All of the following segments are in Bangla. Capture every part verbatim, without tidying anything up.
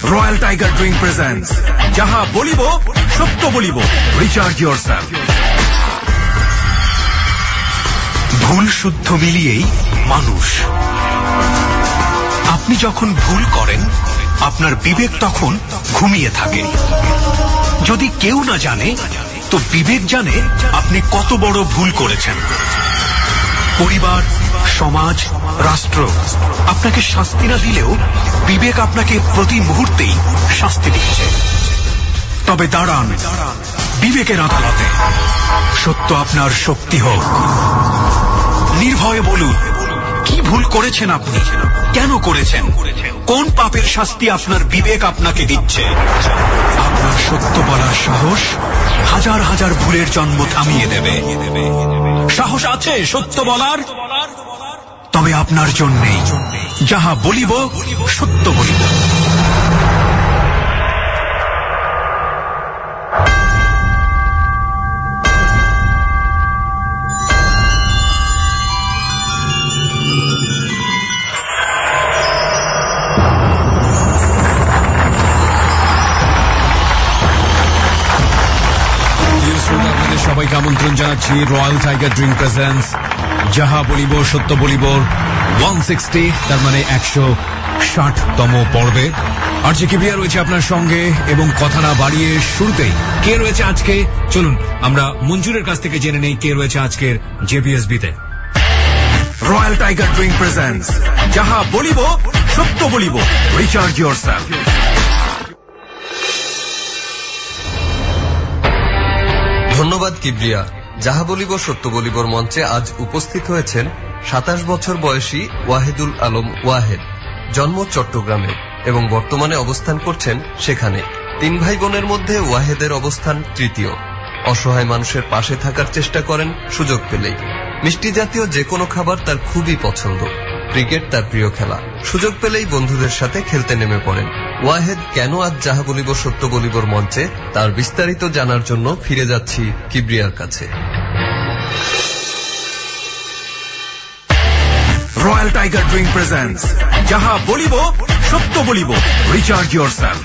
রয়্যাল টাইগার ড্রিঙ্ক প্রেজেন্টস যাহা বলিব সত্য বলিব, রিচার্জ ইয়োরসেলফ। ভুল শুদ্ধ মিলিয়েই মানুষ। আপনি যখন ভুল করেন আপনার বিবেক তখন ঘুমিয়ে থাকে। যদি কেউ না জানে তো বিবেক জানে আপনি কত বড় ভুল করেছেন। পরিবার, সমাজ, রাষ্ট্র আপনাকে শাস্তি না দিলেও বিবেক আপনাকে প্রতি মুহূর্তেই শাস্তি দিচ্ছে। তবে দাঁড়ান বিবেকের আদালতে, সত্য আপনার শক্তি হোক। নির্ভয়ে বলুন কি ভুল করেছেন আপনি, কেন করেছেন, কোন পাপের শাস্তি আপনার বিবেক আপনাকে দিচ্ছে। আপনার সত্য বলার সাহস হাজার হাজার ভুলের জন্ম থামিয়ে দেবে। সাহস আছে সত্য বলার? তবে আপনার জন্যেই যাহা বলিব সত্য বলিব। সবাইকে আমন্ত্রণ জানাচ্ছি রয়্যাল টাইগার ড্রিঙ্ক প্রেজেন্টস যাহা বলিব সত্য বলিব ওয়ান সিক্সটি, তার মানে একশো ষাট তম পর্বে। আর যে কিবিয়া রয়েছে আপনার সঙ্গে, এবং কথা না বাড়িয়ে শুরুতেই কে রয়েছে আজকে, চলুন আমরা মঞ্জুরের কাছ থেকে জেনে নেই কে রয়েছে আজকের জেপিএসবিতে। রয়্যাল টাইগার ড্রিঙ্ক প্রেজেন্টস যাহা বলিব সত্য বলিব, রিচার্জ ইয়োরসেলফ। ধন্যবাদ কিবরিয়া। যাহা বলিব সত্য বলিবর মঞ্চে আজ উপস্থিত হয়েছেন সাতাশ বছর বয়সী ওয়াহেদুল আলম ওয়াহেদ। জন্ম চট্টগ্রামে এবং বর্তমানে অবস্থান করছেন সেখানে। তিন ভাই বোনের মধ্যে ওয়াহেদের অবস্থান তৃতীয়। অসহায় মানুষের পাশে থাকার চেষ্টা করেন সুযোগ পেলেই। মিষ্টি জাতীয় যে কোনো খাবার তার খুবই পছন্দ। ক্রিকেট তার প্রিয় খেলা। সুযোগ পেলেই বন্ধুদের সাথে খেলতে নেমে পড়েন। ওয়াহেদ কেন আজ যাহা বলিব সত্য বলিবর মঞ্চে, তার বিস্তারিত জানার জন্য ফিরে যাচ্ছি কিবরিয়ার কাছে। রয়্যাল টাইগার ড্রিঙ্ক প্রেজেন্টস যাহা বলিব সত্য বলিব, রিচার্জ ইয়োরসেলফ।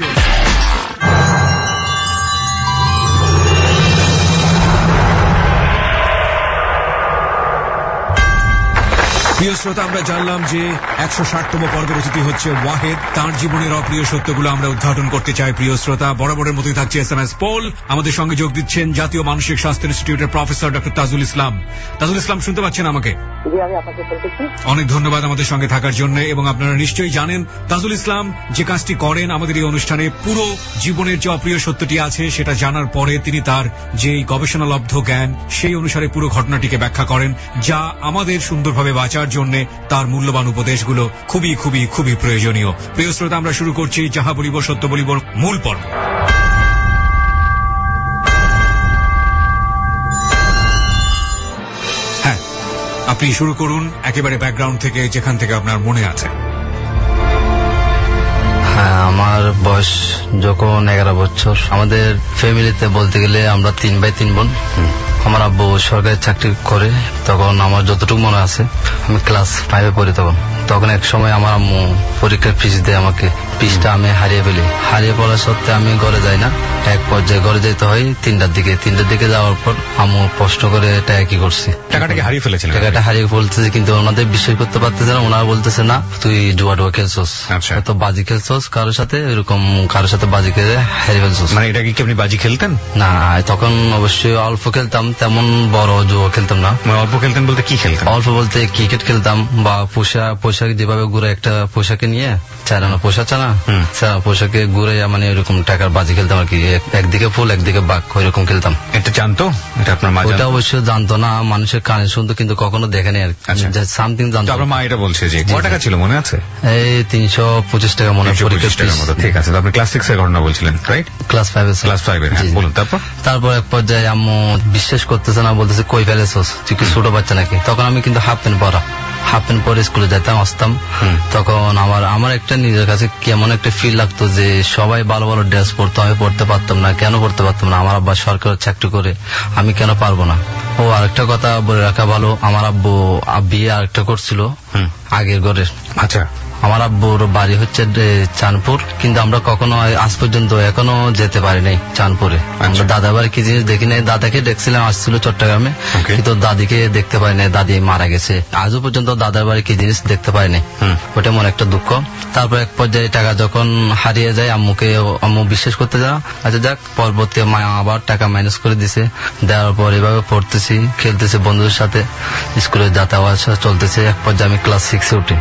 প্রিয় শ্রোতা, আমরা জানলাম যে একশো ষাটতম পর্বের অতিথি হচ্ছে ওয়াহেদ। তার জীবনের অপ্রিয় সত্যগুলো আমরা উদ্ঘাটন করতে চাই। প্রিয় শ্রোতা, বরাবরের মতোই থাকছে এস এম এস পোল। আমাদের সঙ্গে যোগ দিচ্ছেন জাতীয় মানসিক স্বাস্থ্য ইনস্টিটিউটের প্রফেসর ডক্টর তাজুল ইসলাম। তাজুল ইসলাম, শুনতে পাচ্ছেন আমাকে? অনেক ধন্যবাদ আমাদের সঙ্গে থাকার জন্য। এবং আপনারা নিশ্চয়ই জানেন তাজুল ইসলাম যে কাজটি করেন আমাদের এই অনুষ্ঠানে, পুরো জীবনের যে অপ্রিয় সত্যটি আছে সেটা জানার পরে তিনি তার যে গবেষণালব্ধ জ্ঞান সেই অনুসারে পুরো ঘটনাটিকে ব্যাখ্যা করেন, যা আমাদের সুন্দরভাবে বাঁচার জন্য তার মূল্যবান উপদেশগুলো খুবই খুবই খুবই প্রয়োজনীয়। প্রিয় শ্রোতা, আমরা শুরু করছি যাহা বলিব সত্য বলিবর মূল পর্ব। হ্যাঁ, আপনি শুরু করুন একেবারে ব্যাকগ্রাউন্ড থেকে, যেখান থেকে আপনার মনে আছে। হ্যাঁ, আমার বয়স যখন এগারো বছর, আমাদের ফ্যামিলিতে বলতে গেলে আমরা তিন ভাই তিন বোন। আমার আব্বু সরকারি চাকরি করে। তখন আমার যতটুকু মনে আছে, আমি ক্লাস ফাইভে পড়ি। তখন তখন এক সময় আমার আম্মু পরীক্ষার ফিস দেয় আমাকে। ফিসটা আমি হারিয়ে ফেলি। হারিয়ে পড়া সত্ত্বে আমি ঘরে যাই না। এক পর্যায়ে ঘরে যেতে হয় তিনটার দিকে। তিনটার দিকে যাওয়ার পর আম্মু প্রশ্ন করে টাকা কি করছি। টাকাটাকে হারিয়ে ফেলেছেন? টাকাটা হারিয়ে ফেলতেছে, কিন্তু ওনাদের বিশ্বাস করতে পারতেছে না। ওনারা বলতেছে না তুই জুয়া টুয়া খেলছস, তো বাজি খেলছস কারোর সাথে, এরকম কারোর সাথে বাজি খেলে হারিয়ে ফেলছস। মানে এটা কি আপনি বাজি খেলতেন? না, তখন অবশ্যই অল্প খেলতাম, তেমন বড় জুয়া খেলতাম না। অল্প খেলতেন বলতে কি খেলতেন? অল্প বলতে ক্রিকেট খেলতাম, বা পোশাক পোশাক যেভাবে ঘুরে একটা পোশাকে নিয়ে চালানো পোশাক চানা পোশাকে ঘুরে, মানে এরকম টাকার বাজি খেলতাম আর কি। একদিকে ফুল একদিকে বাঘ, ওইরকম খেলতাম। এটা জানতো? এটা আপনার মা? ওটা অবশ্যই জানতো না, মানুষের কানে শুনতো, কিন্তু কখনো দেখেনি আর সামথিং জানতো। আপনার মা এটা বলছে যে কত টাকা ছিল মনে আছে? এই তিনশো পঁচিশ টাকা মনে হয়। ঠিক আছে, আপনি ক্লাস সিক্স এর ঘটনা বলছিলেন, রাইট? ক্লাস ফাইভ এর ক্লাস ফাইভ এর বলুন। তারপর তারপর এক পর্যায়ে আম্মু বিশ্বাস করতেছে না, বলতেছে কই ফেলেছস, তুই কি ছোট বাচ্চা নাকি? তখন আমি কিন্তু হাফ প্যান্ট পরা, হাফ প্যান্ট পরে স্কুলে যেতাম আসতাম। তখন আমার আমার একটা নিজের কাছে কেমন একটা ফিল লাগতো যে সবাই ভালো ভালো ড্রেস পরতো, আমি পড়তে পারতাম না। কেন পড়তে পারতাম না? আমার আব্বা সরকারি চাকরি করে, আমি কেন পারবো না? ও আরেকটা কথা বলে রাখা ভালো, আমার আব্বু বিয়ে আরেকটা করছিল আগের ঘরের। আচ্ছা, আমার আব্বুর বাড়ি হচ্ছে চাঁদপুর, কিন্তু আমরা কখনো আজ পর্যন্ত এখনো যেতে পারি নাই চাঁদপুরে। আমরা দাদার বাড়ি কি জিনিস দেখি নাই। দাদাকে দেখছিলাম, আসছিল চট্টগ্রামে, কিন্তু দাদিকে দেখতে পারি নাই, দাদি মারা গেছে। আজও পর্যন্ত দাদার বাড়ি কি জিনিস দেখতে পারি নাই, ওটা মনে একটা দুঃখ। তারপর এক পর্যায়ে টাকা যখন হারিয়ে যায়, আম্মুকে আম্মু বিশ্বাস করতে যা, আচ্ছা যাক, পরবর্তী মা আবার টাকা মাইনাস করে দিছে, দেওয়ার পর এভাবে পড়তেছি, খেলতেছি বন্ধুদের সাথে, স্কুলে যাতায়াত চলতেছে। এক পর্যায়ে আমি ক্লাস সিক্সে উঠি।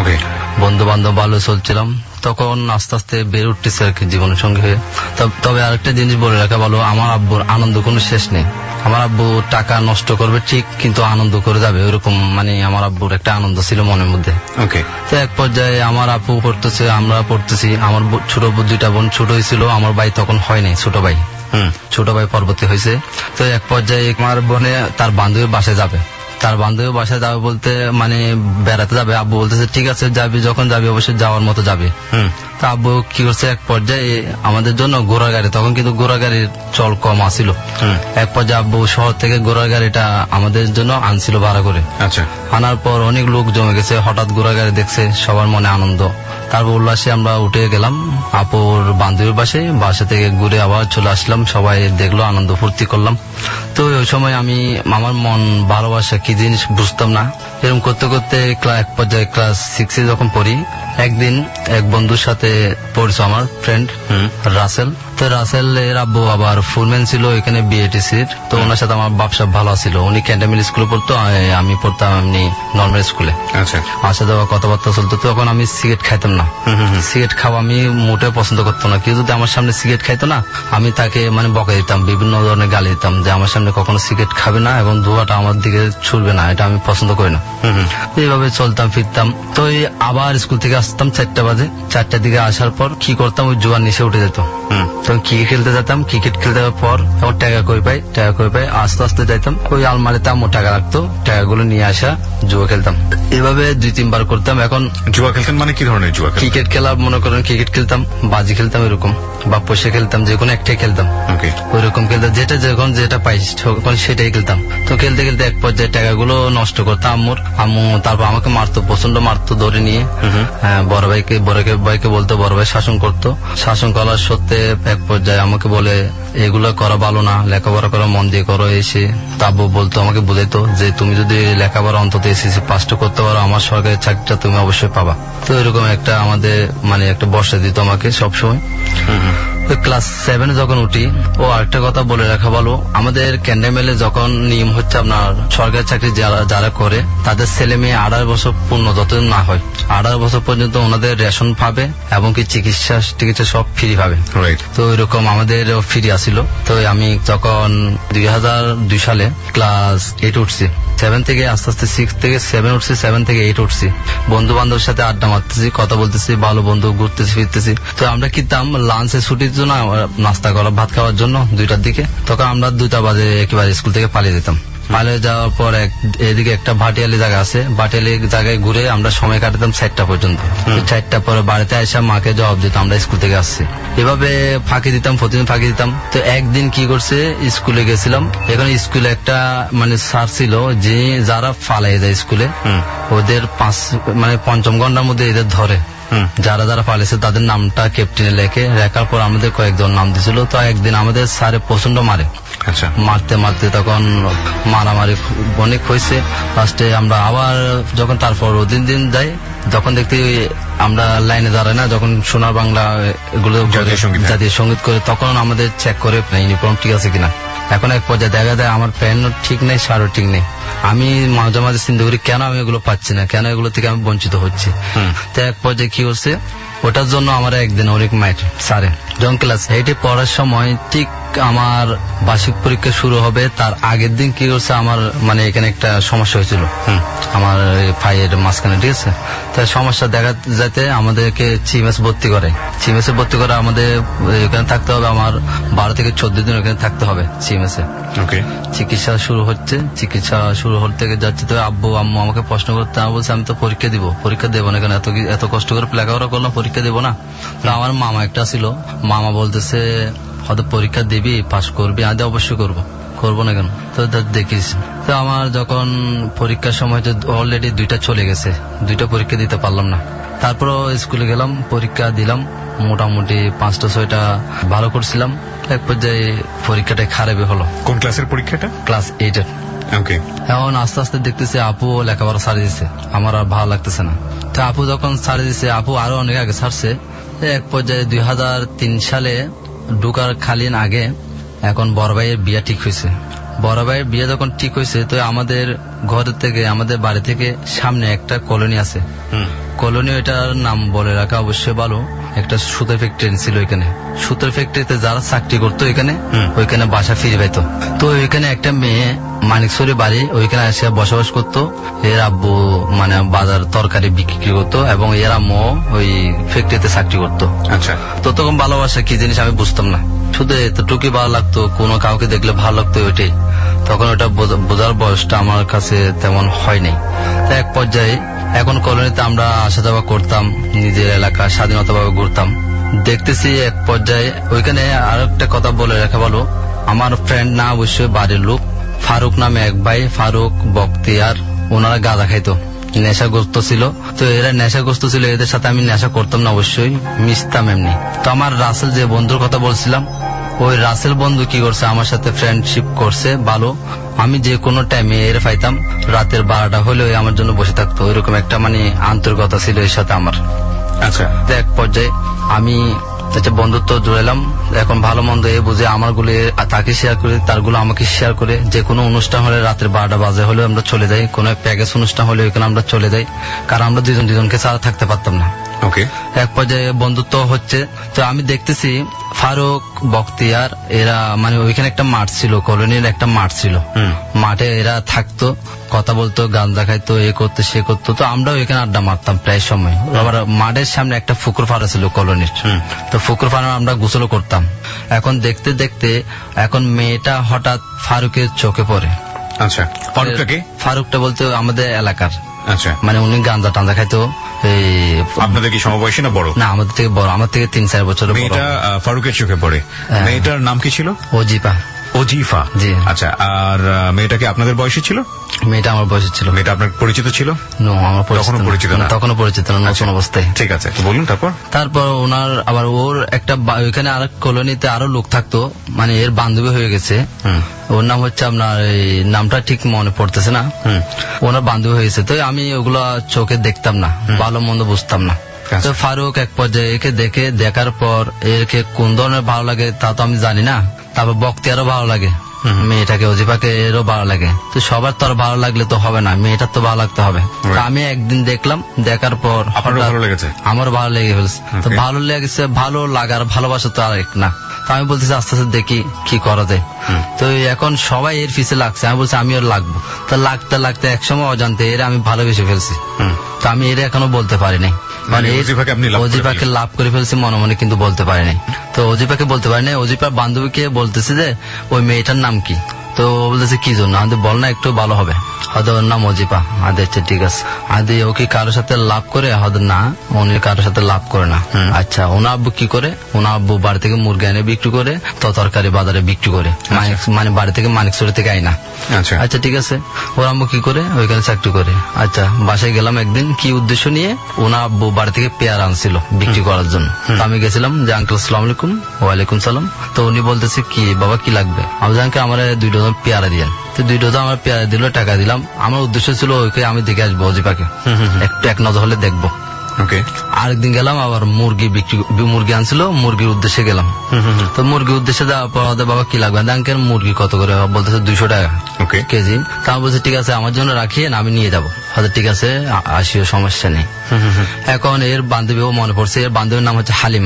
বন্ধু বান্ধব ভালো চলছিলাম, তখন আস্তে আস্তে বেড়ে উঠতেছে আর কি জীবনের সঙ্গে হয়ে। তবে আরেকটা জিনিস বলে রাখা ভালো, আমার আব্বুর আনন্দ কোনো শেষ নেই। আমার আব্বু টাকা নষ্ট করবে ঠিক, কিন্তু আনন্দ করে যাবে, ওইরকম মানে আমার আব্বুর একটা আনন্দ ছিল মনের মধ্যে। তো এক পর্যায়ে আমার আব্বু পড়তেছে, আমরা পড়তেছি। আমার ছোট দুইটা বোন ছোট হয়েছিল, আমার ভাই তখন হয় নাই, ছোট ভাই ছোট ভাই পরবর্তী হয়েছে। তো এক পর্যায়ে আমার বোনে তার বান্ধবীর বাসায় যাবে, তার বান্ধবী বাসায় যাবে বলতে মানে বেড়াতে যাবে। আব্বু বলতেছে ঠিক আছে যাবি, যখন যাবি অবশ্যই যাওয়ার মতো যাবে। তা আব্বু কি করছে, এক পর্যায়ে আমাদের জন্য ঘোড়া গাড়ি, তখন কিন্তু ঘোড়া গাড়ির চল কম আসছিল, এক পর্যায়ে আব্বু শহর থেকে ঘোড়া গাড়িটা আমাদের জন্য আনছিল ভাড়া করে। আচ্ছা, আনার পর অনেক লোক জমে গেছে, হঠাৎ ঘোড়া গাড়ি দেখছে, সবার মনে আনন্দ। তারপর উল্লাসে আমরা উঠে গেলাম আপুর বান্ধবীর বাসায়, বাসা থেকে ঘুরে আবার চলে আসলাম, সবাই দেখলো, আনন্দ ফুর্তি করলাম। তো ওই সময় আমি আমার মন ভালোবাসা কি জিনিস বুঝতাম না। এরকম করতে করতে এক পর্যায়ে ক্লাস সিক্সে যখন পড়ি, একদিন এক বন্ধুর সাথে পড়ছো, আমার ফ্রেন্ড রাসেল। তো রাসেল এর আব্বু আবার ফুলম্যান ছিল এখানে বিএটিসির। তো ওনার সাথে আমার ব্যবসা ভালো ছিল, উনি ক্যান্টামিল স্কুলে পড়তো, আমি পড়তাম এমনি নর্মাল স্কুলে। আমার সাথে কথাবার্তা চলতো। তখন আমি সিগারেট খাইতাম না, সিগারেট খাওয়া আমি মোটেও পছন্দ করতাম না। কেউ যদি আমার সামনে সিগারেট খাইতো না, আমি তাকে মানে বকা দিতাম, বিভিন্ন ধরনের গালি দিতাম যে আমার সামনে কখনো সিগারেট খাবে না এবং ধোঁয়াটা আমার দিকে ছুড়বে না, এটা আমি পছন্দ করি না। এইভাবে চলতাম ফিরতাম। তো আবার স্কুল থেকে আসতাম চারটা বাজে, চারটার দিকে আসার পর কি করতাম, ওই জুয়ার নিচে উঠে যেত। তখন ক্রিকেট খেলতে যেতাম, ক্রিকেট খেলতে যাওয়ার পর আমার টাকা কই পাই, টাকা কই পাই আস্তে আস্তে যাইতাম ওই আলমারিতে, আমার টাকা রাখতো, টাকাগুলো নিয়ে আসা জুয়া খেলতাম। এভাবে দুই তিনবার করতাম। এখন জুয়া খেলতেন মানে কি ধরনের জুয়া? ক্রিকেট খেলা, মনে করেন ক্রিকেট খেলতাম, বাজি খেলতাম, এরকম বা পয়সা খেলতাম, যে কোনো একটাই খেলতাম, ওইরকম খেলতাম, যেটা যখন যেটা পাই তখন সেটাই খেলতাম। তো খেলতে খেলতে এক পর্যায়ে টাকাগুলো নষ্ট করতাম আম্মুর। আম্মু তারপর আমাকে মারতো, প্রচন্ড মারতো ধরে নিয়ে। বড় ভাইকে বড় ভাইকে বলতো, বড় ভাই শাসন করতো। শাসন করার সত্ত্বে এক পর্যায়ে আমাকে বলে এগুলো করা ভালো না, লেখাপড়া করা মন দিয়ে করো। এসে আব্বু বলতো, আমাকে বুঝাইতো যে তুমি যদি লেখাপড়া অন্তত এসএসসি পাসটা করতে পারো, আমার সরকারি চাকরিটা তুমি অবশ্যই পাবা। তো এরকম একটা আমাদের মানে একটা বর্ষা দিত আমাকে সবসময়। ক্লাস সেভেনে যখন উঠি, ও আরেকটা কথা বলে রাখা ভালো, আমাদের ক্যান্ডামেলে যখন নিয়ম হচ্ছে আপনার সরকারি চাকরি যারা যারা করে তাদের ছেলে মেয়ে আঠারো বছর পূর্ণ যতদিন না হয়, আঠারো বছর পর্যন্ত ওনাদের রেশন পাবে এবং কি চিকিৎসা টিকিৎসা সব ফ্রি পাবে। তো এরকম আমাদের ফ্রি আসিল। তো আমি যখন দুই হাজার দুই সালে ক্লাস এইট উঠছি, সেভেন থেকে আস্তে আস্তে সিক্স থেকে সেভেন উঠছি, সেভেন থেকে এইট উঠছি, বন্ধু বান্ধবের সাথে আড্ডা মারতেছি, কথা বলতেছি, ভালো বন্ধু, ঘুরতেছি ফিরতেছি। তো আমরা কিতাম লাঞ্চে ছুটির জন্য, নাস্তা করা ভাত খাওয়ার জন্য দুইটার দিকে, তখন আমরা দুইটা বাজে একেবারে স্কুল থেকে পালিয়ে যেতাম। পালিয়ে যাওয়ার পর এদিকে একটা ভাটিয়ালি জায়গা আছে, ভাটিয়ালি জায়গায় ঘুরে আমরা সময় কাটাতাম চারটা পর্যন্ত। চারটা পরে বাড়িতে আসা মাকে জবাব দিতাম আমরা স্কুল থেকে আসছি। এভাবে ফাঁকি দিতাম, প্রতিদিন ফাঁকি দিতাম। তো একদিন কি করছে, স্কুলে গেছিলাম, এখানে স্কুলে একটা মানে স্যার ছিল যে যারা ফালাই যায় স্কুলে, ওদের পাঁচ মানে পঞ্চম ঘন্টার মধ্যে এদের ধরে, যারা যারা পালিয়েছে তাদের নামটা ক্যাপ্টেনে লেখে, লেখার পর আমাদের কয়েকজন নাম দিছিল। তো একদিন আমাদের স্যারে প্রচন্ড মারে, মারতে মারতে তখন মারামারি অনেক হয়েছে। লাস্টে আমরা আবার যখন তারপর দিন দিন যাই, যখন দেখতে আমরা লাইনে দাঁড়াই না, যখন সোনার বাংলা এগুলো জাতীয় সঙ্গীত করে, তখন আমাদের চেক করে ইউনিফর্ম ঠিক আছে কিনা। এখন এক পর্যায়ে দেখা যায় আমার প্যান্টও ঠিক নেই, শার্টও ঠিক নেই। আমি মাঝে মাঝে চিন্তা করি কেন আমি এগুলো পাচ্ছি না, কেন এগুলো থেকে আমি বঞ্চিত হচ্ছি। তো এক পর্যায়ে কি হচ্ছে, ওটার জন্য আমার একদিন অনেক মাইট স্যারে যখন ক্লাস এইটে পড়ার সময়, ঠিক আমার বার্ষিক পরীক্ষা শুরু হবে তার আগের দিন কি করছে, আমার মানে এখানে একটা সমস্যা হয়েছিল আমার পায়ের মাঝখানে, ঠিক আছে। তাই সমস্যা দেখা যাতে আমাদেরকে চিমেস ভর্তি করে, চিমেসে ভর্তি করে আমাদের এখানে থাকতে হবে, আমার বারো থেকে চোদ্দ দিন ওখানে থাকতে হবে চিমেসে। চিকিৎসা শুরু হচ্ছে, চিকিৎসা শুরু হতে থেকে যাচ্ছে। তো আব্বু আম্মু আমাকে প্রশ্ন করতে, আমি বলছি আমি তো পরীক্ষা দিব, পরীক্ষা দেবো না, কেন এত এত কষ্ট করে লেখাপড়া করলাম, পরীক্ষা দেবো না। তো আমার মামা একটা ছিল, মামা বলতেছে হয়তো পরীক্ষা দিবি, পাস করবি। আমি অবশ্যই করবো, করবো না কেন। তো দেখিস, তো আমার যখন পরীক্ষার সময় অলরেডি দুইটা চলে গেছে, দুইটা পরীক্ষা দিতে পারলাম না। তারপরও স্কুলে গেলাম, পরীক্ষা দিলাম, মোটামুটি পাঁচটা ছয়টা ভালো করছিলাম। এক পর্যায়ে পরীক্ষাটা খারাপই হলো। কোন ক্লাসের পরীক্ষাটা? ক্লাস এইটের। ওকে। এখন আস্তে আস্তে দেখতেছি আপু লেখাপড়া ছাড়িয়ে দিচ্ছে, আমার আর ভালো লাগতেছে না। তো আপু যখন ছাড়িয়ে দিচ্ছে, আপু আরো অনেক আগে ছাড়ছে। এক পর্যায়ে দুই হাজার তিন সালে ঢুকার খালিন আগে এখন বড় ভাইয়ের বিয়ে ঠিক হয়েছে। বড় ভাইয়ের বিয়ে যখন ঠিক হয়েছে, তো আমাদের ঘর থেকে, আমাদের বাড়ি থেকে সামনে একটা কলোনি আছে। কলোনি, ওইটার নাম বলে রাখা অবশ্যই ভালো। একটা সুতার ফ্যাক্টরি ছিল ওইখানে। সুতার ফ্যাক্টরিতে যারা চাকরি করতো এখানে, ওইখানে বাসা ফিরে পাইতো। তো ওইখানে একটা মেয়ে মানিকছড়ি বাড়ি, ওইখানে এসে বসবাস করতো। এর আব্বু মানে বাজার তরকারি বিক্রি করতো এবং এর আম্মু ওই ফ্যাক্টরিতে চাকরি করতো। আচ্ছা। তো তখন ভালোবাসা কি জিনিস আমি বুঝতাম না, শুধু এতটুকুই ভালো লাগতো, কোনো কাউকে দেখলে ভালো লাগতো ওইটাই। তখন ওটা বোঝার বয়সটা আমার কাছে তেমন হয়নি। তাই এক পর্যায়ে এখন কলোনিতে আমরা আসা যাওয়া করতাম, নিজের এলাকা স্বাধীনতাভাবে ঘুরতাম। দেখতেছি এক পর্যায়ে ওইখানে আর একটা কথা বলে রাখা ভালো, আমার ফ্রেন্ড না অবশ্যই বাড়ির লোক, ফারুক নামে এক ভাই, ফারুক বক্তিয়ার, ওনারা গাঁজা খাইতো, নেশাগ্রস্ত ছিল। তো এরা নেশাগ্রস্ত ছিল, এদের সাথে আমি নেশা করতাম না, অবশ্যই মিশতাম এমনি। তো আমার রাসেল যে বন্ধুর কথা বলছিলাম, ওই রাসেল বন্ধু কি করছে, আমার সাথে ফ্রেন্ডশিপ করছে ভালো। আমি যে কোনো টাইমে এর পাইতাম, রাতের বারোটা হলেও আমার জন্য বসে থাকতো। ওইরকম একটা মানে আন্তরিকতা ছিল এর সাথে আমার। আচ্ছা। তো এক পর্যায়ে আমি বন্ধুত্ব জুড়েলাম। এখন ভালো মন্দ এ বুঝে আমার গুলো তাকে শেয়ার করে, তার গুলো আমাকে শেয়ার করে। যে কোনো অনুষ্ঠান হলে রাতের বারোটা বাজে হলে আমরা চলে যাই, কোনো প্যাকেজ অনুষ্ঠান হলে ওইখানে আমরা চলে যাই, কারণ আমরা দুজন দুজনকে ছাড়া থাকতে পারতাম না। ওকে। এক পর্যায়ে বন্ধুত্ব হচ্ছে। তো আমি দেখতেছি ফারুক বক্তিয়ার এরা মানে ওইখানে একটা মাঠ ছিল, কলোনির একটা মাঠ ছিল, মাঠে এরা থাকতো, কথা বলতো, গাঁজা খাইতো, এ করতো সে করতো। তো আমরা ওইখানে আড্ডা মারতাম প্রায় সময়। আবার মাঠের সামনে একটা পুকুর ফাড়া ছিল কলোনির, তো পুকুর ফাড়া আমরা গোসলও করতাম। এখন দেখতে দেখতে এখন মেয়েটা হঠাৎ ফারুকের চোখে পড়ে। আচ্ছা। ফারুকটাকে? ফারুকটা বলতে আমাদের এলাকার। আচ্ছা। মানে উনি গাঁজা টাঞ্জা খাইতো। আপনাদের কি সমবয়সী না বড়? না, আমাদের থেকে বড়, আমার থেকে তিন চার বছর। মেয়েটা ফারুকের চোখে পড়ে। মেয়েটার নাম কি ছিল? ওজিফা। ওজিফা। জি। আচ্ছা। আর মেয়েটাকে আপনাদের বয়সী ছিল? মেয়েটা আমার বয়সী ছিল। মেয়েটা আপনার পরিচিত ছিল? নো, আমার তখনও পরিচিত না। তখনও পরিচিত না, নতুন অবস্থায়। ঠিক আছে, বলুন। তারপর তারপর ওনার আবার ওর একটা ওইখানে আর কলোনিতে আরো লোক থাকতো, মানে এর বান্ধবী হয়ে গেছে। ওর নাম হচ্ছে আপনার, এই নামটা ঠিক মনে পড়তেছে না, ওনার বান্ধবী হয়ে গেছে। তো আমি ওগুলো চোখে দেখতাম না, ভালো মন্দ বুঝতাম না। তো ফারুক এক পর্যায়ে একে দেখে, দেখার পর একে কোন ধরনের ভালো লাগে তা তো আমি জানি না। তারপর বক্তিয়ারও ভালো লাগে, মেয়েটাকে ওজিফাকে এরও ভালো লাগে। তো সবার তো আর ভালো লাগলে তো হবে না, মেয়েটার তো ভালো লাগতে হবে। আমি একদিন দেখলাম, দেখার পর আমার ভালো লেগে ফেলছে। তো ভালো লেগেছে, ভালো লাগার ভালোবাসা তো আর এক না। তো আমি বলতেছি আস্তে আস্তে দেখি কি করা যায়। তো এখন সবাই এর পিছে লাগছে, আমি বলছি আমি ওর লাগবো। তো লাগতে লাগতে একসময় অজান্তে এর আমি ভালোবেসে ফেলছি। তো আমি এর এখনো বলতে পারিনি, মানে ওজিফাকে লাভ করে ফেলছি মনে মনে, কিন্তু বলতে পারিনি। তো ওজিফাকে বলতে পারিনি। ওজিফার বান্ধবীকে বলতেছে যে ওই মেয়েটার নাম কি, তো বলতেছে কি জন্য, আমাদের বল না একটু ভালো হবে। হয়তো ওর নাম ওজিফা। আদে আচ্ছা ঠিক আছে। আদি ও কি কারোর সাথে লাভ করে? হয়তো না, উনি কারোর সাথে লাভ করে না। আচ্ছা, ওনার আব্বু কি করে? ওনার আব্বু বাড়ি থেকে মুরগি এনে বিক্রি করে, তো তরকারি বাজারে বিক্রি করে, মানে বাড়ি থেকে মানিকছড়ি থেকে আইনা। আচ্ছা ঠিক আছে। ওর আব্বু কি করে? ওইখানে চাকরি করে। আচ্ছা, বাসায় গেলাম একদিন, কি উদ্দেশ্য নিয়ে? ওনার আব্বু বাড়ি থেকে পেয়ারা আনছিল বিক্রি করার জন্য। তো আমি গেছিলাম যে আঙ্কেল আসসালামু আলাইকুম। ওয়ালাইকুম সালাম। তো উনি বলতেছে কি বাবা কি লাগবে? আমি জানকে আমার দুই ডজন পেয়ারা দিয়েন। তো দুই ডজন আমার পেয়ারা দিল, টাকা দিলাম। আমার উদ্দেশ্য ছিল ওইকে আমি দেখে আসবো, ওজিফাকে একটু এক নজর হলে দেখবো। আরেকদিন গেলাম, আবার মুরগি বিক্রি মুরগি আনছিল, মুরগির উদ্দেশ্যে গেলাম। তো মুরগির উদ্দেশ্যে যাওয়ার পর বাবা কি লাগবে? আঙ্কেল মুরগি কত করে? বলতেছে দুইশো টাকা কেজি। তা আমি বলছি ঠিক আছে, আমার জন্য রাখিয়ে আমি নিয়ে যাবো। হয়তো ঠিক আছে, আসিও, সমস্যা নেই। এখন এর বান্ধবীও মনে পড়ছে, এর বান্ধবীর নাম হচ্ছে হালিমা।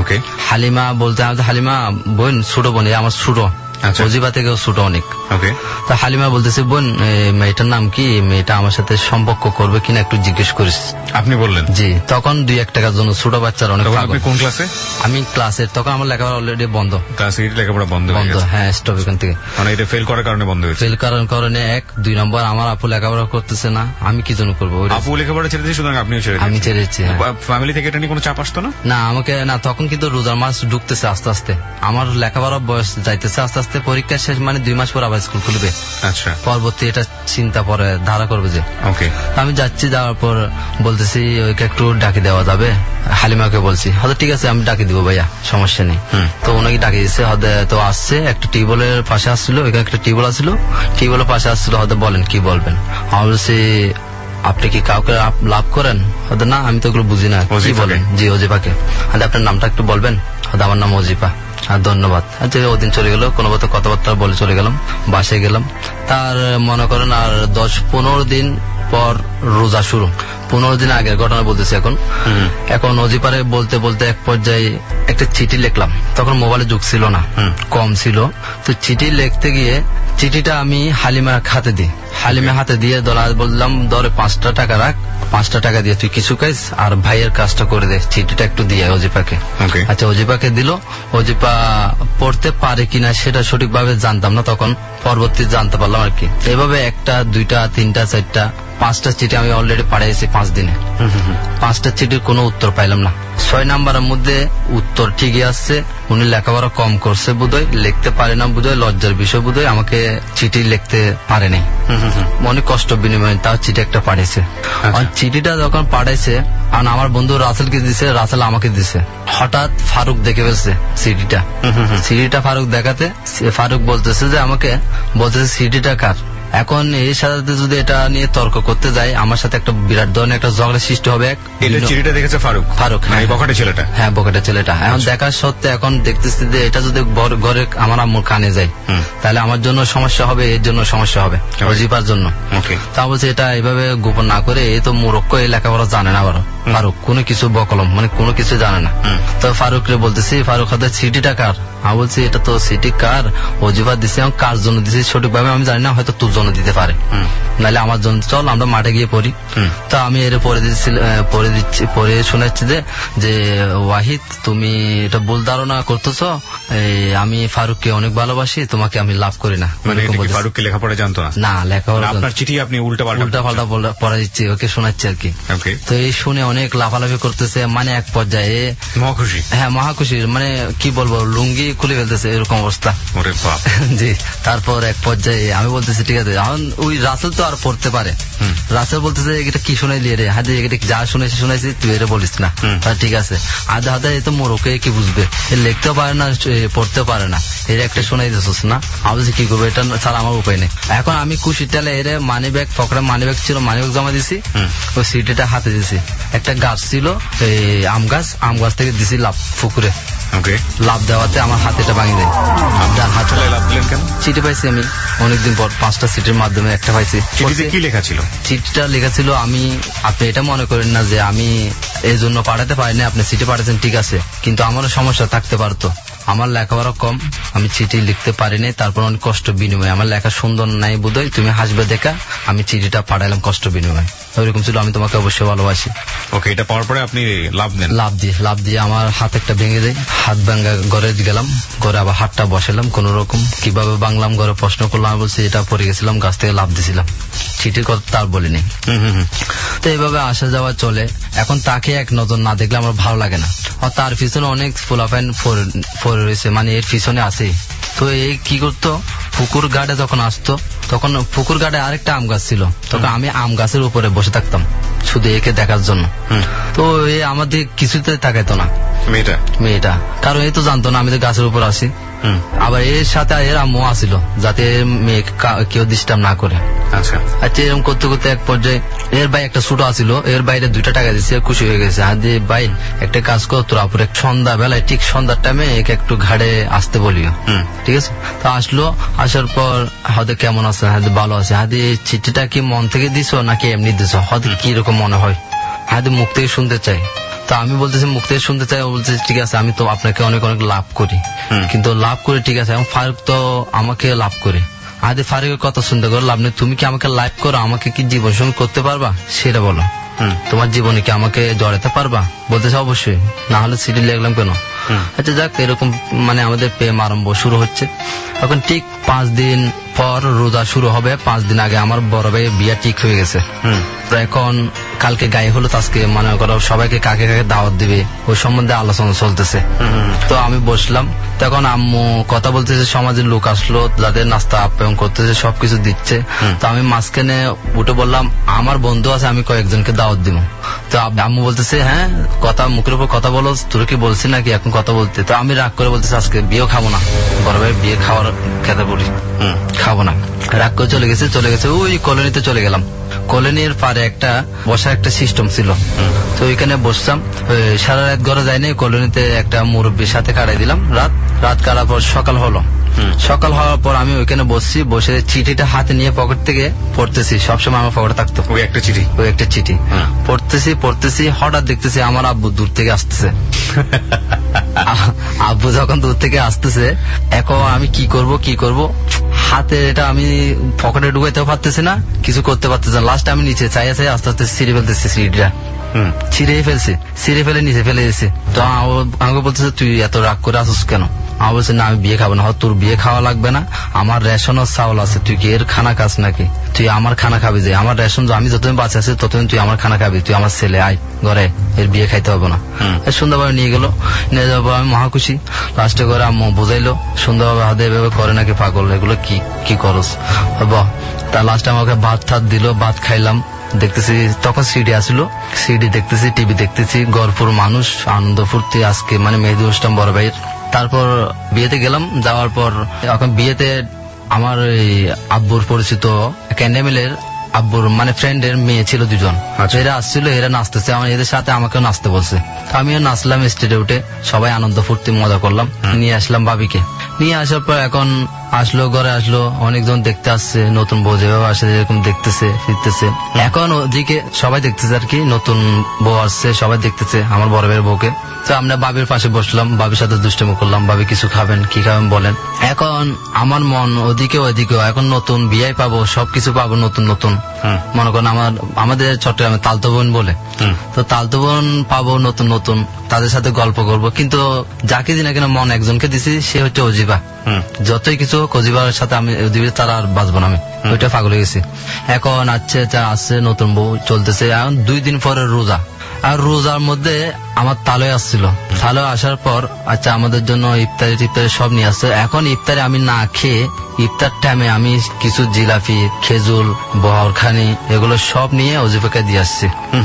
হালিমা বলতে হালিমা বোন, ছোট বোন, আমার ছোট ওজিফা থেকেও ছোট অনেক। তা হালিমা বলতেছে বোন মেয়েটার নাম কি, মেয়েটা আমার সাথে সম্পর্ক করবে কিনা একটু জিজ্ঞেস করিস। আপনি বললেন জি। তখন দুই এক টাকার জন্য ছোট বাচ্চার অনেক। কোন ক্লাসে? আমি ক্লাসের, তখন আমার লেখাপড়া অলরেডি বন্ধ। ক্লাস এইট লেখাপড়া বন্ধ বন্ধ হ্যাঁ, স্টপ এখান থেকে। মানে এটা ফেল করার কারণে বন্ধ হয়েছে। ফেল করার কারণে এক, দুই নম্বর আমার আপু লেখাপড়া করতেছে না, আমি কি জন্য করবো? আপু লেখাপড়া ছেড়ে দিয়েছে, সুতরাং আপনিও ছেড়ে? আমি ছেড়েছি। ফ্যামিলি থেকে এটা নিয়ে কোনো চাপ আসতো না? না, আমাকে না, তখন কিন্তু রোজার মাস ঢুকতেছে আস্তে আস্তে, আমার লেখাপড়ার বয়স যাইতেছে আস্তে আস্তে, আস্তে পরীক্ষা শেষ মানে দুই মাস পর আবার স্কুল খুলবে। আচ্ছা, পরবর্তী এটা চিন্তা পরে ধারা করবে যে। ওকে, আমি যাচ্ছি, যাওয়ার পর বলতেছি ওইকে একটু ডাকি দেওয়া যাবে, হালিমাকে বলছি হয়তো ঠিক আছে আমি ডাকি দিব ভাইয়া, সমস্যা নেই। তো ওনাকে ডাকি দিচ্ছে, হয়তো তো আসছে একটা টিউবওয়েলের পাশে আসছিল, ওইখানে একটা টিউবওয়েল আসছিল, টিউবওয়েলের পাশে আসছিল, হয়তো বলেন কি বলবেন। আমি বলছি আপনি কি কাউকে লাভ করেন? হয়তো না, আমি তো ওগুলো বুঝি না, কি বলেন? জি অজিফাকে। হয়তো আপনার নামটা একটু বলবেন? হয়তো আমার নাম অজিফা। আর ধন্যবাদ। আচ্ছা ওদিন চলে গেল, কোনো মতো কথাবার্তা বলে চলে গেলাম, বাসায় গেলাম। তার মনে করেন আর দশ পনেরো দিন পর রোজা শুরু, পনেরো দিন আগের ঘটনা বলতেছি এখন। এখন অজিপারে বলতে বলতে এক পর্যায়ে একটা চিঠি লিখলাম, তখন মোবাইলে যুগ ছিল না, কম ছিল। তো চিঠি লিখতে গিয়ে চিঠিটা আমি হালিমার হাতে দিই, হালিমার হাতে দিয়ে দলা বললাম ধরে পাঁচটা টাকা রাখ, পাঁচটা টাকা দিয়ে তুই কিছু খাইস আর ভাইয়ের কাজটা করে দে, চিঠিটা একটু দিয়ে অজিপাকে। আচ্ছা অজিপাকে দিল, অজিপা পড়তে পারে কিনা সেটা সঠিকভাবে জানতাম না তখন, পরবর্তী জানতে পারলাম আর কি। এভাবে একটা দুইটা তিনটা চারটা পাঁচটা চিঠি আমি অলরেডি পাঠিয়েছি পাঁচ দিনে। পাঁচটা চিঠির কোনো উত্তর পাইলাম না। ছয় নাম্বারের মধ্যে উত্তর ঠিকই আসছে, উনি লেখাপড়া কম করছে বোধহয়, লিখতে পারে না বোধহয়, লজ্জার বিষয় বোধহয়, আমাকে চিঠি লিখতে পারে নাই, অনেক কষ্ট বিনিময়ে তাও চিঠি একটা পাঠিয়েছে। আর চিঠিটা যখন পাঠাইছে আর আমার বন্ধু রাসেলকে দিছে, রাসেল আমাকে দিছে। হঠাৎ ফারুক দেখে ফেলছে সিডিটা, সিডিটা ফারুক দেখাতে ফারুক বলতেছে যে আমাকে বলতেছে সিডিটা কার। এখন এর সাথে যদি এটা নিয়ে তর্ক করতে যাই আমার সাথে একটা বিরাট ধরনের একটা ঝগড়া সৃষ্টি হবে। চিঠিটা দেখেছে ফারুক, ফারুক হ্যাঁ বকাটে ছেলেটা, হ্যাঁ বকাটে ছেলেটা। এখন দেখার সত্ত্বে এখন দেখতেছি যে এটা যদি ঘরে আমার আম্মুর কানে যায় তাহলে আমার জন্য সমস্যা হবে, এর জন্য সমস্যা হবে, অজিপার জন্য। তা বলছে এটা এইভাবে গোপন না করে, এই তো মূর্খ, এই লেখাপড়া জানে না আবার ফারুক, কোনো কিছু বকলম মানে কোনো কিছু জানে না। তো ফারুক রে বলতেছি ফারুক হাতে সিটিটা কার? আমি বলছি এটা তো সিটি কার, অজিফা দিছে, কার জন্য দিছে সঠিকভাবে আমি জানি না, হয়তো তোর জন্য দিতে পারে, নাহলে আমার জন্য চল আমরা মাঠে গিয়ে পড়ি। তো আমি এর পরে দিচ্ছি পরে দিচ্ছি পরে শোনাচ্ছি যে যে ওয়াহিদ তুমি এটা ভুল ধারণা করতেছ, আমি ফারুককে অনেক ভালোবাসি, তোমাকে আমি লাভ করি না। ফারুককে লেখাপড়া জানতো না? না, লেখাপড়া আপনার চিঠি আপনি উল্টা পাল্টা উল্টা পাল্টা পড়া দিচ্ছি, ওকে শোনাচ্ছি আর কি। তো এই শুনে অনেক লাফালাফি করতেছে, মানে এক পর্যায়ে মহাখুশি, হ্যাঁ মহাখুশি, মানে কি বলবো লুঙ্গি খুলে ফেলতেছে এরকম অবস্থা। জি, তারপর এক পর্যায়ে আমি বলতেছি ঠিক আছে, এখন ওই রাসেল তো আর পড়তে পারে, রাসেল বলতেছে এটা কি শোনাইলি রে, হাতে এটা যা শুনেছি শুনাইছি তুই এটা বলিস না। ঠিক আছে, আধা আধা এ তো মোরকে কি বুঝবে, লিখতেও পারে না পড়তেও পারে না, এর একটা শোনাই দিচ্ছিস না। আমি বলছি কি করবো, এটা ছাড়া আমার উপায় নেই। এখন আমি খুশি টালে এর মানি ব্যাগ, পকেটে মানি ব্যাগ ছিল, মানি ব্যাগ জমা দিছি, ওই সিটিটা হাতে দিছি। একটা গাছ ছিল এই আম গাছ, আম গাছ থেকে দিছি লাভ পুকুরে, লাভ দেওয়াতে আমার হাতেটা ভাঙি যায়। চিঠি পাইছি আমি অনেকদিন পর, পাঁচটা চিঠির মাধ্যমে একটা পাইছি। কি লেখা ছিল? চিঠিটা লেখা ছিল আমি, আপনি এটা মনে করেন না যে আমি এই জন্য পাঠাতে পারিনি, আপনি চিঠি পাঠাচ্ছেন ঠিক আছে, কিন্তু আমারও সমস্যা থাকতে পারতো, আমার লেখাপড়া কম, আমি চিঠি লিখতে পারিনি, তারপর অনেক কষ্ট বিনিময়, আমার লেখা সুন্দর নাই বোধহয়, তুমি হাসবে দেখা আমি চিঠিটা পাঠাইলাম কষ্ট বিনিময়, ওইরকম ছিল, আমি তোমাকে অবশ্যই ভালোবাসি। ওকে, এটা পাওয়ার পরে আপনি লাভ নেন? লাভ দিয়ে লাভ দিয়ে আমার হাত একটা ভেঙে যায়, হাত ভাঙা, ঘরে গেলাম, ঘরে আবার হাতটা বসালাম কোন রকম, কিভাবে বাংলাম ঘরে প্রশ্ন করলাম, বলছি এটা পড়ে গেছিলাম, গাছ থেকে লাভ দিছিলাম, চিঠির কথা তার বলিনি। তো এইভাবে আসা যাওয়া চলে। এখন তাকে এক নজর না দেখলে আমার ভালো লাগে না, আর তার পিছনে অনেক ফুলাফাইন পড়ে রয়েছে, মানে এর পিছনে আছে। তো এই কি করতো, পুকুর ঘাটে যখন আসতো তখন পুকুর ঘাটে আরেকটা আম গাছ ছিল, তখন আমি আম গাছের উপরে বসে থাকতাম শুধু একে দেখার জন্য। তো এ আমাদের কিছুতে তাকাইতো না মেয়েটা মেয়েটা কারণ এই তো জানতো না আমি তো গাছের উপর আসি। আবার এর সাথে এর আম্মু আসিল যাতে মেয়ে কেউ ডিস্টার্ব না করে। আচ্ছা আচ্ছা এরকম করতে করতে এক পর্যায়ে এর ভাই একটা ছোট আসিল, এর বাইরে দুইটা টাকা দিচ্ছে, খুশি হয়ে গেছে। আর যে ভাই একটা কাজ কর, তোর আপুর সন্ধ্যা বেলায় ঠিক সন্ধ্যার টাইমে একে একটু ঘাটে আসতে বলিও, ঠিক আছে? তো আসলো, আসার পর হয়তো কেমন আছে, হয়তো ভালো আছে, হয়তো এই চিঠিটা কি মন থেকে দিছো নাকি এমনি দিছো, হয়তো কিরকম মনে হয়, হয়তো মুখ থেকে শুনতে চাই। তো আমি বলতেছি মুখ থেকে শুনতে চাই, বলতেছি ঠিক আছে আমি তো আপনাকে অনেক অনেক লাভ করি, কিন্তু লাভ করে ঠিক আছে, এবং ফারুক তো আমাকে লাভ করে, আদি ফারুকের কথা শুনতে করে লাভ নেই, তুমি কি আমাকে লাইভ করো, আমাকে কি জীবন সঙ্গী করতে পারবা সেটা বলো, তোমার জীবনে কি আমাকে জড়াতে পারবা? বলতেছে অবশ্যই, না হলে সিডি লিখলাম কেন। আচ্ছা যাক, এরকম মানে আমাদের প্রেম আরম্ভ শুরু হচ্ছে। এখন ঠিক পাঁচ দিন পর রোজা শুরু হবে, পাঁচ দিন আগে আমার বড় ভাইয়ের বিয়ে ঠিক হয়ে গেছে। এখন কালকে গায়ে হলুদ, আজকে মনে করো সবাইকে কাকে কাকে দাওয়াত দিবে ওই সম্বন্ধে আলোচনা চলতেছে। তো আমি বসলাম, তখন আম্মু কথা বলতেছে, সমাজের লোক আসলো, যাদের নাস্তা আপ্যায়ন করতেছে, সবকিছু দিচ্ছে। তো আমি মাঝখানে উঠে বললাম আমার বন্ধু আছে, আমি কয়েকজনকে দাওয়াত দিব। তো আম্মু বলতেছে হ্যাঁ কথা মুখের উপর কথা বলো, তোর কি বলছি নাকি এখন কথা বলতে। তো আমি রাগ করে বলতেছি আজকে বিয়েও খাবো না, বড় ভাই বিয়ে খাওয়ার খেতে বলি, খাবো না। রাগ করে চলে গেছে চলে গেছে ওই কলোনিতে চলে গেলাম। কলোনির পারে একটা বসার একটা সিস্টেম ছিল, তো ওইখানে বসলাম। সারা রাত ঘরে যায়নি, কলোনিতে একটা মুরব্বীর সাথে কাটাই দিলাম রাত। রাত কাটার পর সকাল হলো। সকাল হওয়ার পর আমি ওইখানে বসছি, বসে চিঠিটা হাতে নিয়ে পকেট থেকে পড়তেছি। সবসময় আমার পকেটে থাকতো ওই একটা চিঠি ওই একটা চিঠি পড়তেছি পড়তেছি হঠাৎ দেখতেছি আমার আব্বু দূর থেকে আসতেছে। আব্বু যখন দূর থেকে আসতেছে, এখন আমি কি করব কি করব হাতে এটা আমি পকেটে ঢুকাইতেও পারতেছি না, কিছু করতে পারতেছি না। লাস্ট আমি নিচে চাইয়া চাই আস্তে আস্তে ছিঁড়ে ফেলতেছি, সিঁড়িটা ছিঁড়ে ফেলছি, ছিঁড়ে ফেলে নিচে ফেলে দিয়েছি। তো আমাকে বলতেছে তুই এত রাগ করে আসিস কেন? আমার বলছে না আমি বিয়ে খাবো না। তোর বিয়ে খাওয়া লাগবে না, আমার রেশনের চাউল আছে, তুই কি এর খানা খাস নাকি? তুই আমার খানা খাবি, যে আমার রেশন আমি যতদিন বাঁচে আছি ততদিন তুই আমার খানা খাবি, তুই আমার ছেলে আয় ঘরে, এর বিয়ে খাইতে হবে না। সুন্দরভাবে নিয়ে গেল, নিয়ে যাওয়ার পর আমি মহাখুশি। লাস্টে করে আম্মু বুঝাইলো সুন্দরভাবে হাতে এভাবে করে নাকি পাগল, এগুলো কি কি করস বাহ। তার লাস্টে আমাকে ভাত ঠাত দিল, ভাত খাইলাম। দেখতেছি তখন সিডি আসলো, সিডি দেখতেছি, টিভি দেখতেছি, গড়পুর মানুষ আনন্দ ফুর্তি, আজকে মানে মেহেদি অনুষ্ঠান বড় ভাইয়ের। তারপর বিয়েতে গেলাম, যাওয়ার পর এখন বিয়েতে আমার আব্বুর পরিচিত ক্যান্ডেমিলের আব্বুর মানে ফ্রেন্ডের মেয়ে ছিল দুজন, এরা আসছিল, এরা নাচতেছে, আমার এদের সাথে আমাকেও নাচতে বলছে। আমিও নাচলাম স্টেজে উঠে, সবাই আনন্দ ফুর্তি মজা করলাম। নিয়ে আসলাম ভাবিকে, নিয়ে আসার পর এখন আসলো ঘরে, আসলো অনেকজন দেখতে আসছে, নতুন বউ যেভাবে আসে এরকম দেখতেছে ফিরতেছে। এখন ওদিকে সবাই দেখতেছে আর কি, নতুন বউ আসছে, সবাই দেখতেছে আমার বড় ভাইয়ের বউকে। তো আমরা বাবির পাশে বসলাম, বাবির সাথে দুষ্টামি করলাম, বাবি কিছু খাবেন কি খাবেন বলেন। এখন আমার মন ওদিকে ওইদিকেও, এখন নতুন বিয়ে পাবো, সবকিছু পাবো নতুন নতুন। মনে করেন আমার আমাদের চট্টগ্রামে তালতো বোন বলে, তো তালতো বোন পাবো নতুন নতুন, তাদের সাথে গল্প করবো। কিন্তু যাকে দিন কেন মন একজনকে দিছি, সে হচ্ছে অজিবা। যতই কিছু হোক অজিবার সাথে আমি তারা আর বাঁচবো না, আমি ওইটা পাগল হয়ে গেছি। এখন আছে আসছে নতুন বউ চলতেছে, এখন দুই দিন পরে রোজা, আর রোজার মধ্যে আমার তালয় আসছিল। তালয় আসার পর আচ্ছা আমাদের জন্য ইফতারি টিফতারি সব নিয়ে আসছে। এখন ইফতারি আমি না খেয়ে, ইফতার টাইমে আমি কিছু জিলাপি, খেজুর, বহরখানি এগুলো সব নিয়ে অজিফাকে দিয়ে আসছি।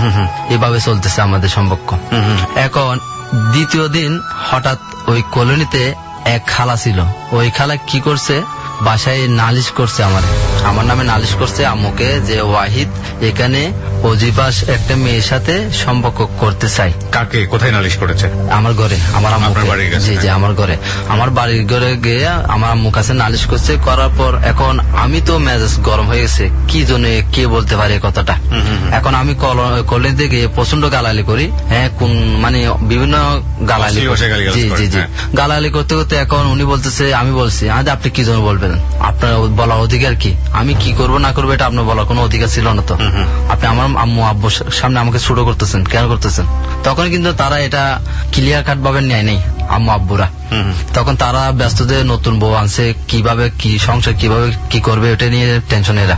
এভাবে চলতেছে আমাদের সম্পর্ক। এখন দ্বিতীয় দিন হঠাৎ ওই কলোনিতে এক খালা ছিল, ওই খালা কি করছে, বাসায় নালিশ করছে, আমার আমার নামে নালিশ করছে আম্মুকে, যে ওয়াহিদ এখানে অজিবাস একটা মেয়ের সাথে সম্পর্ক করতে চাই। কাকে কোথায় নালিশ করেছে? আমার ঘরে, আমার আম্মুকে। জি জি আমার ঘরে, আমার বাড়ির ঘরে গিয়ে আমার আম্মুর কাছে নালিশ করছে। করার পর এখন আমি তো মেজাজ গরম হয়ে গেছে, কি জন্য কে বলতে পারে কথাটা। এখন আমি কলেজে গিয়ে প্রচন্ড গালালি করি, হ্যাঁ কোন মানে বিভিন্ন গালালি, জি জি জি গালালি করতে করতে এখন উনি বলতেছে, আমি বলছি আজ আপনি কি জন্য বলবেন, আপনার বলার অধিকার কি, আমি কি করবো না করবো এটা আপনার বলার কোনো অধিকার ছিল না। তো আপনি আমার আম্মু আব্বুর সামনে আমাকে ছোট করতেছেন, কেন করতেছেন? তখন কিন্তু তারা এটা ক্লিয়ার কাট ভাবে নেয় নেই আম্মু আব্বুরা। তখন তারা ব্যস্ত যে নতুন বউ আনছে, কিভাবে কি সংসার কিভাবে কি করবে এটা নিয়ে টেনশন এরা।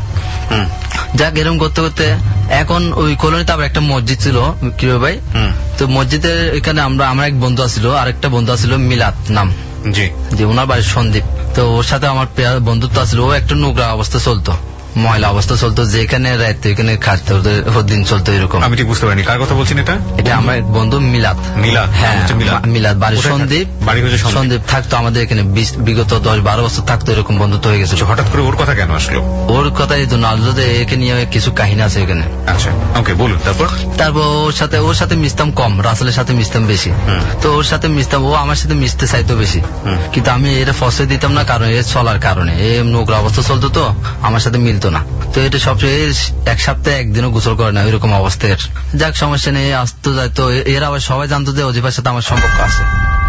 যাক এরকম করতে করতে এখন ওই কলোনিতে আবার একটা মসজিদ ছিল কিরো ভাই, তো মসজিদের এখানে আমরা আমার এক বন্ধু আছিল, আরেকটা বন্ধু আছিল মিলাদ নাম, জি জি ওনার বাড়ির সন্দীপ। তো ওর সাথে আমার বন্ধুত্ব আছিল, ও একটা নোংরা অবস্থা চলতো, ময়লা অবস্থা চলতো, যেখানে রাত ওইখানে খাটতে দিন চলতো এরকম। আমি ঠিক বুঝতে পারিনি কার কথা বলছেন এটা? এটা আমার বন্ধু মিলাদ। মিলাদ? হ্যাঁ মিলাদ, বাড়ির সন্দীপ, বাড়ি হচ্ছে সন্দীপ, থাকতো আমাদের এখানে বিগত দশ বারো বছর থাকতো, এরকম বন্ধুত্ব হয়ে গেছে। হঠাৎ করে ওর কথা কেন আসলো? ওর কথা এই জন্য আসলো যে একে নিয়ে কিছু কাহিনী আছে এখানে। আচ্ছা ওকে বলুন। তারপর তারপর ওর সাথে ওর সাথে মিশতাম কম, রাসেলের সাথে মিশতাম বেশি। তো ওর সাথে মিশতাম, ও আমার সাথে মিশতে চাইতো বেশি, কিন্তু আমি এটা ফসে দিতাম না, কারণ এর চলার কারণে এ নোংরা অবস্থা চলতো, তো আমার সাথে মিলতো না। তো এটা সবচেয়ে এক সপ্তাহে একদিনও গোসল করে না এরকম অবস্থায়। যাক সমস্যা নেই, আসতো যাইতো। এরা আবার সবাই জানতো যে অজিফার সাথে আমার সম্পর্ক আছে।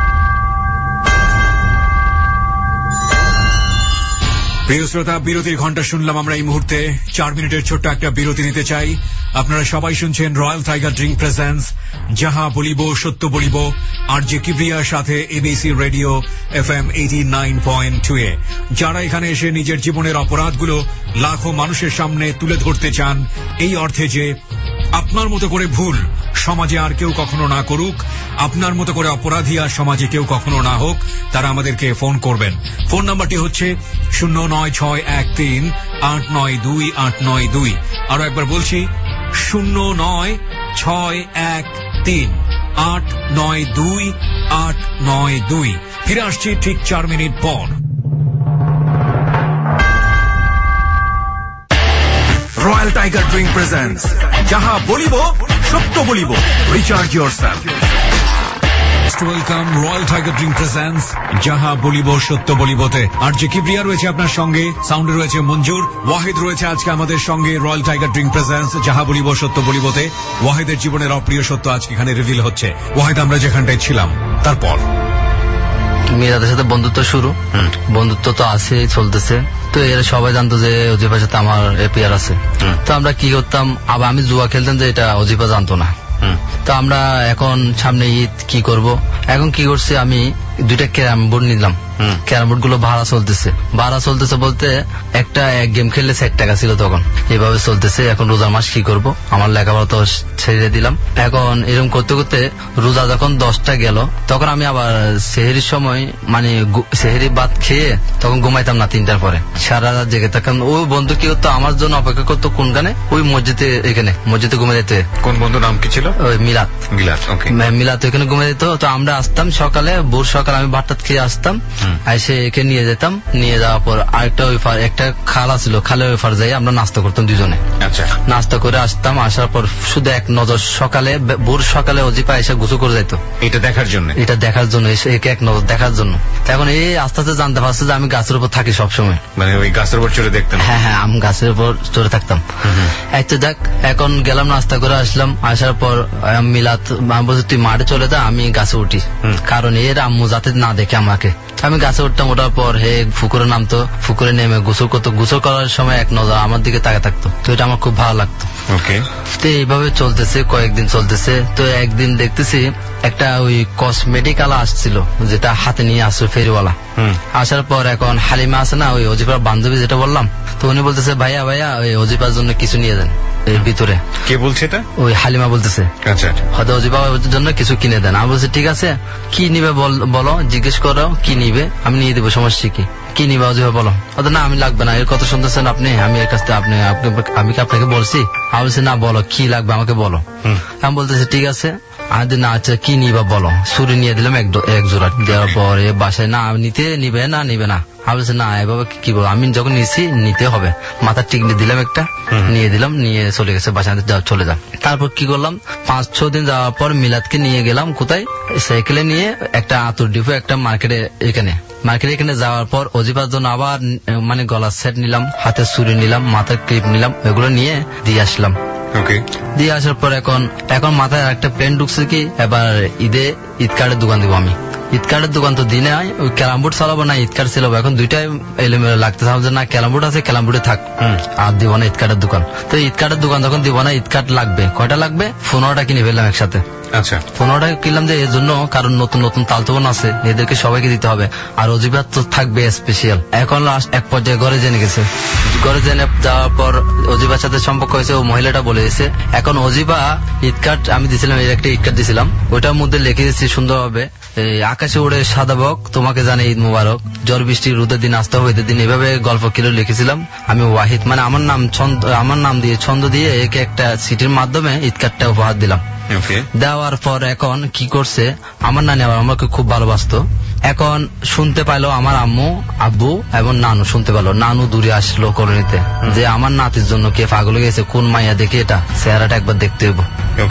প্রিয় শ্রোতা, বিরতির ঘন্টা শুনলাম আমরা এই মুহূর্তে। চার মিনিটের ছোট্ট একটা বিরতি নিতে চাই। আপনারা সবাই শুনছেন রয়্যাল টাইগার ড্রিঙ্ক প্রেজেন্স যাহা বলিব সত্য বলিব, আর যে কিবরিয়ার সাথে ABC radio F M eighty nine point two এ। যারা এখানে এসে নিজের জীবনের অপরাধগুলো লাখো মানুষের সামনে তুলে ধরতে চান, এই অর্থে যে আপনার মতো করে ভুল সমাজে আর কেউ কখনো না করুক, আপনার মতো করে অপরাধী আর সমাজে কেউ কখনো না হোক, তারা আমাদেরকে ফোন করবেন। ফোন নাম্বারটি হচ্ছে শূন্য নয় ছয় এক তিন আট নয় দুই আট নয় দুই। আরো একবার বলছি, শূন্য নয় ছয় এক তিন আট নয় দুই আট নয় দুই। ফিরে আসছি ঠিক চার মিনিট পর। রয়্যাল টাইগার ড্রিঙ্ক প্রেজেন্টস যাহা বলিব সত্য বলিব, recharge yourself. Welcome royal tiger drink presents যাহা বলিব সত্য বলিবতে। আর যে কিবরিয়া রয়েছে আপনার সঙ্গে, সাউন্ডে রয়েছে মঞ্জুর, ওয়াহিদ রয়েছে আজকে আমাদের সঙ্গে রয়্যাল টাইগার ড্রিঙ্ক প্রেজেন্টস যাহা বলিব সত্য বলিবতে। ওয়াহিদের জীবনের অপ্রিয় সত্য আজকে এখানে রিভিল হচ্ছে। ওয়াহিদ, আমরা যেখানটায় ছিলাম তারপর মেয়েদের সাথে বন্ধুত্ব শুরু, বন্ধুত্ব তো আছে চলতেছে। তো এরা সবাই জানতো যে অজিফার সাথে আমার এপিআর আছে। তো আমরা কি করতাম, আবার আমি জুয়া খেলতাম যে এটা অজিফা জানতো না। তো আমরা এখন সামনে ঈদ কি করব, এখন কি করছি, আমি দুইটা ক্যারাম বোর্ড নিলাম। ক্যারাম বোর্ড গুলো ভাড়া চলতেছে, ভাড়া চলতেছে বলতে একটা এক গেম খেললে ষাট টাকা ছিল তখন। এভাবে চলতেছে। এখন রোজার মাস কি করব, আমার লেখাপড়া তো ছেড়ে দিলাম। এখন এরকম করতে করতে রোজা যখন দশটা গেল, তখন আমি আবার সেহেরির সময় মানে সেহেরি ভাত খেয়ে তখন ঘুমাইতাম না তিনটার পরে, সারা রাত জেগে থাকতাম। ওই বন্ধু কি করতো, আমার জন্য অপেক্ষা করতো কোনখানে, ওই মসজিদে, এখানে মসজিদে ঘুমে যেতে। কোন বন্ধু নাম কি ছিল? ওই মিলাদ। মিলাদ, ওকে। মিলাদ ওখানে ঘুমে যেত। তো আমরা আসতাম সকালে, ভোর সকালে আমি ভাত টাত খেয়ে আসতাম, এসে একে নিয়ে যেতাম। নিয়ে যাওয়ার পর আরেকটা ওইফার একটা খালা ছিল, খালে ওইফার যাই আমরা নাস্তা করতাম দুজনে। আচ্ছা। নাস্তা করে আসতাম, আসার পর শুধু এক নজর সকালে, ভোর সকালে অজিপা এসে গোসল করে যাইতো এটা দেখার জন্য, এটা দেখার জন্য, এসে একে এক নজর দেখার জন্য। এখন এই আস্তে আস্তে জানতে পারছে যে আমি গাছের উপর থাকি সবসময়। মানে ওই গাছের উপর চড়ে দেখতেন? হ্যাঁ হ্যাঁ, আমি গাছের উপর চড়ে থাকতাম। একটা দেখ, এখন গেলাম নাস্তা করে আসলাম, আসার পর মিলাত বলছে তুই মাঠে চলে যা, আমি গাছে উঠি, কারণ এর আম্মু যাতে না দেখে আমাকে। আমি গাছে উঠতাম, ওঠার পর হে পুকুরে নামতো, পুকুরে নেমে গোসল করতো। গোসল করার সময় এক নজর আমার দিকে তাকে থাকতো। তো এটা আমার খুব ভালো লাগতো। তো এইভাবে চলতেছে, কয়েকদিন চলতেছে। তো একদিন দেখতেছি একটা ওই কসমেটিক আলা আসছিল, যেটা হাতে নিয়ে আসছে ফেরিওয়ালা। আসার পর এখন হালিমা আছে না, ওই অজিফার বান্ধবী যেটা বললাম, তো উনি বলতেছে ভাইয়া ভাইয়া ওই অজিফার জন্য কিছু নিয়ে দেন এর ভিতরে। কে বলছে এটা? ওই হালিমা বলতেছে হয়তো অজিফা জন্য কিছু কিনে দেন। আমি বলছি ঠিক আছে, কি নিবে বলো, জিজ্ঞেস করো কি নিবে, আমি নিয়ে দেবো, সমস্যা কি, কি নিবে অজিফা বলো। হয়তো না আমি লাগবে না, এর কথা শুনতেছেন আপনি, আমি এর কাছ থেকে আপনি আমি কি আপনাকে বলছি? আমি বলছি না, বলো কি লাগবে আমাকে বলো। আমি বলতেছি ঠিক আছে, আমি না আচ্ছা কি নিবা বলো। ছুরি নিয়ে দিলাম এক জোড়া, দেওয়ার পরে বাসায় না নিতে নিবে না নিবে না। আমি বলছি না এভাবে কি বলবো, আমি যখন নিছি নিতে হবে। মাথার টিকলি দিলাম একটা, নিয়ে দিলাম, নিয়ে চলে গেছে বাসায়, চলে যান। তারপর কি করলাম, পাঁচ ছ দিন যাওয়ার পর মিলাদকে নিয়ে গেলাম কোথায়, সাইকেলে নিয়ে একটা আতুর ডিপো, একটা মার্কেটে, এখানে মার্কেটে এখানে যাওয়ার পর অজিফার জন্য আবার মানে গলার সেট নিলাম, হাতের ছুরি নিলাম, মাথার ক্লিপ নিলাম, এগুলো নিয়ে দিয়ে আসলাম। দিয়ে আসার পর এখন এখন মাথায় একটা প্ল্যান ঢুকছে কি, এবার ঈদে ঈদ কার্ডের দোকান দিব আমি। ঈদ কার্ডের দোকান তো দিনে ওই ক্যারাম বোর্ড চালাবো না ঈদ কার্ড চালাবো, এখন দুইটাই এলোমেলো লাগতেছে। যে না ক্যারাম বোর্ড আছে, ক্যারাম বোর্ডে থাক, আর দিব না ঈদ কার্ডের দোকান। তো ঈদ কার্ডের দোকান যখন দিব না, ঈদ কার্ড লাগবে কয়টা লাগবে, পনেরোটা কিনে ফেললাম একসাথে। আচ্ছা, পনেরোটা কিনলাম যে এর জন্য, কারণ নতুন নতুন তালতোবন আছে, এদেরকে সবাইকে দিতে হবে, আর অজিফা তো থাকবে স্পেশাল। এখন লাস্ট এক পর্যায়ে ঘরে জেনে গেছে, ঘরে জেনে যাওয়ার পর অজিফার সাথে সম্পর্ক হয়েছে, ও মহিলাটা বলে দিয়েছে। এখন অজিফা ঈদ কার্ড আমি দিয়েছিলাম, এর একটা ঈদ কার্ড দিয়েছিলাম, ওইটার মধ্যে লিখে দিচ্ছি সুন্দরভাবে, আকাশে উড়ে সাদা বক তোমাকে জানে ঈদ মুবারক, ঝড় বৃষ্টি রোদের দিন আসতে হবে দিন, এভাবে গল্প কিলো লিখেছিলাম। আমি ওয়াহিদ মানে আমার নাম ছন্দ, আমার নাম দিয়ে ছন্দ দিয়ে একে একটা সিটির মাধ্যমে ঈদ কার্ডটা উপহার দিলাম। দেওয়ার পর এখন কি করছে, আমার নানি আবার আমাকে খুব ভালোবাসতো। এখন শুনতে পাইলো আমার আম্মু আব্বু এবং নানু, শুনতে পাইলো, নানু দূরে আসলো কলোনিতে, যে আমার নাতির জন্য কে পাগল হয়ে গেছে, কোন মাইয়া দেখে এটা চেহারাটা একবার দেখতে হইব।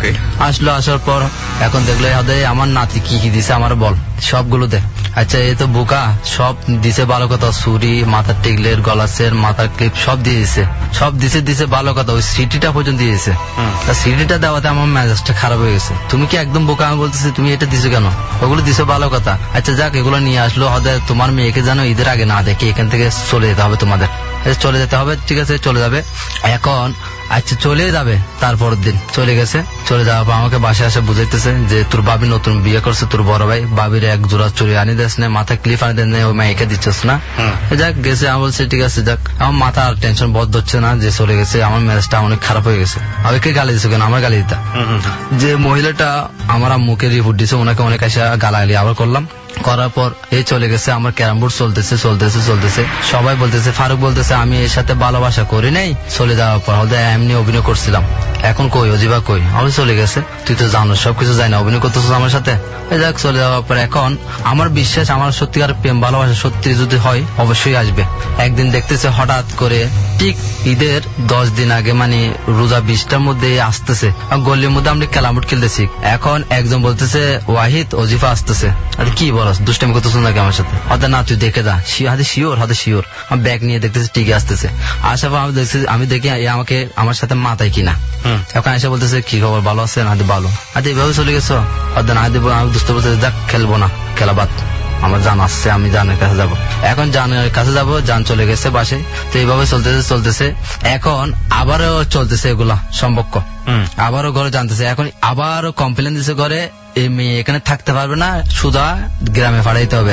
আসলো, আসার পর এখন দেখলো আমার নাতি কি কি দিছে আমার বল, সবগুলো দে। আচ্ছা এই তো বোকা, সব দিছে ভালো কথা, ছুরি, মাথার টিকলের, গলাসের, মাথার ক্লিপ সব দিয়ে দিছে, সব দিছে দিছে ভালো কথা, ওই সিটিটা পর্যন্ত দিয়েছে। সিটিটা দেওয়াতে আমার মেজাজটা খারাপ হয়ে গেছে, তুমি কি একদম বোকা, আমি বলতেছি তুমি এটা দিছো কেন, ওগুলো দিছো ভালো কথা। আচ্ছা যাক, এগুলো নিয়ে আসলো, হয়তো তোমার মেয়েকে জানো ঈদের আগে না দেখে এখান থেকে চলে যেতে হবে তোমাদের। চলে যেতে হবে, ঠিক আছে চলে যাবে। এখন আচ্ছা চলে যাবে, তারপরের দিন চলে গেছে। চলে যাওয়ার পর আমাকে বাসায় আসে বুঝাইতেছে যে তোর বাবি নতুন বিয়ে করছে, তোর বড় ভাই, বাবির এক জোড়া চুরি আনি দিস না, মাথায় ক্লিপ আনি দেন না, ওই মাইকে দিচ্ছিস না। যাক গেছে, আমি বলছি ঠিক আছে যাক, আমার মাথা আর টেনশন বদ্ধ হচ্ছে না যে চলে গেছে। আমার মেজাজটা অনেক খারাপ হয়ে গেছে। আমি কে গালি দিচ্ছে কেন? আমার গালি দিতা যে মহিলাটা আমার মুখে রিপোর্ট দিছে, ওনাকে অনেক এসে গালাগালি আবার করলাম। করার পর এই চলে গেছে, আমার ক্যারাম বোর্ড চলতেছে চলতেছে চলতেছে সবাই বলতেছে, ফারুক বলতেছে আমি এর সাথে ভালোবাসা করি নাই, চলে যাওয়ার পর ওদের এমনি অভিনয় করছিলাম, এখন কই অজিবা কই? আমি চলে গেছে, তুই তো জানো সবকিছু জানি না, অভিনয় করতেছিস আমার সাথে। এই যাক চলে যাওয়ার পর এখন আমার বিশ্বাস আমার সত্যিকার প্রেম ভালোবাসা সত্যি যদি হয় অবশ্যই আসবে। একদিন দেখতেছে হঠাৎ করে ঠিক ঈদের দশ দিন আগে মানে রোজা বিশটার মধ্যে আসতেছে, গলির মধ্যে আমরা ক্যারাম খেলতেছি। এখন একজন বলতেছে ওয়াহিদ অজিফা আসতেছে। আরে কি বলস, দুষ্টামি করতেছ নাকি আমার সাথে? হয়তো না তুই দেখে যা, হাতে শিওর হাতে শিওর। আমি ব্যাগ নিয়ে দেখতেছি ঠিকই আসতেছে। আসার পর আমি দেখছি, আমি দেখি আমাকে আমার সাথে মাথায় কিনা। এখন এসে বলতেছে কি খবর, ভালো আছে? না ভালো। আচ্ছা এভাবে চলে গেছো? হয়তো না দেবো। আমি বুঝতে বলতেছি যাক খেলবো না, খেলা বাদ, আমার জান আসছে, আমি জানের কাছে যাব। এখন জানের কাছে যাব, জান চলে গেছে বাসে। তো এইভাবে চলতেছে চলতেছে এখন আবারও চলতেছে এগুলা সম্পর্ক, আবারও ঘরে জানতেছে। এখন আবারও কমপ্লেন দিছে ঘরে, এই মেয়ে এখানে থাকতে পারবে না, সুদা গ্রামে পাঠাইতে হবে।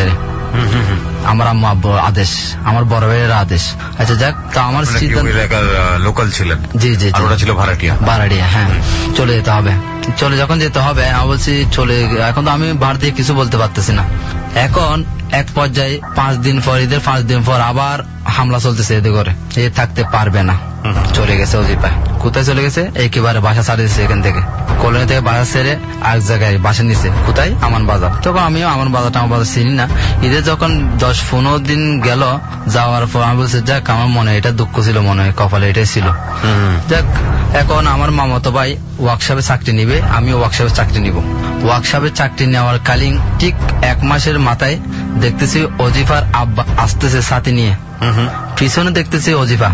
আমার আম্মা আব্বুর আদেশ, আমার বড় ভাইয়ের আদেশ। আচ্ছা যাক, তো আমার লোকাল ছিলেন? জি জি ওরা ছিল ভাড়াটিয়া। ভাড়াটিয়া, হ্যাঁ। চলে যেতে হবে, চলে যখন যেতে হবে আমি বলছি চলে। এখন তো আমি ভাড়া দিয়ে কিছু বলতে পারতেছি না। এখন এক পর্যায়ে পাঁচ দিন পর, ঈদের পাঁচ দিন পর আবার হামলা চলতেছে এদের ঘরে, এ থাকতে পারবে না, চলে গেছে অজিপা। কোথায় চলে গেছে? একেবারে বাসা ছাড়িয়ে দিচ্ছে, এখান থেকে কলোনি থেকে বাসা ছেড়ে এক জায়গায় বাসা নিছে। কোথায়? আমান বাজার। তখন আমিও আমান বাজারটা আমার বাজার চিনি না। ঈদের যখন দশ পনেরো দিন গেল যাওয়ার পর আমি বলছি যাক আমার মনে এটা দুঃখ ছিল, মনে হয় কপালে এটাই ছিল। যাক এখন আমার মামাতো ভাই ওয়ার্কশপে চাকরি নিবে, আমিও ওয়ার্কশপে চাকরি নিব। ওয়ার্কশপে চাকরি নেওয়ার কালীন ঠিক এক মাসের মাথায় দেখতেছি অজিফার আব্বা আসতেছে সাথে নিয়ে, পিছনে দেখতেছি অজিফা।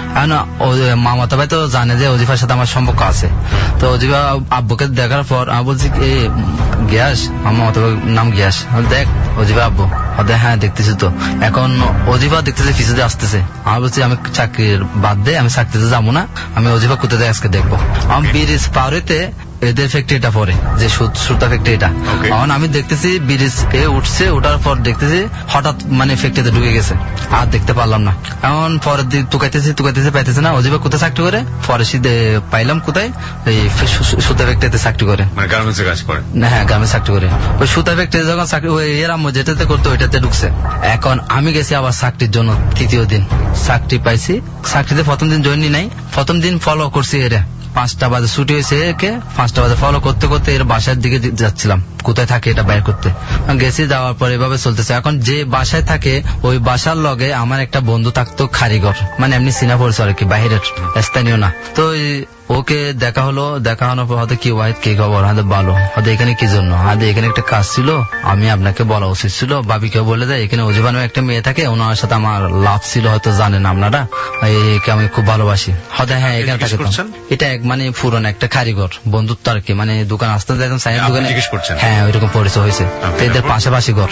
মামাতো ভাই তো জানে যে অজিফার সাথে আমার সম্পর্ক আছে। তো অজিফা আব্বুকে দেখার পর আমি বলছি এই গ্যাস, আমার মামাতো নাম গ্যাস, দেখ অজিফা আব্বু। হ্যাঁ দেখতেছি তো। এখন অজিফা দেখতেছে পিছনে আসতেছে। আমি বলছি আমি চাকরির বাদ দে, আমি চাকরিতে যাবো না, আমি অজিফা কোথায় যায় আজকে দেখবো। আমি ব্রিজ পার হইতে এদের ফ্যাক্টরিটা পরে, যে সুতা ফ্যাক্টরিটা। এখন আমি দেখতেছি ব্রিজ এ উঠছে, ওঠার পর দেখতেছি হঠাৎ মানে ফ্যাক্টরিতে ঢুকে গেছে, আর দেখতে পারলাম না। এখন পরের দিন তুকাইতেছি তুকাইতেছি পাইতেছে না, অজিবা কোথায় চাকরি করে? পরে সিধে পাইলাম কোথায়, এই সুতা ফ্যাক্টরিতে চাকরি করে, মানে গার্মেন্টসে কাজ করে। হ্যাঁ গার্মেন্টস চাকরি করে। ওই সুতা ফ্যাক্টরি যখন চাকরি, ওই এর আম্মু যেটাতে করতো ওইটাতে ঢুকছে। এখন আমি গেছি আবার চাকরির জন্য তৃতীয় দিন, চাকরি পাইছি। চাকরিতে প্রথম দিন জয়েন নাই, প্রথম দিন ফলো করছি এরা। পাঁচটা বাজে ছুটি হয়েছে, একে পাঁচটা বাজে ফলো করতে করতে এর বাসার দিকে যাচ্ছিলাম, কোথায় থাকে এটা বাইর করতে গেছি। যাওয়ার পর এভাবে চলতেছে। এখন যে বাসায় থাকে ওই বাসার লগে আমার একটা বন্ধু থাকতো কারিগর, মানে এমনি সিনা পড়ছে আর কি, বাহিরের স্থানীয় না। তো ওকে দেখা হলো, দেখা হওয়ার পর হয়তো কি ওয়াহিদ কি খবর, হয়তো ভালো, হয়তো এখানে কি জন্য, হয়তো এখানে একটা কাজ ছিল, আমি আপনাকে বলা উচিত ছিল। বাবিকেও বলে দেয় এখানে অজিবানো একটা মেয়ে থাকে, ওনার সাথে আমার লাভ ছিল, হয়তো জানেন আপনারা, একে আমি খুব ভালোবাসি। হয়তো হ্যাঁ এখানে থাকে। এটা এক মানে পুরনো একটা কারিগর বন্ধুত্ব আর কি, মানে দোকান আসতে যাইতাম সাইন দোকানে, হ্যাঁ ওইরকম পরিচয় হয়েছে। এদের পাশাপাশি ঘর।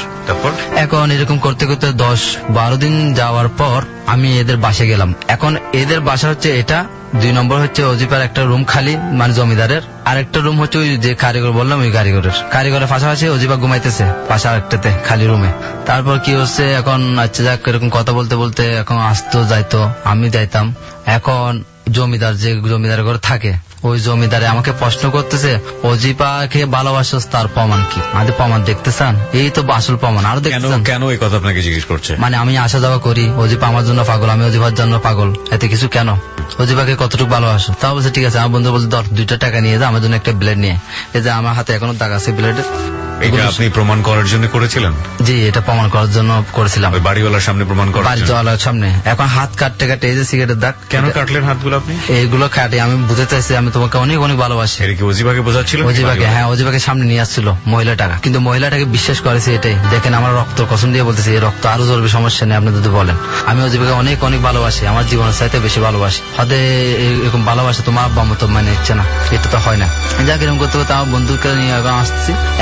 এখন এরকম করতে করতে দশ বারো দিন যাওয়ার পর আমি এদের বাসে গেলাম। এখন এদের বাসা হচ্ছে এটা, দুই নম্বর হচ্ছে অজিপার একটা রুম খালি, মানে জমিদারের, আর একটা রুম হচ্ছে ওই যে কারিগর বললাম ওই কারিগরের। কারিগরের পাশাপাশি অজিপা ঘুমাইতেছে পাশে আরেকটাতে খালি রুমে। তারপর কি হচ্ছে এখন, আচ্ছা যাক এরকম কথা বলতে বলতে এখন আসতো যাইতো, আমি যাইতাম। এখন জমিদার যে জমিদারের ঘরে থাকে ওই জমিদারে আমাকে প্রশ্ন করতেছে অজিপাকে ভালোবাসস, তার প্রমাণ কি? আমাদের প্রমাণ দেখতে চান? এই তো আসল প্রমাণ। আরো দেখতে চান? কেন এই কথা আপনাকে জিজ্ঞেস করছে? মানে আমি আসা যাওয়া করি, অজিপা আমার জন্য পাগল, আমি অজিপার জন্য পাগল, এতে কিছু কেন? অজিপাকে কতটুকু ভালোবাসো? তা বলছে ঠিক আছে। আমার বন্ধু বলছে ধর দুইটা টাকা নিয়ে যা, আমার জন্য একটা ব্লেড নিয়ে। এই যে আমার হাতে এখনো দাগ আছে ব্লেডের। এটা আপনি প্রমাণ করার জন্য করেছিলেন? জি, এটা প্রমাণ করার জন্য করেছিলাম। ওই বাড়িওয়ালার সামনে প্রমাণ করার? বাড়িওয়ালার সামনে। এখন হাত কাটতে কাটতে এই যে সিগারেটের দাগ। কেন কাটলেন হাতগুলো আপনি? এইগুলো কাটে আমি বুঝতে চাইছি আমি তোমাকে অনেক অনেক ভালোবাসি। এটা কি অজিবাকে বোঝাচ্ছিল? অজিবাকে, হ্যাঁ অজিবাকে সামনে নিয়ে আসছিল মহিলাটাকে। কিন্তু মহিলাটাকে বিশ্বাস করেছে এটাই, দেখেন আমার রক্ত কসম দিয়ে বলতেছি এই রক্ত আরো জ্বলবে, সমস্যা নেই আপনি যদি বলেন। আমি অজিবাকে অনেক অনেক ভালোবাসি, আমার জীবনের চাইতে বেশি ভালোবাসি। হয়তো এরকম ভালোবাসা তোমার আব্বা মতো মানে ইচ্ছে না, এটা তো হয় না। যাক এরকম করতে করতে আমার বন্ধুকে নিয়ে এখন আসছি। এখন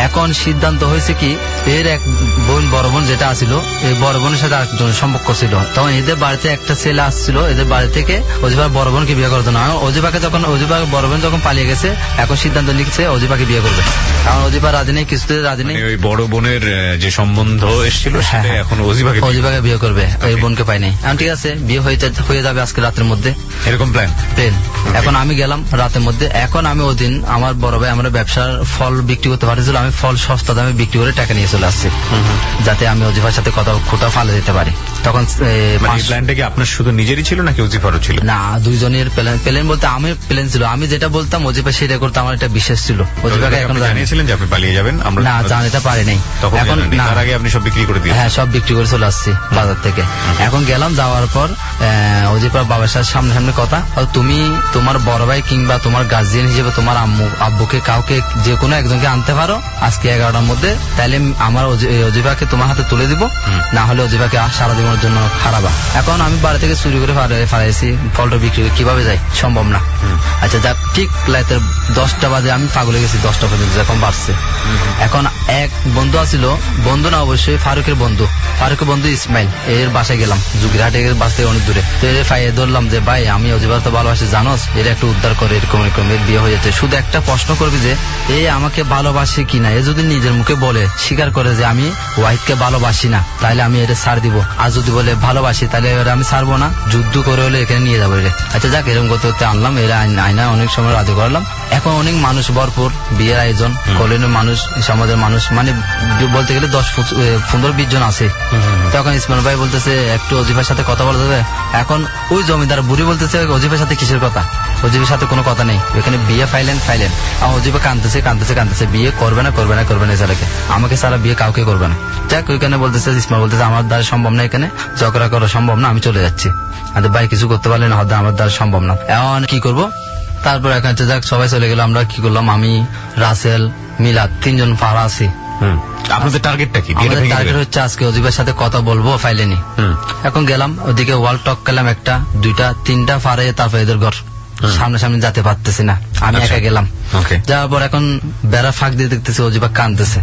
সিদ্ধান্ত হয়েছে কি, এর এক বোন বড় বোন যেটা আসছিল, এই বড় বোনের সাথে আরেকজনের সম্পর্ক ছিল। তখন এদের বাড়িতে একটা ছেলে আসছিল, এদের বাড়ি থেকে অজিফার বড় বোনকে বিয়ে করতো না। অজিফাকে যখন অজিফার বড় বোন যখন পালিয়ে গেছে, এখন সিদ্ধান্ত নিচ্ছে অজিফাকে বিয়ে করবে, কারণ অজিফা রাজি নেই, কিছুতে রাজি নেই। ওই বড় বোনের যে সম্বন্ধ এসেছিল সেটা এখন অজিফাকে অজিফাকে বিয়ে করবে, এই বোনকে পাই নাই। ঠিক আছে, বিয়ে হয়ে যাবে আজকে রাতের মধ্যে, এরকম প্ল্যান প্ল্যান এখন আমি গেলাম রাতের মধ্যে। এখন আমি ওই দিন আমার বড় ভাই আমার ব্যবসার ফল বিক্রি করতে পারছিল, আমি ফল সস্তা দামে বিক্রি করে টাকা নিয়ে চলে আসছি, যাতে আমি অজিফার সাথে কথা খুঁটা ফালে দিতে পারি। তখন প্ল্যানটা কি আপনার শুধু নিজেরই ছিল নাকি অজিফারও ছিল? না, দুইজনের প্ল্যান। প্ল্যান বলতে আমি প্ল্যান ছিল, আমি যেটা বলতাম অজিফা সেটা করতে আমার একটা বিশ্বাস ছিল। অজিফাকে এখন জানিয়েছিলেন যে আপনি পালিয়ে যাবেন? আমরা না, জানাতে পারি নাই। এখন তার আগে আপনি সব বিক্রি করে দিয়েছেন? হ্যাঁ, সব বিক্রি করে চলে আসছি বাজার থেকে। এখন গেলাম, যাওয়ার পর অজিফার বাবার সাথে সামনে সামনে কথা, তুমি তোমার বড় ভাই কিংবা তোমার গার্জিয়ান হিসেবে তোমার আম্মু আব্বুকে কাউকে যে কোনো একজনকে আনতে পারো আজকে এগারোটার মধ্যে, তাহলে আমার অজিফাকে তোমার হাতে তুলে দিব, না হলে অজিফাকে সারা জীবনের জন্য হারাবা। এখন আমি বাড়ি থেকে চুরি করে ফারাইছি, ফলটা বিক্রি করে কিভাবে যাই, সম্ভব না। আচ্ছা যাক, ঠিক রাতের দশটা বাজে আমি পাগলে গেছি, দশটা পর্যন্ত যখন বাড়ছে। এখন এক বন্ধু আসছিল, বন্ধু না অবশ্যই ফারুকের বন্ধু, ফারুকের বন্ধু ইসমাইল, এর বাসায় গেলাম, জুগিরহাটের বাস থেকে অনেক দূরে। তো এর ফাইয়ে ধরলাম যে ভাই আমি অজিফা তো ভালোবাসি জানোস, এর একটু উদ্ধার করে, এরকম এরকম বিয়ে হয়ে যাচ্ছে। শুধু একটা প্রশ্ন করবি যে এ আমাকে ভালোবাসে কিনা, এ যদি নিজের মুখে বলে স্বীকার করে যে আমি ওয়াহিদকে ভালোবাসি না, তাহলে আমি এটা ছাড় দিব, আর যদি বলে ভালোবাসি তাহলে আমি ছাড়বো না, যুদ্ধ করে হলে এখানে নিয়ে যাবো এরা। আচ্ছা যাক, এরকম করতে করতে আনলাম, এরা আইনা অনেক সময় রাজি করলাম। এখন অনেক মানুষ ভরপুর, বিয়ের আয়োজন, কলিনের মানুষ, সমাজের মানুষ, মানে বলতে গেলে দশ পনেরো বিশ জন আছে। তখন ইসমাইল ভাই বলতেছে একটু অজিফার সাথে কথা বলতে হবে। এখন ওই জমিদার বুড়ি বলতেছে অজিফার সাথে কিসের কথা, অজিফার সাথে কোনো কথা নেই, এখানে বিয়ে ফাইলেন ফাইলেন। আর অজিফা কাঁদতেছে কাঁদতেছে কাঁদতেছে, বিয়ে করবে না করবে না করবে না ছেলেকে, আমাকে সারা বিয়ে কাউকে করবে না। যাক, ওইখানে বলতেছে ইসমাইল বলতেছে আমার দ্বারা সম্ভব না, এখানে ঝগড়া করা সম্ভব না, আমি চলে যাচ্ছি। আর ভাই কিছু করতে পারলে না, হয়তো আমার দ্বারা সম্ভব না, এখন কি করবো। তারপর এখন যাক সবাই চলে গেল, আমরা কি করলাম, আমি রাসেল মিলাদ তিনজন পাড়া আছি। আপনাদের টার্গেটটা কি? আমাদের টার্গেট হচ্ছে আজকে অজিফার সাথে কথা বলবো, ফাইলেনি। এখন গেলাম ওদিকে, ওয়াল টক গেলাম, একটা দুইটা তিনটা ফারে, তারপর এদের ঘর সামনে সামনে যেতে পারতেছি না, আমি একা গেলাম। যাওয়ার পর এখন বেড়া ফাঁক দিয়ে দেখতেছি অজিফা কাঁদতেছে।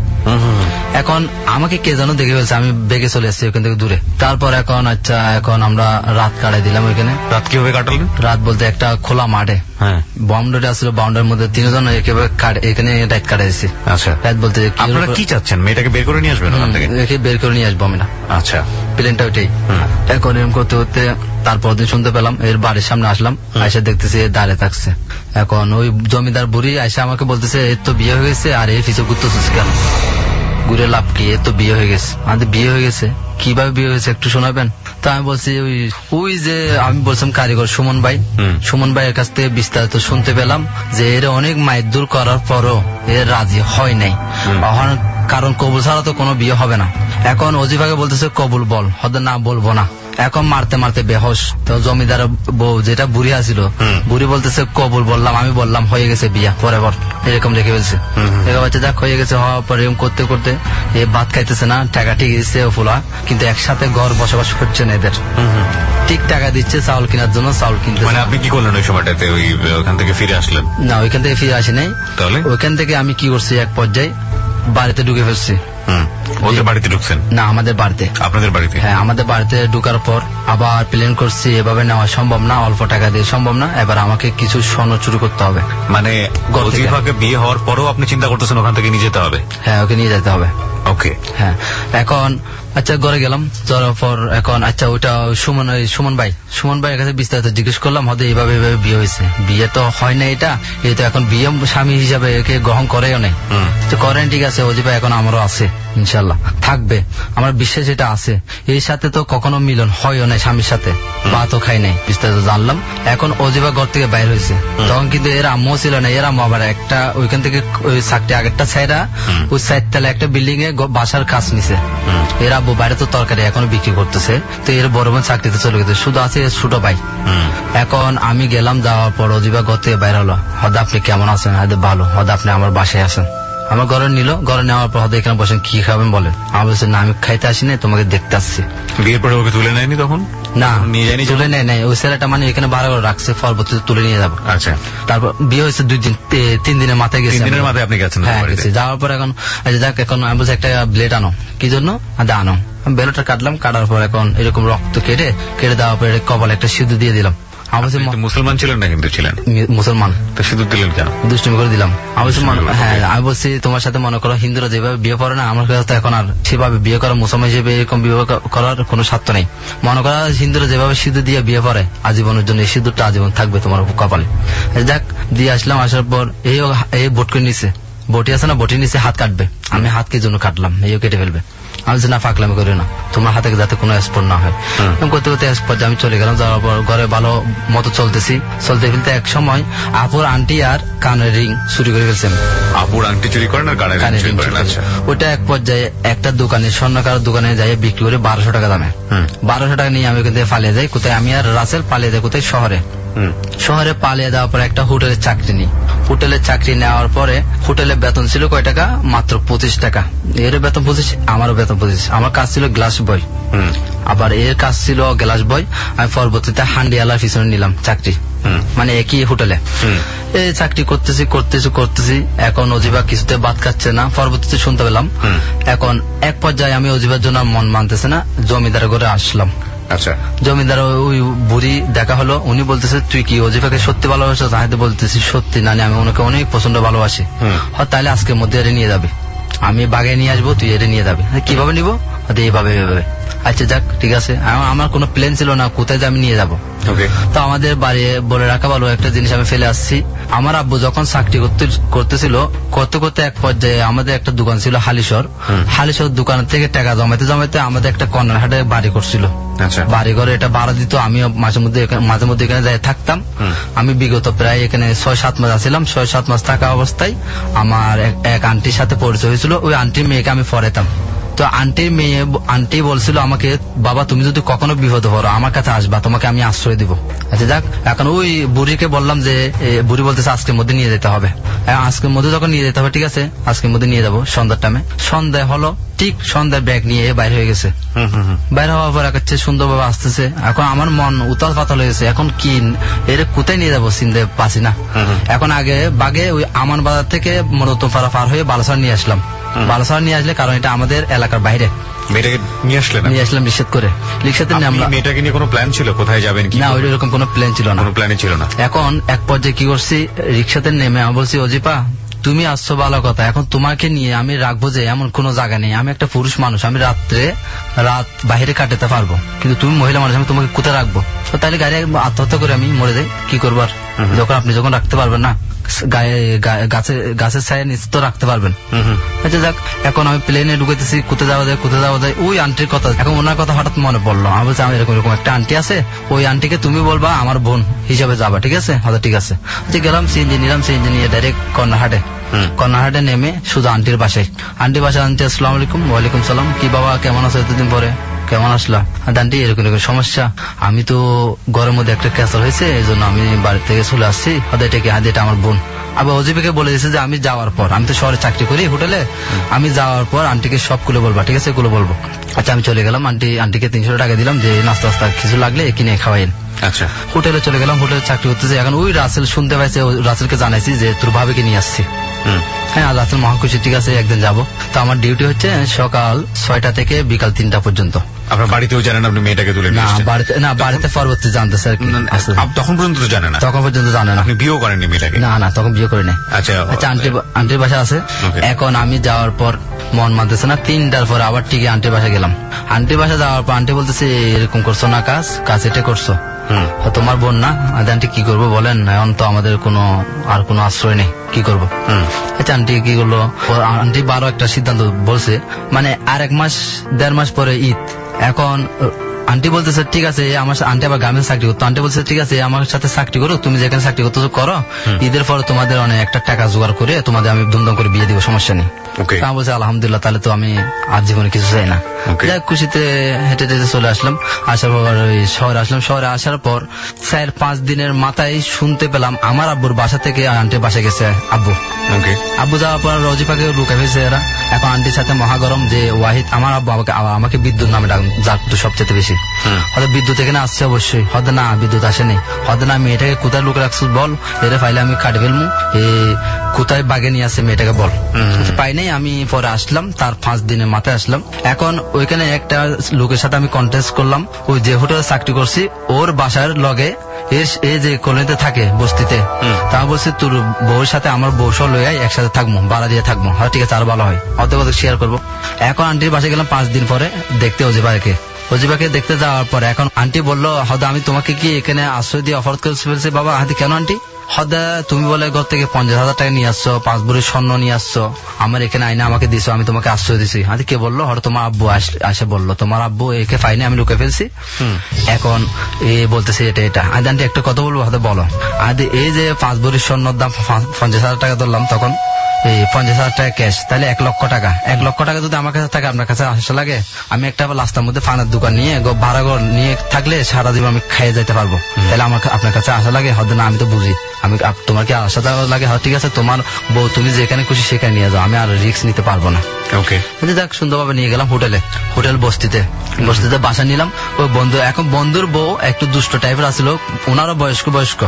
এখন আমাকে কে যেন দেখে ফেলছে, আমি বেগে চলে এসেছি ওখান থেকে দূরে। তারপর এখন আচ্ছা এখন আমরা রাত কাটাই দিলাম ওইখানে। রাত কিভাবে কাটালেন? রাত বলতে একটা খোলা মাঠে, বাউন্ডারি আসলে, বাউন্ডারির মধ্যে তিনজন এখানে রাত কাটাইছি। আচ্ছা, রাত বলতে আপনারা কি চাচ্ছেন, মেয়েটাকে বের করে নিয়ে আসবেন ওখান থেকে? বের করে নিয়ে আসবো আমি না। আচ্ছা, প্লেনটা ওইটাই। এখন এরকম করতে করতে তারপর দিন শুনতে পেলাম, এর বাড়ির সামনে আসলাম, আয়সা দেখতেছি দাঁড়িয়ে থাকছে। এখন ওই জমিদার বুড়ি আয়সা আমাকে বলতেছে এর তো বিয়ে হয়ে গেছে, আর এই পিছু ঘুরতেছিস কেন, ঘুরে লাভ কি, এর তো বিয়ে হয়ে গেছে। আমাদের বিয়ে হয়ে গেছে, কিভাবে বিয়ে হয়েছে একটু শোনাবেন? তো আমি বলছি ওই ওই যে আমি বলছিলাম কারিগর সুমন ভাই, সুমন ভাইয়ের কাছ থেকে বিস্তারিত শুনতে পেলাম যে এর অনেক মায়ের দূর করার পরও এর রাজি হয় নাই, কারণ কবুল ছাড়া তো কোনো বিয়ে হবে না। এখন অজিফাকে বলতেছে কবুল বল, হয়তো না বলবো না। এখন মারতে মারতে বেহস। তো জমিদার বউ যেটা বুড়ি আছিল, বুড়ি বলতেছে কবুল বললাম, আমি বললাম হয়ে গেছে বিয়া, পরে বর, এরকম রেখে ফেলছে। বাচ্চা যাক হয়ে গেছে, হওয়ার পরে এরকম করতে করতে এ ভাত খাইতেছে না, টাকা ঠিক দিচ্ছে ফুলা, কিন্তু একসাথে ঘর বসবাস করছে না এদের। ঠিক টাকা দিচ্ছে চাউল কেনার জন্য, চাউল কিনতে। মানে আপনি কি করলেন ওই সময়টাতে? ওই ওখান থেকে ফিরে আসলেন? না, ওইখান থেকে ফিরে আসি নাই। তাহলে ওইখান থেকে আমি কি করছি, এক পর্যায়ে বাড়িতে ঢুকে ফেলছি। ওদের বাড়িতে ঢুকছেন? না, আমাদের বাড়িতে। আপনাদের বাড়িতে? হ্যাঁ, আমাদের বাড়িতে ঢুকার পর আবার প্ল্যান করছি এভাবে নেওয়া সম্ভব না, অল্প টাকা দিয়ে সম্ভব না, এবার আমাকে কিছু স্বর্ণ চুরি করতে হবে। মানে অজিফাকে বিয়ে হওয়ার পরও আপনি চিন্তা করতেছেন ওখান থেকে নিয়ে যেতে হবে? হ্যাঁ, ওকে নিয়ে যেতে হবে। ওকে, হ্যাঁ। এখন আচ্ছা ঘরে গেলাম, যাওয়ার পর এখন আচ্ছা ওইটা সুমন সুমন ভাই সুমন ভাইয়ের কাছে বিস্তারিত জিজ্ঞেস করলাম, হয়তো এইভাবে এইভাবে বিয়ে হয়েছে। বিয়ে তো হয় না, এটা এই তো এখন বিয়ে স্বামী হিসাবে একে গ্রহণ করেও নেই, তো করেন, ঠিক আছে অজিফা এখন আমারও আছে, ইনশাল্লাহ থাকবে, আমার বিশ্বাস এটা আছে। এর সাথে তো কখনো মিলন হয়ও নাই, স্বামীর সাথে ভাতও খাই নাই, বিস্তারিত জানলাম। এখন অজিফা ঘর থেকে বাইর হয়েছে, তখন কিন্তু এর আম্মু ছিল না, এর আম্মু আবার একটা ওইখান থেকে ওই চাকরি আগেরটা ছাইরা ওই সাইড তালে একটা বিল্ডিং এ বাসার কাজ নিছে। এর আব্বু বাইরে তো তরকারি এখনো বিক্রি করতেছে, তো এর বড় বোন চাকরিতে চলে গেছে, শুধু আছে ছোট ভাই। এখন আমি গেলাম, যাওয়ার পর অজিফা ঘর থেকে বাইর হলো, হয়তো আপনি কেমন আছেন? হয়তো ভালো। হয়তো আপনি আমার বাসায় আছেন? আমার ঘরে নিল, ঘরে নেওয়ার পর এখানে বসেন কি খাবেন বলেন। আমি বলছি না আমি খাইতে আসি নাই, তোমাকে দেখতে আসছি। বিয়ের পরে ওকে তুলে নেয়নি তখন? না নিয়ে যায়নি, তুলে নেয় নাই। ওই ছেলেটা মানে এখানে ভাড়া করে রাখছে, পরবর্তীতে তুলে নিয়ে যাবো। আচ্ছা, তারপর বিয়ে হয়েছে দুই দিন তিন দিনের মাথায় গেছে। তিন দিনের মাথায় আপনি গেছেন? হ্যাঁ গেছি। যাওয়ার পর এখন যাক এখন আমি বলছি একটা ব্লেড আনো। কি জন্য? আনো। বেলটা কাটলাম, কাটার পর এখন এরকম রক্ত কেটে কেটে দেওয়ার পরে কপালে একটা সিঁদুর দিয়ে দিলাম। মুসলমান ছিলেন না হিন্দু ছিলেন? মুসলমান। তো সিঁদুর দিলেন কেন? দুষ্টুমি করে দিলাম। আমি হ্যাঁ আমি বলছি তোমার সাথে মনে করো হিন্দুরা যেভাবে বিয়ে করে না, আমার কাছে এখন আর সেভাবে বিয়ে করা মুসলমান হিসেবে এরকম বিয়ে করার কোনো স্বার্থ নেই। মনে করা হিন্দুরা যেভাবে সিঁদুর দিয়ে বিয়ে করে আজীবনের জন্য, এই সিঁদুরটা আজীবন থাকবে তোমার কপালে। যাক দিয়ে আসলাম। আসার পর এই এই বোট করে নিচ্ছে, বটি আছে না, বটির নিচে হাত কাটবে। আমি হাত কি জন্য কাটলাম, এইও কেটে ফেলবে। আমি না ফাঁকলামি করি না, তোমার হাতে যাতে কোনো স্পট না হয়। করতে করতে স্পট আমি চলে গেলাম। যাওয়ার পর ঘরে ভালো মতো চলতেছি, চলতে ফেলতে এক সময় আপুর আন্টি আর কানের রিং চুরি করে ফেলছেন। আপুর আন্টি চুরি করেন আর কানের রিং চুরি করেন? ওইটা এক পর্যায়ে একটা দোকানে, স্বর্ণকার দোকানে যাই বিক্রি করে বারোশো টাকা দামে। বারোশো টাকা নিয়ে আমি ওখান থেকে পালিয়ে যাই। কোথায়? আমি আর রাসেল পালিয়ে যাই কোথায়? শহরে। শহরে পালিয়ে যাওয়ার পর একটা হোটেলের চাকরি নিই। হোটেলের চাকরি নেওয়ার পরে হোটেলের বেতন ছিল কয় টাকা? মাত্র পঁচিশ টাকা। এর বেতন পঁচিশ, আমারও বেতন পঁচিশ। আমার কাজ ছিল গ্লাস বয়, আবার এর কাজ ছিল গ্লাস বয়। আমি পরবর্তীতে হান্ডিওয়ালার পিছনে নিলাম চাকরি, মানে একই হোটেলে। এই চাকরি করতেছি করতেছি করতেছি এখন অজিবা কিছুতে বাদ খাচ্ছে না। পরবর্তীতে শুনতে পেলাম এখন এক পর্যায়ে আমি অজিবার জন্য মন মানতেছে না, জমিদার ঘরে আসলাম। আচ্ছা, জমিদার ওই বুড়ি দেখা হলো। উনি বলতেছে তুই কি অজিফাকে সত্যি ভালোবাসো? তাহলে বলতেছি সত্যি নানি, আমি ওনাকে অনেক পছন্দ ভালোবাসি। তাহলে আজকের মধ্যে এর নিয়ে যাবে, আমি বাগে নিয়ে আসবো, তুই এর নিয়ে যাবে। কিভাবে নিবো? এইভাবে এইভাবে। আচ্ছা যাক ঠিক আছে। আমার কোনো প্ল্যান ছিল না কোথায় আমি নিয়ে যাবো। তো আমাদের বাড়ি বলে রাখা ভালো একটা জিনিস আমি ফেলে আসছি। আমার আব্বু যখন চাকরি করতেছিল করতে করতে এক পর্যায়ে আমাদের একটা দোকান ছিল হালিশর। হালিশর দোকান থেকে টাকা জমাইতে জমাইতে আমাদের একটা কর্নার হাটে বাড়ি করছিল। বাড়ি ঘরে এটা ভাড়া দিত, আমিও মাঝে মধ্যে মাঝে মধ্যে এখানে যাই থাকতাম। আমি বিগত প্রায় এখানে ছয় সাত মাস আছিলাম। ছয় সাত মাস থাকা অবস্থায় আমার এক আন্টির সাথে পরিচয় হয়েছিল। ওই আন্টির মেয়েকে আমি পড়াইতাম। তো আন্টির মেয়ে আন্টি বলছিল আমাকে, বাবা তুমি যদি কখনো বিপদে পড়ো আমার কাছে আসবা, তোমাকে আমি আশ্রয় দিব। আচ্ছা যাক, এখন ওই বুড়িকে বললাম যে বুড়ি বলতেছে আজকের মধ্যে নিয়ে যেতে হবে। আজকের মধ্যে যখন নিয়ে যেতে হবে ঠিক আছে আজকের মধ্যে নিয়ে যাবো সন্ধ্যার টাইমে। সন্ধ্যা হলো, ঠিক সন্ধ্যার ব্যাগ নিয়ে বাইরে হয়ে গেছে। বাইরে হওয়ার পর একটা সুন্দরভাবে আসতেছে। এখন আমার মন উতাল পাতাল হয়েছে, এখন কি এর কোথায় নিয়ে যাবো চিনতে পারছি না। এখন আগে বাগে ওই আমান বাজার থেকে মনোত্তম পাড়া পার হয়ে বালাসার নিয়ে আসলাম। বালাসার নিয়ে আসলে কারণ এটা আমাদের এলাকার বাইরে। মেয়েটাকে নিয়ে আসলেন? নিয়ে আসলাম নিষেধ করে। রিক্সাতে মেয়েটাকে নিয়ে কোনো প্ল্যান ছিল কোথায় যাবেন? না ওই রকম কোনো প্ল্যান ছিল না, কোনো প্ল্যানই ছিল না। এখন এক পর্যায়ে কি করছি, রিক্সাতে নেমে আমি বলছি অজিপা তুমি আসছো ভালো কথা, এখন তোমাকে নিয়ে আমি রাখবো যে এমন কোনো জায়গা নেই। আমি একটা পুরুষ মানুষ, আমি রাত্রে রাত বাহিরে কাটাতে পারবো, কিন্তু তুমি মহিলা মানুষ, আমি তোমাকে কোথায় রাখবো? তাহলে গাড়ি আত্মহত্যা করে আমি মরে যাই, কি করবার? যখন আপনি যখন রাখতে পারবেন না গাছের ছায়া নিচে তো রাখতে পারবেন। আচ্ছা যাক, এখন আমি প্লেনে ঢুকেতেছি, কোথায় যাওয়া যায় কোথায় যাওয়া যায় ওই আন্টির কথা, এখন ওনার কথা হঠাৎ মনে পড়লো। আমি বলছি আমি এরকম এরকম একটা আন্টি আছে, ওই আন্টিকে তুমি বলবা আমার বোন হিসাবে যাবা, ঠিক আছে? হয়তো ঠিক আছে। আচ্ছা গেলাম, সিএনজি নিলাম, সিএনজি নিয়ে ডাইরেক্ট কর্নারহাটে। কর্নারহাটে নেমে শুধু আন্টির বাসায়। আন্টির বাসায় আন্টি আসসালাম আলাইকুম। ওয়ালাইকুম সালাম। কি বাবা কেমন আছো এতদিন পরে? কেমন আসলা? আন্টি এরকম এরকম সমস্যা, আমি তো ঘরের মধ্যে একটা ক্যান্সার হয়েছে, এই জন্য আমি বাড়ি থেকে চলে আসছি। হয়তো এটা কি? এটা আমার বোন। আবার অজিবিকে বলে দিয়েছে যে আমি যাওয়ার পর, আমি তো শহরে চাকরি করি হোটেলে, আমি যাওয়ার পর আন্টিকে সব গুলো বলবা, ঠিক আছে? এগুলো বলবো। আচ্ছা আমি চলে গেলাম। আন্টি আন্টিকে তিনশো টাকা দিলাম যে নাস্তা নাস্তা কিছু লাগলে কিনে খাওয়াইন। আচ্ছা হোটেলে চলে গেলাম, হোটেলে চাকরি করতেছে। এখন ওই রাসেল শুনতে পাইছে, রাসেলকে জানাইছি যে তোর ভাবিকে নিয়ে আসছি। হ্যাঁ রাসেল মহাখুশি, ঠিক আছে একদিন যাবো। তো আমার ডিউটি হচ্ছে সকাল ছয়টা থেকে বিকাল তিনটা পর্যন্ত। আপনার বাড়িতেও জানেন আপনি মেয়েটাকে তুলে নিয়ে আসছেন? না বাড়িতে না, বাড়িতে পরবর্তী জানতেছে আর কি। তখন পর্যন্ত তো জানে না? তখন পর্যন্ত জানে না। আপনি বিয়েও করেননি মেয়েটাকে? না না তখন বিয়ে করে নাই। আচ্ছা আচ্ছা আন্টি আন্টির বাসা আছে। এখন আমি যাওয়ার পর মন মানতেছে না, তিনটার পর আবার ঠিক আন্টির বাসা গেলাম। আন্টির বাসা যাওয়ার পর আন্টি বলতেছে এরকম করছো না কাজ, কাজ এটা করছো, তোমার বোন না? আন্টি কি করবো বলেন, এখন তো আমাদের কোনো আর কোনো আশ্রয় নেই, কি করবো? আচ্ছা আন্টি কি করলো, আন্টি বারো একটা সিদ্ধান্ত বলছে, মানে আর এক মাস দেড় মাস পরে ঈদ। এখন আন্টি বলতেছে ঠিক আছে, আমার আন্টি আবার গ্রামে চাকরি করতো, আন্টি বলছে ঠিক আছে আমার সাথে চাকরি করো, তুমি যেখানে চাকরি করতো করো, ঈদের পরে তোমাদের অনেক একটা টাকা জোগাড় করে তোমাদের আমি ধুমধাম করে বিয়ে দিব, সমস্যা নেই। আমি বলছি আলহামদুলিল্লাহ, তাহলে তো আমি আজ জীবনে কিছু চাই না। যাক খুশিতে হেঁটে হেঁটে চলে আসলাম। আসার পর ওই শহরে আসলাম। শহরে আসার পর চার পাঁচ দিনের মাথায় শুনতে পেলাম আমার আব্বুর বাসা থেকে আন্টির বাসা গেছে আব্বু। আব্বু যাওয়ার পর রজিফাকে লুকে ফেলছে এরা। এখন আন্টির সাথে মহাগরম যে ওয়াহিদ আমার আব্বু আমাকে আমাকে বিদ্যুৎ নামে ডাকতো সবচেয়ে বেশি। হয়তো বিদ্যুৎ এখানে আসছে অবশ্যই, হয়তো না বিদ্যুৎ আসেনি, হয়তো না মেয়েটাকে কোথায় লুকে রাখছিস বল, এর ফাইলে আমি কাটে ফেলবো, কোথায় বাগে নিয়ে আসছে মেয়েটাকে বল। পাই নাই, আমি পরে আসলাম, তার পাঁচ দিনের মাথায় আসলাম। এখন ওইখানে একটা লোকের সাথে আমি কন্টেস্ট করলাম, ওই যে হোটেলে চাকরি করছি ওর বাসার লগে এই যে কলোনিতে থাকে বস্তিতে, তা বলছে তোর বউর সাথে আমার বউ সহ লইয়াই একসাথে থাকবো, ভাড়া দিয়ে থাকবো। হ্যাঁ ঠিক আছে, আরো ভালো হয়, অত কত শেয়ার করবো। এখন আন্টির বাসায় গেলাম পাঁচ দিন পরে দেখতে অজিবাকে। অজিবাকে দেখতে যাওয়ার পরে এখন আন্টি বললো হয়তো আমি তোমাকে কি এখানে আশ্রয় দিয়ে অফার করে ফেলছি। বাবা হাতে কেন আন্টি? হদা তুমি বলে ঘর থেকে পঞ্চাশ হাজার টাকা নিয়ে আসছো, পাঁচ ভরি স্বর্ণ নিয়ে আসছো, আমার এখানে আইনে আমাকে দিছো, আমি তোমাকে আশ্রয় দিছি। হাতে কে বললো? হয়তো তোমার আব্বু আসে বললো, তোমার আব্বু একে ফাইনে আমি লুকে ফেলছি। এখন এ বলতেছে এটা এটা আদি আন্টি একটা কথা বলবো, হয়তো বলো। আদি এই যে পাঁচ ভরি স্বর্ণর দাম পঞ্চাশ হাজার টাকা ধরলাম, তখন এই পঞ্চাশ হাজার টাকা ক্যাশ, তাহলে এক লক্ষ টাকা। এক লক্ষ টাকা যদি আমার কাছে থাকে আপনার কাছে আসা লাগে, আমি একটা রাস্তার মধ্যে ফানের দোকান নিয়ে ভাড়া ঘর নিয়ে থাকলে সারা জীবন আমি খাইয়ে যেতে পারবো। তাহলে আমার আপনার কাছে আসা লাগে হয়তো না, আমি তো বুঝি, আমি তোমার কি আসা লাগে? হয় ঠিক আছে, তোমার বউ তুমি যেখানে খুশি সেখানে নিয়ে যাও, আমি আর রিস্ক নিতে পারবো না। ওকে, দেখ সুন্দরভাবে নিয়ে গেলাম হোটেলে, হোটেল বস্তিতে বস্তিতে বাসা নিলাম। ওই বন্ধু, এখন বন্ধুর বউ একটু দুষ্ট টাইপের আসলো, ওনারও বয়স্ক বয়স্ক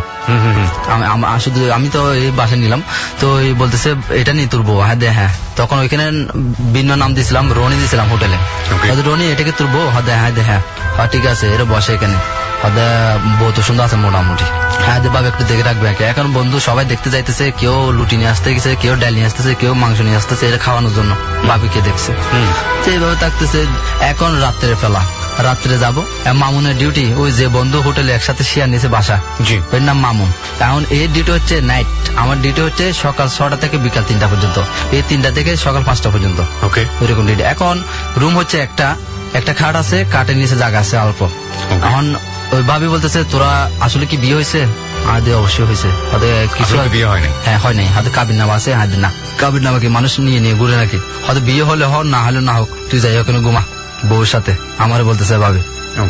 শুধু আমি তো এই বাসা নিলাম। তো এই বলতেছে এটা নি তোর বউ? হ্যাঁ দে। হ্যাঁ, তখন ওইখানে ভিন্ন নাম দিয়েছিলাম, রনি দিয়েছিলাম হোটেলে। রনি এটাকে তোর বউ? হ্যাঁ দে। হ্যাঁ দে। হ্যাঁ হ্যাঁ ঠিক আছে, এরা বসে এখানে, হয়তো বউ তো সুন্দর আছে মোটামুটি। হ্যাঁ দে বাবা একটু দেখে রাখবে। এখন বন্ধু সবাই দেখতে যাইতেছে, কেউ লুটি নিয়ে আসতে গেছে, কেউ ডাল নিয়ে আসতেছে, কেউ মাংস নিয়ে আসতেছে, এটা খাওয়ানোর জন্য বাবিকে দেখছে। এইভাবে থাকতেছে। এখন রাত্রে ফেলা, রাত্রে যাবো, মামুনের ডিউটি, ওই যে বন্ধু হোটেলে একসাথে শেয়ার নিয়েছে বাসা, ওর নাম মামুন। এখন এর ডিউটি হচ্ছে নাইট, আমার ডিউটি হচ্ছে সকাল ছটা থেকে বিকাল তিনটা পর্যন্ত, এই তিনটা থেকে সকাল পাঁচটা পর্যন্ত ওইরকম ডিউটি। এখন রুম হচ্ছে একটা, একটা খাট আছে, খাটের নিচে জায়গা আছে অল্প। এখন ওই ভাবি বলতেছে তোরা আসলে কি বিয়ে হয়েছে? আদে অবশ্যই হয়েছে, হাতে কিছু বিয়ে হয় নাই। হ্যাঁ হয় নাই, হাতে কাবির নামা আছে। হাতে না কাবির নামা কি মানুষ নিয়ে নিয়ে ঘুরে নাকি? হয়তো বিয়ে হলে হোক, না হলে না হোক, তুই যাই ওখানে ঘুমা বউর সাথে, আমার বলতেছে ভাবি।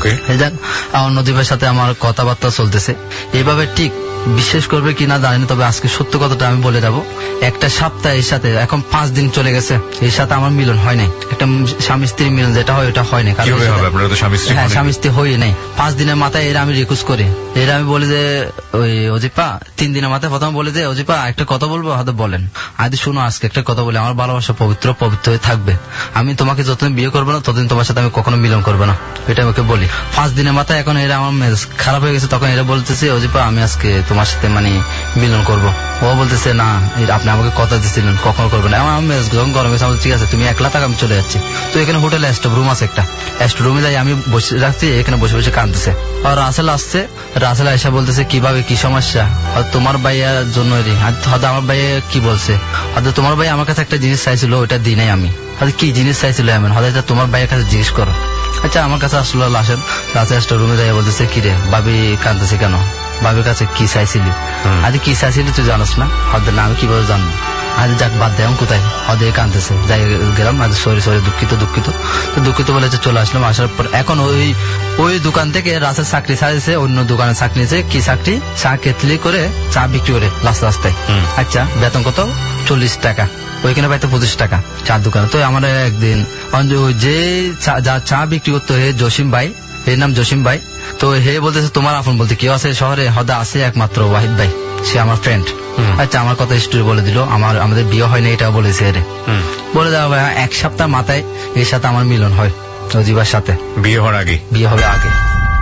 আমার নদীবের সাথে আমার কথাবার্তা চলতেছে এইভাবে। ঠিক বিশ্বাস করবে কিনা জানি না, তবে আজকে সত্য কথাটা আমি বলে যাবো। একটা সপ্তাহ এর সাথে এখন পাঁচ দিন চলে গেছে, এর সাথে আমার মিলন হয় নাই। একটা স্বামী স্ত্রীর মিলন যেটা হয় ওটা হয় নাই, হ্যাঁ স্বামী স্ত্রী হয়ে নাই। পাঁচ দিনের মাথায় এরা আমি রিকোয়েস্ট করি, এরা আমি বলি যে ওই অজিপা, তিন দিনের মাথায় প্রথম বলে যে অজিপা একটা কথা বলবো, হয়তো বলেন। আদি শুনো আজকে একটা কথা বলে, আমার ভালোবাসা পবিত্র পবিত্র হয়ে থাকবে, আমি তোমাকে যতদিন বিয়ে করবো না ততদিন তোমার সাথে আমি কখনো মিলন করবো না, এটা আমাকে বলি। পাঁচ দিনের মাথায় এখন এরা আমার খারাপ হয়ে গেছে, তখন এরা বলতেছে অজিপা আমি আজকে তোমার সাথে মানে মিলন করবো। ও বলতেছে না, আপনি আমাকে কথা দিচ্ছিলেন কখনো করবেন না। আমার যখন গরম গেছে, ঠিক আছে তুমি একলা থাক, আমি চলে যাচ্ছি। তো এখানে হোটেলে স্টোভ রুম আছে একটা, স্টোভ রুমে যাই আমি বসে রাখছি, এখানে বসে বসে কাঁদতেছে। আর রাসেল আসছে, রাসেল এসে বলতেছে কিভাবে কি সমস্যা? তোমার ভাইয়ার জন্য, হয়তো আমার ভাইয়া কি বলছে, হয়তো তোমার ভাই আমার কাছে একটা জিনিস চাইছিল, ওইটা দিই নাই আমি। হয়তো কি জিনিস চাইছিল এমন, হয়তো তোমার ভাইয়ের কাছে জিজ্ঞেস করো। আচ্ছা আমার কাছে আসলো আসেন, রাসেল স্টোভ রুমে যাই বলতেছে কিরে ভাবি কাঁদতেছে কেন? বাবির কাছে কি চাইছিলি? আজ কি চাইছিলি তুই জানোস না? হয়তো না, আমি কিভাবে জানবো? আজ যাক বাদ দেয়, কোথায় হদে কাঁদতেছে, যাই গেলাম আজ সরি সরি দুঃখিত দুঃখিত তো দুঃখিত বলে চলে আসলাম। আসার পর এখন ওই ওই দোকান থেকে রাসেল চাকরি ছাড়িয়েছে, অন্য দোকানে চাকরি নিয়েছে। কি চাকরি? চা কেতলি করে চা বিক্রি করে রাস্তা রাস্তায়। আচ্ছা বেতন কত? চল্লিশ টাকা। ওইখানে পাইতো পঁচিশ টাকা চার দোকানে। তো আমার একদিন যে যা চা বিক্রি করতো হে জসিম ভাই, এর নাম জসিম ভাই। তো হে বলতেছে তোমার আপন বলতে কেউ আছে শহরে? হদা আছে একমাত্র ওয়াহিদ ভাই, সে আমার ফ্রেন্ড। আচ্ছা আমার কথা স্টোরি বলে দিল, আমার আমাদের বিয়ে হয়নি এটাও বলেছে এরে। বলে দেওয়া ভাই এক সপ্তাহ মাথায় এর সাথে আমার মিলন হয়, অজিবার সাথে বিয়ে হওয়ার আগে, বিয়ে হবে আগে।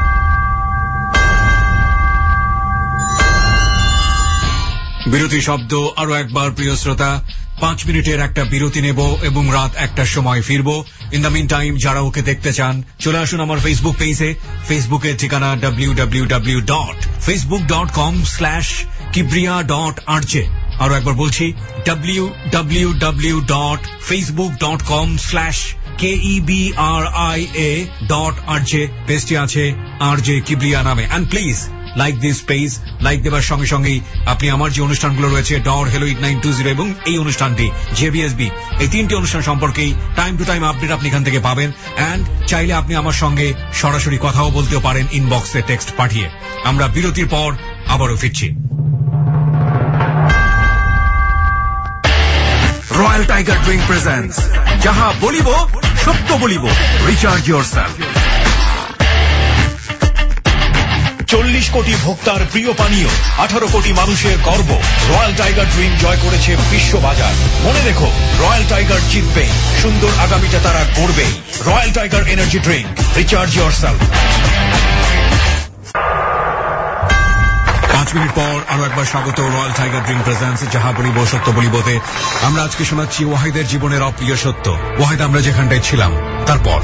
বিরতি শব্দ আরো একবার প্রিয় শ্রোতা, পাঁচ মিনিটের একটা বিরতি নেব এবং রাত একটার সময় ফিরবো। ইন দ্য মিন টাইম যারা ওকে দেখতে চান চলে আসুন আমার ফেসবুক পেজে। ফেসবুকের ঠিকানা W W W dot Facebook dot com slash Kibria dot RJ. আরো একবার বলছি W W W dot Facebook dot com slash K E B R I A dot RJ. পেজটি আছে আরজে কিব্রিয়া নামে। And please like this page. Like দেবার সঙ্গে সঙ্গেই আপনি আমার যে অনুষ্ঠানগুলো রয়েছে ডর hello eight nine two zero এবং এই অনুষ্ঠানটি জেবিএসবি, এই তিনটি অনুষ্ঠান সম্পর্কেই টাইম টু টাইম আপডেট আপনি এখান থেকে পাবেন। অ্যান্ড চাইলে আপনি আমার সঙ্গে সরাসরি কথাও বলতেও পারেন ইনবক্সে টেক্সট পাঠিয়ে। আমরা বিরতির পর আবারও ফিরছি। রয়্যাল টাইগার ড্রিঙ্ক প্রেজেন্টস যাহা বলিব সত্য বলিব, রিচার্জ ইয়োরসেলফ। চল্লিশ কোটি ভোক্তার প্রিয় পানীয়, আঠারো কোটি মানুষের গর্ব, রয়্যাল টাইগার ড্রিঙ্ক জয় করেছে বিশ্ববাজার। মনে রেখো, রয়্যাল টাইগার জিতবে, সুন্দর আগামীটা তারা করবে। Royal tiger energy drink, recharge yourself. পাঁচ মিনিট পর আরো একবার স্বাগত রয়্যাল টাইগার ড্রিঙ্ক প্রেজেন্টস যাহা বলিব সত্য বলিবতে। আমরা আজকে শোনাচ্ছি ওয়াহিদের জীবনের অপ্রিয় সত্য। ওয়াহিদ, আমরা যেখানটায় ছিলাম তারপর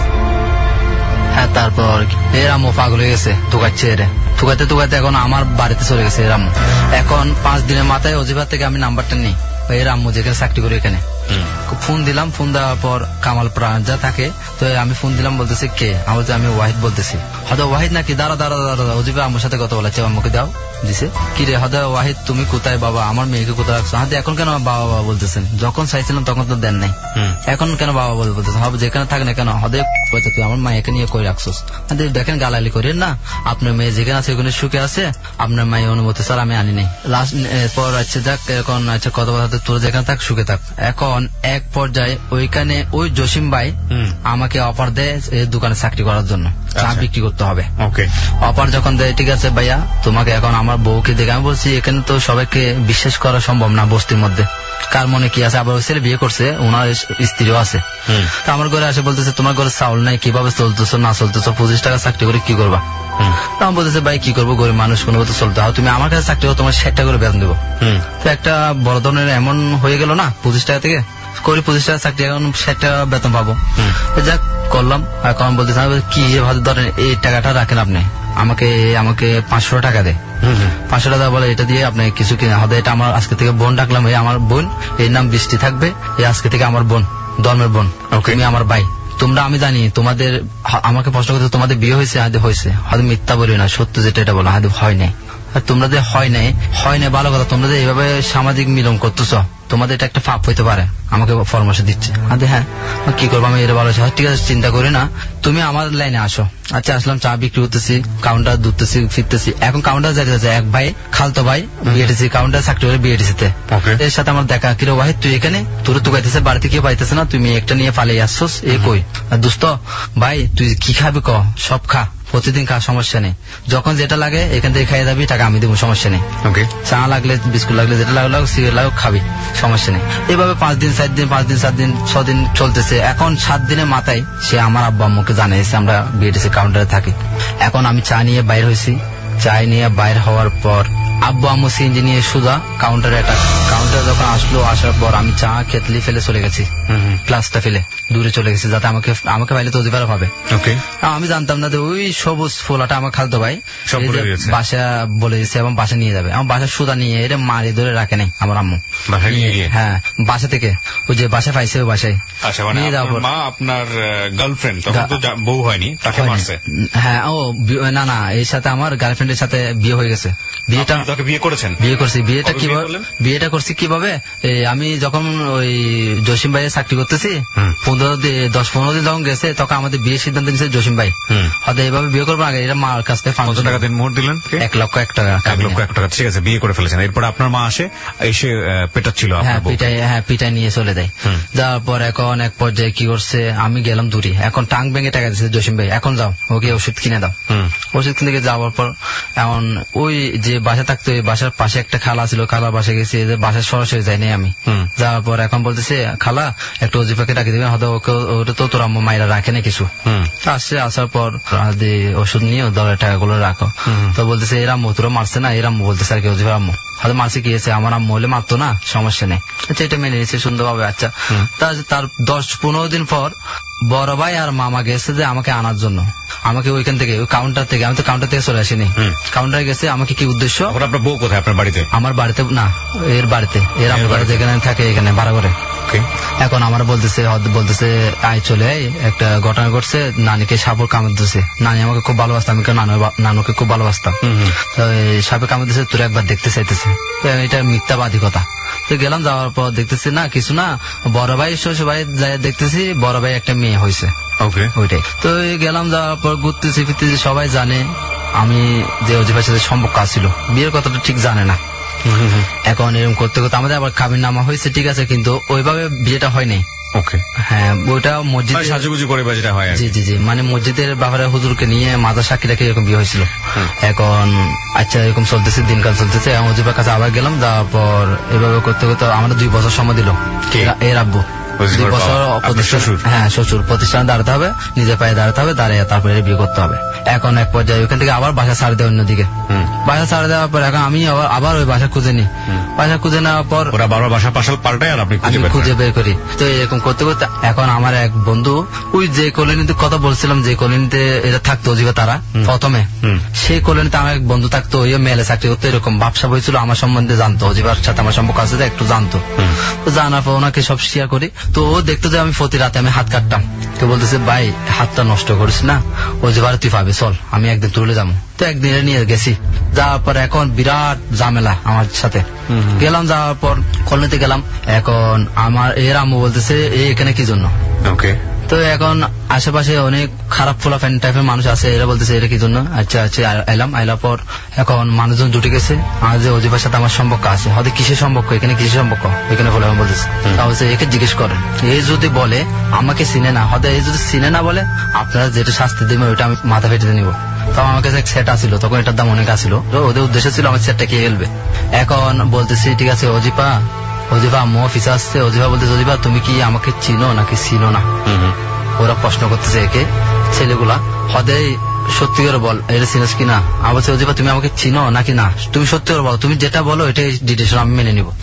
হ্যাঁ তারপর এর আম্মু পাগল হয়ে গেছে, তুকাচ্ছে এরে তুকাতে তুকাতে এখন আমার বাড়িতে চলে গেছে এর আম্মু। এখন পাঁচ দিনের মাথায় অজিফার থেকে আমি নাম্বারটা নিই, এর আম্মু যেখানে চাকরি করি এখানে ফোন দিলাম। ফোন দেওয়ার পর কামাল প্রাণ যা থাকে, তো আমি ফোন দিলাম, বলতেছি কে? আমি বলছি আমি ওয়াহিদ বলতেছি। হয়তো ওয়াহিদ নাকি? দাঁড়া দাঁড়া দাঁড়া, অজিফা আম্মুর সাথে কথা বলাচ্ছে, আম্মুকে দাও দিছে। কি রে হয়তো ওয়াহিদ, তুমি কোথায় বাবা? আমার মেয়েকে কোথায় রাখছো? হয়তো এখন কেন বাবা বাবা বলতেছেন? যখন চাইছিলাম তখন তো দেন নাই, এখন কেন বাবা বলে বলতেছেন? হবে যেখানে থাক না কেন, হদে তুই আমার মায়েকে নিয়ে কই রাখছোস? দেখেন গালালি করেন না, আপনার মেয়ে যেখানে আছে ওখানে সুখে আছে, আপনার মায়ের অনুমতি স্যার আমি আনি নাই। লাস্ট পর আচ্ছা যাক, এখন আচ্ছা কথা বলতে তোর যেখানে থাক সুখে থাক। এখন এক পর্যায়ে ওইখানে ওই জসিম ভাই আমাকে অফার দেয় দোকানে চাকরি করার জন্য, চা বিক্রি করতে হবে। অফার যখন দেয়, ঠিক আছে ভাইয়া তোমাকে এখন আমার বউকে দেখে, আমি বলছি এখানে তো সবাইকে বিশ্বাস করা সম্ভব না বস্তির মধ্যে, কার মনে কি আছে। আবার ওই ছেলে বিয়ে করছে, ওনার স্ত্রীও আছে। তো আমার ঘরে আসে বলতেছে তোমার ঘরে চাউল নাই, কিভাবে চলতেছো না চলতেছো, পঁচিশ টাকা চাকরি করে কি করবা? তো আমি বলতেছে ভাই কি করবো, গরিব মানুষ কোনো মতো চলতে হয়, তুমি আমার কাছে চাকরি করো, তোমার ষাট টাকা করে বেতন দেবো। তো একটা বড় ধরনের এমন হয়ে গেল না, পঁচিশ টাকা থেকে করি পঁচিশ টাকা চাকরি, এখন ষাট টাকা বেতন পাবো। যাক করলাম। এখন বলতেছে কি ভাবে ধরেন এই টাকাটা রাখেন আপনি, আমাকে আমাকে পাঁচশো টাকা দেয়। পাঁচশো টাকা বলে এটা দিয়ে আপনি কিছু কিনা হবে। এটা আমার আজকে থেকে বোন ডাকলাম, এই আমার বোন, এর নাম বৃষ্টি থাকবে, এই আজকে থেকে আমার বোন, ধর্মের বোন, তুমি আমার ভাই। তোমরা আমি জানি তোমাদের, আমাকে প্রশ্ন করতে তোমাদের বিয়ে হয়েছে, হয়তো হয়েছে, হয়তো মিথ্যা বলি না, সত্য যেটা এটা বলো, হয়তো হয় নাই। তোমরা যে হয় নাই হয় নাই ভালো কথা, তোমরা যে এইভাবে সামাজিক মিলন করতেছ, তোমাদের এটা একটা পাপ হইতে পারে। আমাকে পরামর্শ দিচ্ছে, আরে হ্যাঁ কি করবো আমি এটা ভালো, ঠিক আছে চিন্তা করি না, তুমি আমার লাইনে আসো। আচ্ছা আসলাম, চা বিক্রি করতেছি, কাউন্টার ধরতেছি, ফিরতেছি। এখন কাউন্টার যাইতেছে এক ভাই, খালতো ভাই, বিএটিসি কাউন্টার চাকরি করে বিএটিসিতে। এর সাথে আমার দেখা, কিরে ওয়াহিদ তুই এখানে, তোর তো গাইতেছে বাড়িতে কেউ পাইতেছে না, তুমি একটা নিয়ে পালিয়ে আসছোস, এ কই? দোস্ত ভাই তুই কি খাবি ক, সব খা, প্রতিদিন খা, সমস্যা নেই, যখন যেটা লাগে এখান থেকে খাইয়ে যাবি, টাকা আমি দেবো, সমস্যা নেই। চা লাগলে বিস্কুট লাগলে যেটা লাগলো সিগারেট লাগলো খাবি, সমস্যা নেই। এভাবে পাঁচ দিন সাত দিন পাঁচ দিন সাত দিন ছ দিন চলতেছে। এখন সাত দিনের মাথায় সে আমার আব্বা আম্মুকে জানিয়েছে আমরা বিএটিসি কাউন্টারে থাকি। এখন আমি চা নিয়ে বাইর হয়েছি, চা নিয়ে বাইর হওয়ার পর আব্বু আম্মু সিএনজি নিয়ে সুদা কাউন্টারে একটা কাউন্টারে যখন আসলো, আসার পর আমি চা কেতলি ফেলে চলে গেছি, গ্লাসটা ফেলে দূরে চলে গেছি, যাতে আমাকে আমাকে পাইলে তো অধিকার হবে। আমি জানতাম না যে ওই সবুজ ফোলাটা আমার খালতো ভাই বাসা বলে দিচ্ছে এবং বাসা নিয়ে যাবে। আমার বাসার সুদা নিয়ে এটা মারি ধরে রাখে নাই আমার আম্মু, হ্যাঁ বাসা থেকে ওই যে বাসা পাইছে ওই বাসায় নিয়ে যাওয়ার পর আপনার গার্লফ্রেন্ড বউ হয়নি, তাকে মারছে? হ্যাঁ ও না না, এর সাথে আমার গার্লফ্রেন্ডের সাথে বিয়ে হয়ে গেছে। বিয়েটা বিয়ে করেছেন? বিয়ে করছি। বিয়েটা কিভাবে বিয়েটা করছি কিভাবে, আমি যখন ওই জসিম ভাইয়ের চাকরি করতেছি, পনেরো দিন দশ পনেরো দিন যখন গেছে, তখন আমাদের বিয়ের সিদ্ধান্ত নিয়েছে জসিম ভাই, হয়তো এইভাবে বিয়ে করবো আগে, এটা মার কাছ থেকে পাঁচশো টাকা দিন মোহর দিলেন, এক লক্ষ এক টাকা এক লক্ষ এক টাকা ঠিক আছে, বিয়ে করে ফেলেছেন। এরপর আপনার মা আসে এসে পেটাচ্ছিল, হ্যাঁ পিটাই হ্যাঁ পিটাই নিয়ে চলে দেয়। যাওয়ার পর এখন এক পর্যায়ে কি করছে, আমি গেলাম দূরে, এখন টাং ব্যাংকে টাকা দিচ্ছে জসিম ভাই, এখন যাও ওকে ওষুধ কিনে দাও। ওষুধ কিনে যাওয়ার পর এখন ওই যে বাসা থাকতো, ওই বাসার পাশে একটা খালা ছিল, খালা বাসা গেছি, বাসায় সরাসরি যাইনি আমি। যাওয়ার পর এখন বলতেছে খালা একটু অজিফাকে ডাকি দেবেন, হয়তো ওকে ওটা তো তোর আম্মু মায়েরা রাখে না কিছু। আসছে, আসার পর ওষুধ নিয়ে দলের টাকাগুলো রাখো। তো বলতেছে এর আম্মু তোরা মারছে না, এর আম্মু বলতেছে আর কি অজিফার আম্মু হয়তো মারছে কি আছে, আমার আম্মু হলে মারতো না, সমস্যা নেই। আচ্ছা এটা মেনে নিচ্ছে সুন্দরভাবে। আচ্ছা তার দশ পনেরো দিন পর বড় ভাই আর মামা গেছে যে আমাকে আনার জন্য, আমাকে ওইখান থেকে ওই কাউন্টার থেকে, আমি তো কাউন্টার থেকে চলে আসিনি, কাউন্টারে গেছে। আমাকে কি উদ্দেশ্য, আপনার বউ কোথায়? আপনার বাড়িতে? আমার বাড়িতে না, এর বাড়িতে, এর আমার বাড়িতে এখানে থাকে, এখানে ভাড়া করে। এখন আমার বলতেছে বলতেছে আয় চলে আয়, একটা ঘটনা ঘটছে, নানিকে সাপের কামড় দিচ্ছে, নানি আমাকে খুব ভালোবাসতাম, আমি নানুকে খুব ভালোবাসতাম, তো সাপে কামড় দিচ্ছে, তোর একবার দেখতে চাইতেছে, এটা মিথ্যাবাদী কথা। তো গেলাম, যাওয়ার পর দেখতেছি না কিছু না, বড় ভাই শ্বশুর বাড়ি যাই দেখতেছি বড় ভাই একটা মেয়ে হয়েছে, ওইটাই। তো গেলাম, যাওয়ার পর ঘুরতেছি ফিরতেছি, সবাই জানে আমি যে অজিফার সাথে সম্পর্ক ছিল, বিয়ের কথাটা ঠিক জানে না, এখন এরকম করতে করতে আমাদের আবার কাবিন নামা হয়েছে, ঠিক আছে, কিন্তু ওইভাবে বিয়েটা হয়নি। ওকে, হ্যাঁ, ওইটা মসজিদ সাজুগুজু করে বা যেটা হয়। জি জি জি মানে মসজিদের ব্যাপারে হুজুরকে নিয়ে মাদার সাক্ষী রেখে এরকম বিয়ে হয়েছিল। এখন আচ্ছা এরকম চলতেছে, দিনকাল চলতেছে, হুজুরের কাছে আবার গেলাম, যাওয়ার পর এভাবে করতে করতে আমরা দুই বছর সময় দিল এর আব্বু। দুই বছর প্রতিষ্ঠান, হ্যাঁ শ্বশুর প্রতিষ্ঠানে দাঁড়াতে হবে, নিজের পায়ে দাঁড়াতে হবে, দাঁড়িয়ে তারপরে বিয়ে করতে হবে। এখন এক পর্যায়ে ওইখান থেকে আবার বাসা ছাড়ে দেয় অন্যদিকে। বাসা ছাড়ে দেওয়ার পর এখন আমি আবার আবার ওই বাসা খুঁজে নিই। বাসা খুঁজে নেওয়ার পর ওরা বারবার বাসা পাশাল পাল্টায় আর আপনি আমি খুঁজে বের করি। তো এরকম করতে করতে এখন আমার এক বন্ধু ওই যে কলোনিতে কথা বলছিলাম, যে কলোনিতে এটা থাকতো অজিবা তারা প্রথমে, সেই কলোনিতে আমার এক বন্ধু থাকতো, ওই মেলে চাকরি করতো, এরকম ব্যবসা হয়েছিল, আমার সম্বন্ধে জানতো, অজিবার সাথে আমার সম্পর্ক আছে একটু জানতো। তো জানার পর ওনাকে সব শেয়ার করি। তো ও দেখতো যে আমি প্রতি রাতে আমি হাত কাটতাম। তো বলতেছে ভাই হাতটা নষ্ট করিস না, অজিবার তুই পাবি, চল আমি একদিন তুলে যাবো। তো একদিন নিয়ে গেছি, যাওয়ার পর এখন বিরাট ঝামেলা আমার সাথে। গেলাম, যাওয়ার পর কলোনিতে গেলাম, এখন আমার এর আম্মু বলতেছে এখানে কি জন্য। ওকে, তো এখন আশেপাশে অনেক খারাপ ফোলা ফ্যান টাইপের মানুষ আছে, এরা বলতেছে এটা কি জন্য। আচ্ছা আচ্ছা এলাম, আইলার পর এখন মানুষজন জুটে গেছে, আর যে অজিবার সাথে আমার সম্পর্ক আছে, হয়তো কিসের সম্পর্ক, এখানে কিসের সম্পর্ক, এখানে বলে আমি বলতেছি। তাহলে একে জিজ্ঞেস করেন, এই যদি বলে আমাকে চিনে না, হয়তো এই যদি চিনে না বলে আপনারা যেটা শাস্তি দেবেন ওইটা আমি মাথা ফেটে নিব। তখন আমার কাছে এক সেট আসছিল, তখন এটার দাম অনেক আসছিল, ওদের উদ্দেশ্য ছিল আমার সেটটা খেয়ে ফেলবে। এখন বলতেছি ঠিক আছে অজিপা, অজিবা আম্মু অফিসে আসছে, অজিবা বলতেছে অজিবা তুমি কি আমাকে চিনো নাকি চিনো না। ওরা প্রশ্ন করতেছে একে ছেলেগুলা, হদেই সত্যি করে বল এটা চিনিস কিনা। আমার বলছে অজিবা তুমি আমাকে চিনো নাকি না, তুমি সত্যি করে বলো, তুমি যেটা বলো এটাই ডিটেশন আমি মেনে নিবো।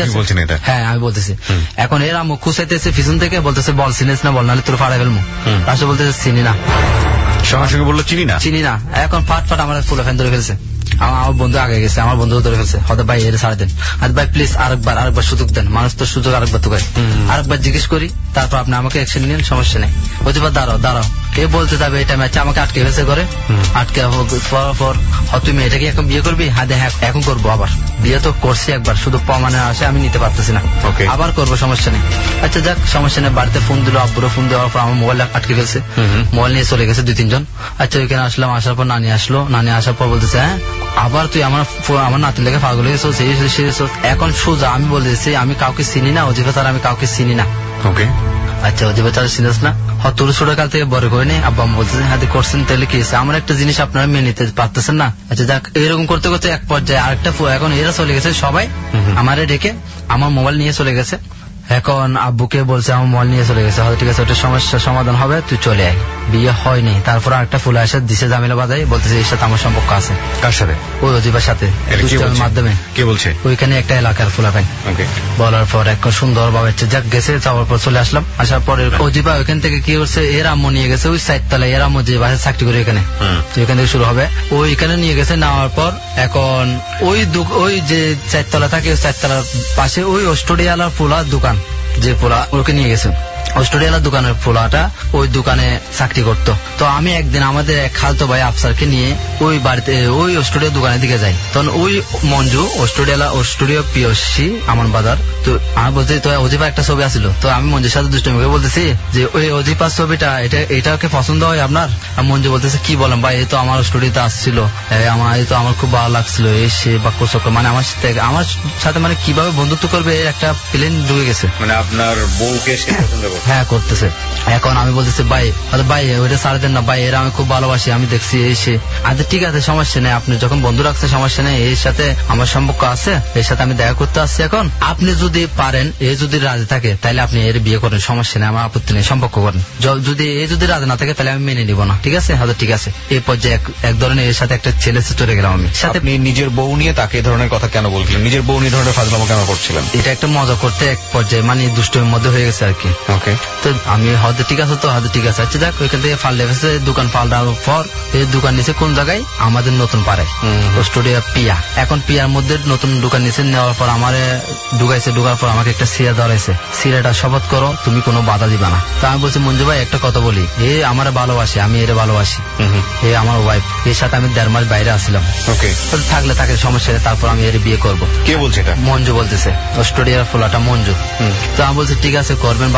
হ্যাঁ আমি বলতেছি। এখন এর আম্মু খুঁচাইতেছে পিছন থেকে, বলতেছে বল চিনিস না বল, নাহলে তোর ফাড়াই ফেলবো। লাস্টে বলতেছে চিনি না, সঙ্গে সঙ্গে বললো চিনি না চিনি না। এখন ফাট ফাট আমার ফুলে ফ্যান ধরে ফেলছে, আমার বন্ধু আগে গেছে, আমার বন্ধু ধরে ফেলছে, হয়তো ভাই এর ছাড়ে দেন, আর ভাই প্লিজ আরেকবার আরেকবার সুযোগ দেন, মানুষ তো সুযোগ আরেকবার তো করে, আরেকবার জিজ্ঞেস করি, তারপর আপনি আমাকে অ্যাকশন নিন, সমস্যা নেই। অজিবা দাঁড়াও দাঁড়াও, এ বলতে যাবে এটা ম্যাচে আমাকে আটকে ফেলছে করে, আটকে পড়ার পর তুমি এটাকে এখন বিয়ে করবি, হ্যাঁ দেখ এখন করবো, আবার বিয়ে তো করছি একবার, শুধু প্রমাণে আসে আমি নিতে পারতেছি না, আবার করবো, সমস্যা নেই। আচ্ছা যাক সমস্যা নেই। বাড়িতে ফোন দিল, আব্বুরও ফোন দেওয়ার পর আমার মোবাইল আটকে ফেলছে, মোবাইল নিয়ে চলে গেছে দুই তিনজন। আচ্ছা ওইখানে আসলাম, আসার পর নানি আসলো, নানি আসার পর বলতেছে হ্যাঁ আবার তুই আমার আমার নাতির লেগে পাগল হয়ে গেছিস। এখন সোজা আমি বলতেছি আমি কাউকে চিনি না, অজিবা স্যার আমি কাউকে চিনি না। ওকে আচ্ছা অজিবা স্যার চিনিস না, হ্যাঁ তোর ছোট কাল থেকে বড় করে নেই, আব্বা আম্মু বলতেছে হ্যাঁ করছেন, তাহলে কি হয়েছে, আমার একটা জিনিস আপনারা মেনে নিতে পারতেছেন না। আচ্ছা যাক এরকম করতে করতে এক পর্যায়ে আরেকটা, এখন এরা চলে গেছে সবাই, আমারে ডেকে আমার মোবাইল নিয়ে চলে গেছে। এখন আব্বুকে বলছে আমার মোবাইল নিয়ে চলে গেছে, হয়তো ঠিক আছে ওটা সমস্যার সমাধান হবে, তুই চলে আয়। বিয়ে হয়নি, তারপর আরেকটা ফুল আসে দিশে জামিলা বাজাই, বলতেছে এর সাথে আমার সম্পর্ক আছে। কার সাথে? ওই অজিবার সাথে, মাধ্যমে। কে বলছে? ওইখানে একটা এলাকার ফুলাফাইন। বলার পর এক সুন্দর ভাবে যাক গেছে, যাওয়ার পর চলে আসলাম। আসার পরে অজিবা ওইখান থেকে কি করছে, এর আম্মু নিয়ে গেছে ওই সাইড তলায়, এর আম্মু যে বাসায় চাকরি করে এখানে, ওইখান থেকে শুরু হবে, ওইখানে নিয়ে গেছে। নেওয়ার পর এখন ওই ওই যে চারতলা থাকে, চারতলার পাশে ওই অস্ট্রেলিয়ার পোলার দোকান, যে পোলা ওকে নিয়ে গেছে, অস্ট্রেলিয়ার দোকানের পোলাটা ওই দোকানে চাকরি করত। তো আমি একদিন আমাদের এক খালতো ভাই আফসারকে নিয়ে ওই বাড়িতে ওই অস্ট্রেলিয়ার দোকানের দিকে যাই, তখন ওই মঞ্জু অস্ট্রেলিয়া অস্ট্রেলিয়া পিওসি আমার বাজার। তো আমি বলছি তো অজিপা একটা ছবি আসছিল, তো আমি মঞ্জুর সাথে দুষ্টমি করে বলতেছি যে ওই অজিপার ছবিটা এটা এটাকে পছন্দ হয় আপনার? মঞ্জু বলতেছে কি বলেন ভাই, এই তো আমার স্টুডিওতে আসছিল, আমার এই তো আমার খুব ভালো লাগছিল, এই সে বাক্য চক্র, মানে আমার সাথে আমার সাথে মানে কিভাবে বন্ধুত্ব করবে একটা প্লেন ঢুকে গেছে, মানে আপনার বউকে সে পছন্দ করে, হ্যাঁ করতেছে। এখন আমি বলতেছি ভাই ভাই ওইটা ছাড় দেন না ভাই, এরা আমি খুব ভালোবাসি, আমি দেখছি এই সে। আচ্ছা ঠিক আছে সমস্যা নেই, আপনি যখন বন্ধু রাখছেন সমস্যা নেই, এর সাথে আমার সম্পর্ক আছে, এর সাথে আমি দেখা করতে আসছি। এখন আপনি যদি পারেন, এ যদি রাজি থাকে তাহলে আপনি এর বিয়ে করেন, সমস্যা নেই, আমার আপত্তি নেই, সম্পর্ক করেন। যদি এ যদি রাজি না থাকে তাহলে আমি মেনে নিব না, ঠিক আছে? হয়তো ঠিক আছে। এই পর্যায়ে এক ধরনের এর সাথে একটা ছেলে চলে গেলাম আমি। সাথে নিজের বউ নিয়ে তাকে এই ধরনের কথা কেন বলছিলেন, নিজের বউ নিয়ে ধরনের ফাজলামো কেন করছিলেন? এটা একটা মজা করতে এক পর্যায়ে মানে দুষ্টমির মধ্যে হয়ে গেছে আর কি। ওকে, তো আমি হয়তো ঠিক আছে, তো হয়তো ঠিক আছে। আচ্ছা দেখ ওইখান থেকে ফাল লেগেছে, দোকান ফাল দেওয়ার পর এই দোকান নিচে কোন জায়গায় আমাদের নতুন পাড়ায় স্টুডিও পিয়া। এখন পিয়ার মধ্যে নতুন দোকান নিচে নেওয়ার পর আমার ঢুকাইছে, ঢুকার পর আমাকে একটা সিরা ধরাইছে, সিরাটা শপথ করো তুমি কোনো বাধা দিবা না। তো আমি বলছি মঞ্জু ভাই একটা কথা বলি, এ আমার ভালোবাসে, আমি এর ভালোবাসি, এ আমার ওয়াইফ, এর সাথে আমি দেড় মাস বাইরে আসছিলাম, থাকলে থাকে সমস্যা নেই, তারপর আমি এর বিয়ে করবো। কে বলছে এটা? মঞ্জু বলতেছে, অস্ট্রেলিয়ার ফোলাটা মঞ্জু। তো আমি বলছি ঠিক আছে করবেন, ভালো কথা,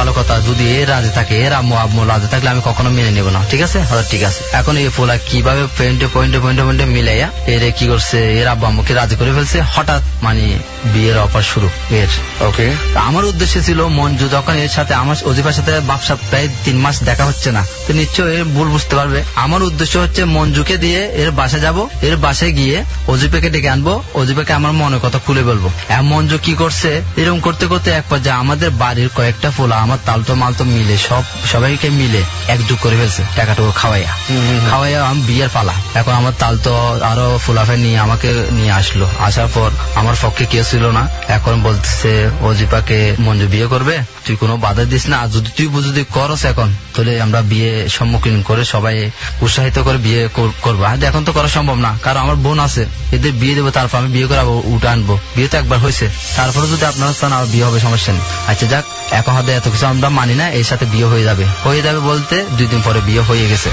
যদি এ রাজি থাকে, এর আম্মু আব্বু রাজি থাকলে আমি কখনো মেনে নেবো না, ঠিক আছে? ঠিক আছে। এখন এই পোলা কিভাবে পয়েন্টে পয়েন্টে পয়েন্টে পয়েন্টে মিলাইয়া এর কি করছে, এর আব্বু আম্মুকে রাজি করে ফেলছে। হঠাৎ মানে বিয়ের অফার শুরু এর। ওকে। আমার উদ্দেশ্য ছিল মঞ্জু যখন এর সাথে আমার অজিফার সাথে ব্যবসা প্রায় তিন মাস দেখা হচ্ছে না, তো নিশ্চয় এর ভুল বুঝতে পারবে। আমার উদ্দেশ্য হচ্ছে মঞ্জুকে দিয়ে এর বাসায় যাব, এর বাসায় গিয়ে অজিফাকে ডেকে আনবো, অজিফাকে আমার মনের কথা খুলে বলবো। মঞ্জু কি করছে, এরকম করতে করতে এক পর্যায়ে আমাদের বাড়ির কয়েকটা ফোলা আমার তালতো মালতো মিলে সব সবাইকে মিলে একজুট করে ফেলছে টাকাটুকু খাওয়াইয়া খাওয়াইয়া আমি বিয়ের পালা। এখন আমার তালতো আরো ফুলাফে নিয়ে আমাকে নিয়ে আসলো। আসার পর আমার পক্ষে কেউ ছিল না। এখন বলতেছে অজিফাকে মঞ্জু বিয়ে করবে, তুই কোনো বাধা দিস না, যদি তুই যদি করস এখন তাহলে আমরা বিয়ে সম্মুখীন করে সবাই উৎসাহিত করে বিয়ে করবো। এখন তো করা সম্ভব না, কারণ আমার বোন আছে, এদের বিয়ে দেবো, তারপর আমি বিয়ে করাবো, উঠে আনবো। বিয়ে তো একবার হয়েছে, তারপরে যদি আপনারা চান আমার বিয়ে হবে, সমস্যা নেই। আচ্ছা যাক, এখন হয়তো এত কিছু আমরা মানি না, এর সাথে বিয়ে হয়ে যাবে। হয়ে যাবে বলতে দুই দিন পরে বিয়ে হয়ে গেছে,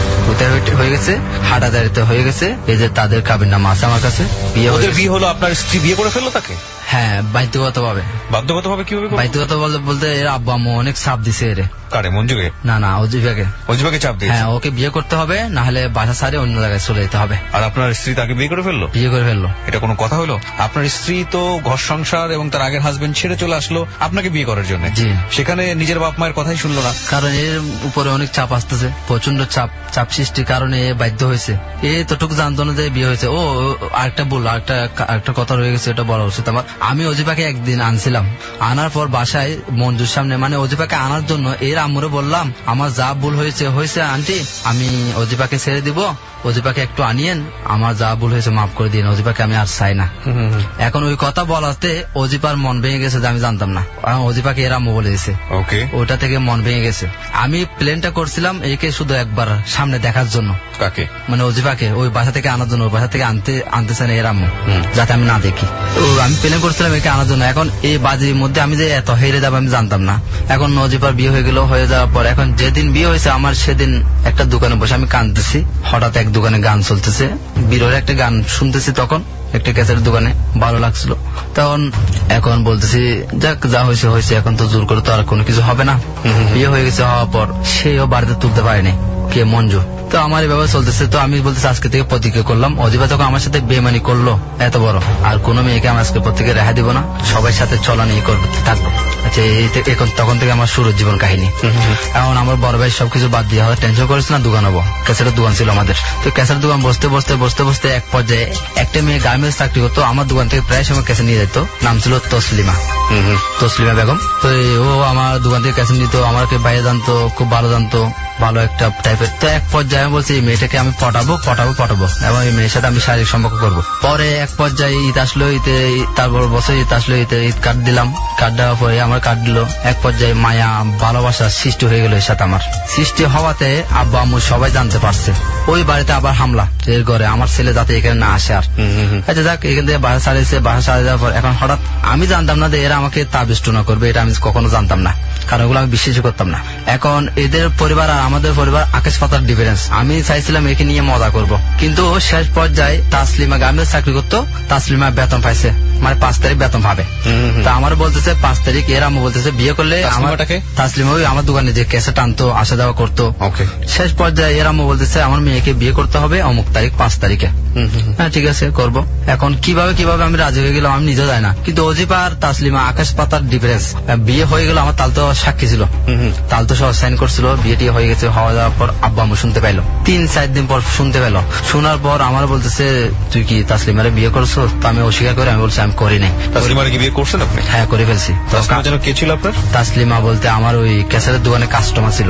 হয়ে গেছে হাটাদারিতে হয়ে গেছে। এই যে তাদের কাবির নামা আছে আমার কাছে। বিয়ে বিয়ে হলো, আপনার স্ত্রী বিয়ে করে ফেললো তাকে? হ্যাঁ, বাধ্যগত ভাবে। বাধ্যগত ভাবে কিভাবে? বাধ্যগত বলতে এর আব্বু আম্মু অনেক চাপ দিছে এর। কারে? মঞ্জুকে? না না, অজিফাকে। অজিফাকে চাপ দিয়েছে? হ্যাঁ, ওকে বিয়ে করতে হবে, না হলে বাসা ছাড়ে অন্য জায়গায় চলে যেতে হবে। আর আপনার স্ত্রী তাকে বিয়ে করে ফেললো? বিয়ে করে ফেললো। এটা কোনো কথা হলো? আপনার স্ত্রী তো ঘর সংসার এবং তার আগের হাজবেন্ড ছেড়ে চলে আসলো আপনাকে বিয়ে করার জন্য, সেখানে নিজের বাপ মায়ের কথাই শুনলো না? কারণ এর উপরে অনেক চাপ আসতেছে, প্রচন্ড চাপ চাপ সৃষ্টির কারণে বাধ্য হয়েছে। এ তোটুকু জানতো না যে বিয়ে হয়েছে। ও আরেকটা বল, আরেকটা আরেকটা কথা রয়ে গেছে, এটা বলা উচিত আমার। আমি অজিফাকে একদিন আনছিলাম, আনার পর বাসায় মঞ্জুর সামনে মানে অজিফাকে আনার জন্য এর আম্মুরে বললাম আমার যা ভুল হয়েছে হয়েছে আন্টি, আমি অজিফাকে ছেড়ে দিব, অজিফাকে একটু আনিয়েন, আমার যা ভুল হয়েছে মাফ করে দিন, অজিফাকে আমি আর চাই না। এখন ওই কথা বলাতে অজিফার মন ভেঙে গেছে যে আমি জানতাম না, অজিফাকে এর আম্মু বলে দিয়েছে। ওকে। ওটা থেকে মন ভেঙে গেছে। আমি প্লেনটা করছিলাম একে শুধু একবার সামনে দেখার জন্য। কাকে? মানে অজিফাকে ওই বাসা থেকে আনার জন্য, ওই বাসা থেকে আনতে আনতেছেন এর আম্মু, যাতে আমি না দেখি। আমি প্লেন করছিলাম একে আনার জন্য। এখন এই বাজির মধ্যে আমি যে এত হেরে যাবো আমি জানতাম না। এখন অজিফার বিয়ে হয়ে গেল, হয়ে যাওয়ার পর এখন যেদিন বিয়ে হয়েছে আমার সেদিন একটা দোকানে বসে আমি কাঁদতেছি। হঠাৎ এক দোকানে গান চলতেছে, বিরোর একটা গান শুনতেছি, তখন একটা ক্যাসেটের দোকানে ভালো লাগছিল। তখন এখন বলতেছি যাক, যা হয়েছে হয়েছে, এখন তো জোর করে তো আর কোনো কিছু হবে না। বিয়ে হয়ে গেছে, হওয়ার পর সেও বাড়িতে তুলতে পারেনি, কে? মঞ্জু। তো আমার এভাবে চলতেছে। তো আমি বলতেছি আজকে থেকে প্রতিজ্ঞা করলাম, অজিফা তখন আমার সাথে বেমানি করলো এত বড়, আর কোনো মেয়েকে আমি আজকে প্রত্যেকে রেহাই দিব না, সবাই সাথে চলা নিয়ে করতে থাকবো। আচ্ছা, এখন তখন থেকে আমার শুরু জীবন কাহিনী। এখন আমার বড় ভাই সবকিছু বাদ দিয়ে হয় টেনশন করেছে না, দোকান হবো। ক্যাসেটের দোকান ছিল আমাদের, তো ক্যাসেটের দোকান বসতে বসতে বসতে বসতে এক পর্যায়ে একটা মেয়ে গার্মেন্টস চাকরি করতো, আমার দোকান থেকে প্রায় সময় ক্যাসেট নিয়ে যেত, নাম ছিল তসলিমা, তসলিমা বেগম। তো ও আমার দোকান থেকে ক্যাসেট নিত, আমাকে বাইরে জানতো, খুব ভালো জানতো, ভালো একটা টাইপের। তো এক পর্যায়ে আমি বলছি এই মেয়েটাকে আমি পটাবো পটাবো পটাবো এবং এই মেয়ের সাথে আমি শারীরিক সম্পর্ক করবো। পরে এক পর্যায়ে ঈদ আসলো, ঈদে তারপর বছর ঈদ আসলো, ঈদে ঈদ কার্ড দিলাম, কার্ড দেওয়ার পরে আমার কার্ড দিল। এক পর্যায়ে মায়া ভালোবাসা সৃষ্টি হয়ে গেল এর সাথে আমার। সৃষ্টি হওয়াতে আব্বা আম্মু সবাই জানতে পারছে। ওই বাড়িতে আবার হামলা এর ঘরে, আমার ছেলে যাতে এখানে না আসে আর। আচ্ছা যাক, এখান থেকে বাসা ছাড়িয়েছে, বাসা ছাড়িয়ে যাওয়ার পর এখন হঠাৎ আমি জানতাম না যে এরা আমাকে তাবিষ্টনা করবে, এটা আমি কখনো জানতাম না, কারণ ওগুলো আমি বিশ্বাসই করতাম না। এখন এদের পরিবার আর আমাদের পরিবার আকাশ পাতার ডিফারেন্স। আমি চাইছিলাম একে নিয়ে মজা করব, কিন্তু শেষ পর্যায়ে তাসলিমা গার্মেন্টস চাকরি করতো, তাসলিমা বেতন পাইছে, মানে পাঁচ তারিখ বেতন পাবে। তা আমার বলতেছে পাঁচ তারিখ, এর আম্মু বলতেছে বিয়ে করলে আমারটাকে তাসলিমা ওই আমার দোকানে যে ক্যাসেট আনতো, আসা যাওয়া করতো। শেষ পর্যায়ে এর আম্মু বলতেছে আমার মেয়েকে বিয়ে করতে হবে অমুক তারিখ, পাঁচ তারিখে। হ্যাঁ ঠিক আছে, করবো। এখন কিভাবে কিভাবে আমি রাজি হয়ে গেলাম আমি নিজেও জানি না, কিন্তু অজিফা আর তাসলিমা আকাশ পাতার ডিফারেন্স। বিয়ে হয়ে গেল, আমার তালতো সাক্ষী ছিল, তালতো সহ সাইন করছিল, বিয়েটি হয়ে গেছে। হওয়া যাওয়ার পর আব্বা আম্মু শুনতে পাইলো, তিন চার দিন পর শুনতে পেলো। শোনার পর আমার বলতেছে তুই কি তাসলিমারে বিয়ে করছো? তো আমি অস্বীকার করে আমি বলছি আমি করি নাই। তাসলিমারে কি বিয়ে করছেন আপনি? হ্যাঁ, করে ফেলছি। কে ছিল আপনার? তাসলিমা বলতে আমার ওই ক্যাসেটের দোকানে কাস্টমার ছিল।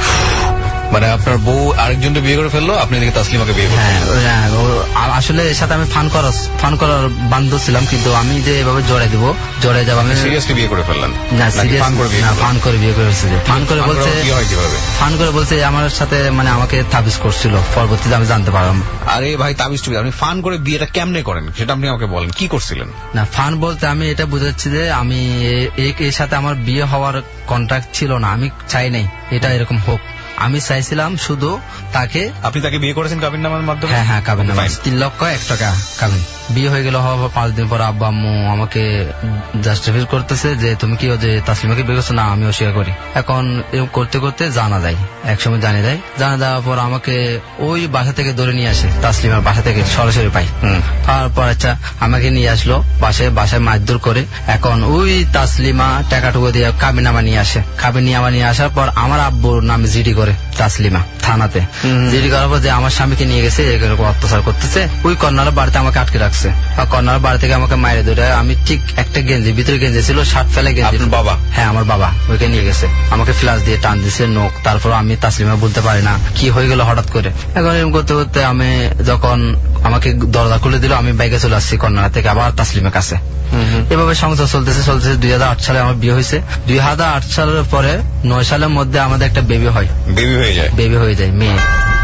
মানে আপনার বউ আরেকজনকে বিয়ে করে ফেললো, আপনি নাকি তাসলিমাকে বিয়ে করলেন? হ্যাঁ, আসলে এর সাথে আমি ফান করার ফান করার বাধ্য ছিলাম, কিন্তু আমি যে এভাবে জড়াই দিব, জড়াই যাবো আমি। সিরিয়াসলি বিয়ে করে ফেললেন? না, সিরিয়াস না, ফান করে বিয়ে করেছে। ফান করে বলছে ফান করে বলছে আমার সাথে মানে আমাকে তাবিজ করছিল, পরবর্তীতে আমি জানতে পারলাম। আরে ভাই, তাবিজ টুবিজ আপনি ফান করে বিয়েটা কেমনে করেন সেটা আপনি আমাকে বলেন, কি করছিলেন? না, ফান বলতে আমি এটা বুঝাচ্ছি যে আমি এর সাথে আমার বিয়ে হওয়ার কন্ট্রাক্ট ছিল না, আমি চাই নাই এটা এরকম হোক। আমি চাইছিলাম শুধু তাকে। আপনি তাকে বিয়ে করেছেন কাবিন নামার মাধ্যমে? হ্যাঁ হ্যাঁ, কাবিন নামা, তিন লক্ষ এক টাকা কাবিন বিয়ে হয়ে গেল, হওয়ার পর পাঁচ দিন পর আব্বা আম্মু আমাকে জাস্টিফাই করতেছে যে তুমি কি যে তাসলিমাকে বিয়ে করছো? না, আমি অস্বীকার করি। এখন এরকম করতে করতে জানা যায়, একসময় জানিয়ে দেয়। জানা দেওয়ার পর আমাকে ওই বাসা থেকে ধরে নিয়ে আসে, তাসলিমার বাসা থেকে সরাসরি পাই। তারপর আচ্ছা আমাকে নিয়ে আসলো বাসায়, বাসায় মারধর করে। এখন ওই তাসলিমা টাকাটুকু দিয়ে কাবিনামা নিয়ে আসে। কাবিনামা নিয়ে আসার পর আমার আব্বুর নামে জিডি করে তাসলিমা থানাতে। জিডি করার পর যে আমার স্বামীকে নিয়ে গেছে, এরকম অত্যাচার করতেছে। ওই কর্নারের বাড়িতে আমাকে আটকে রাখছে। কর্নারের বাড়ি থেকে আমাকে মাইরে ধরে আমি ঠিক একটা গেঞ্জি, ভিতরে গেঞ্জি ছিল, শার্ট ফেলে গেঞ্জি। বাবা? হ্যাঁ, আমার বাবা ওইকে নিয়ে গেছে, আমাকে ফ্লাশ দিয়ে টান দিছে নোক। তারপর আমি তাসলিমা বলতে পারি না কি হয়ে গেল হঠাৎ করে। এখন এরকম করতে করতে আমি যখন আমাকে দরজা খুলে দিল, আমি বাইকে চলে আসছি কর্নার থেকে আবার তাসলিমের কাছে। এভাবে সংসার চলতেছে চলতেছে দুই হাজার আট সালে আমার বিয়ে হয়েছে। দুই হাজার আট সালের পরে নয় সালের মধ্যে আমাদের একটা বেবি হয়। বেবি হয়ে যায়? বেবি হয়ে যায়, মেয়ে।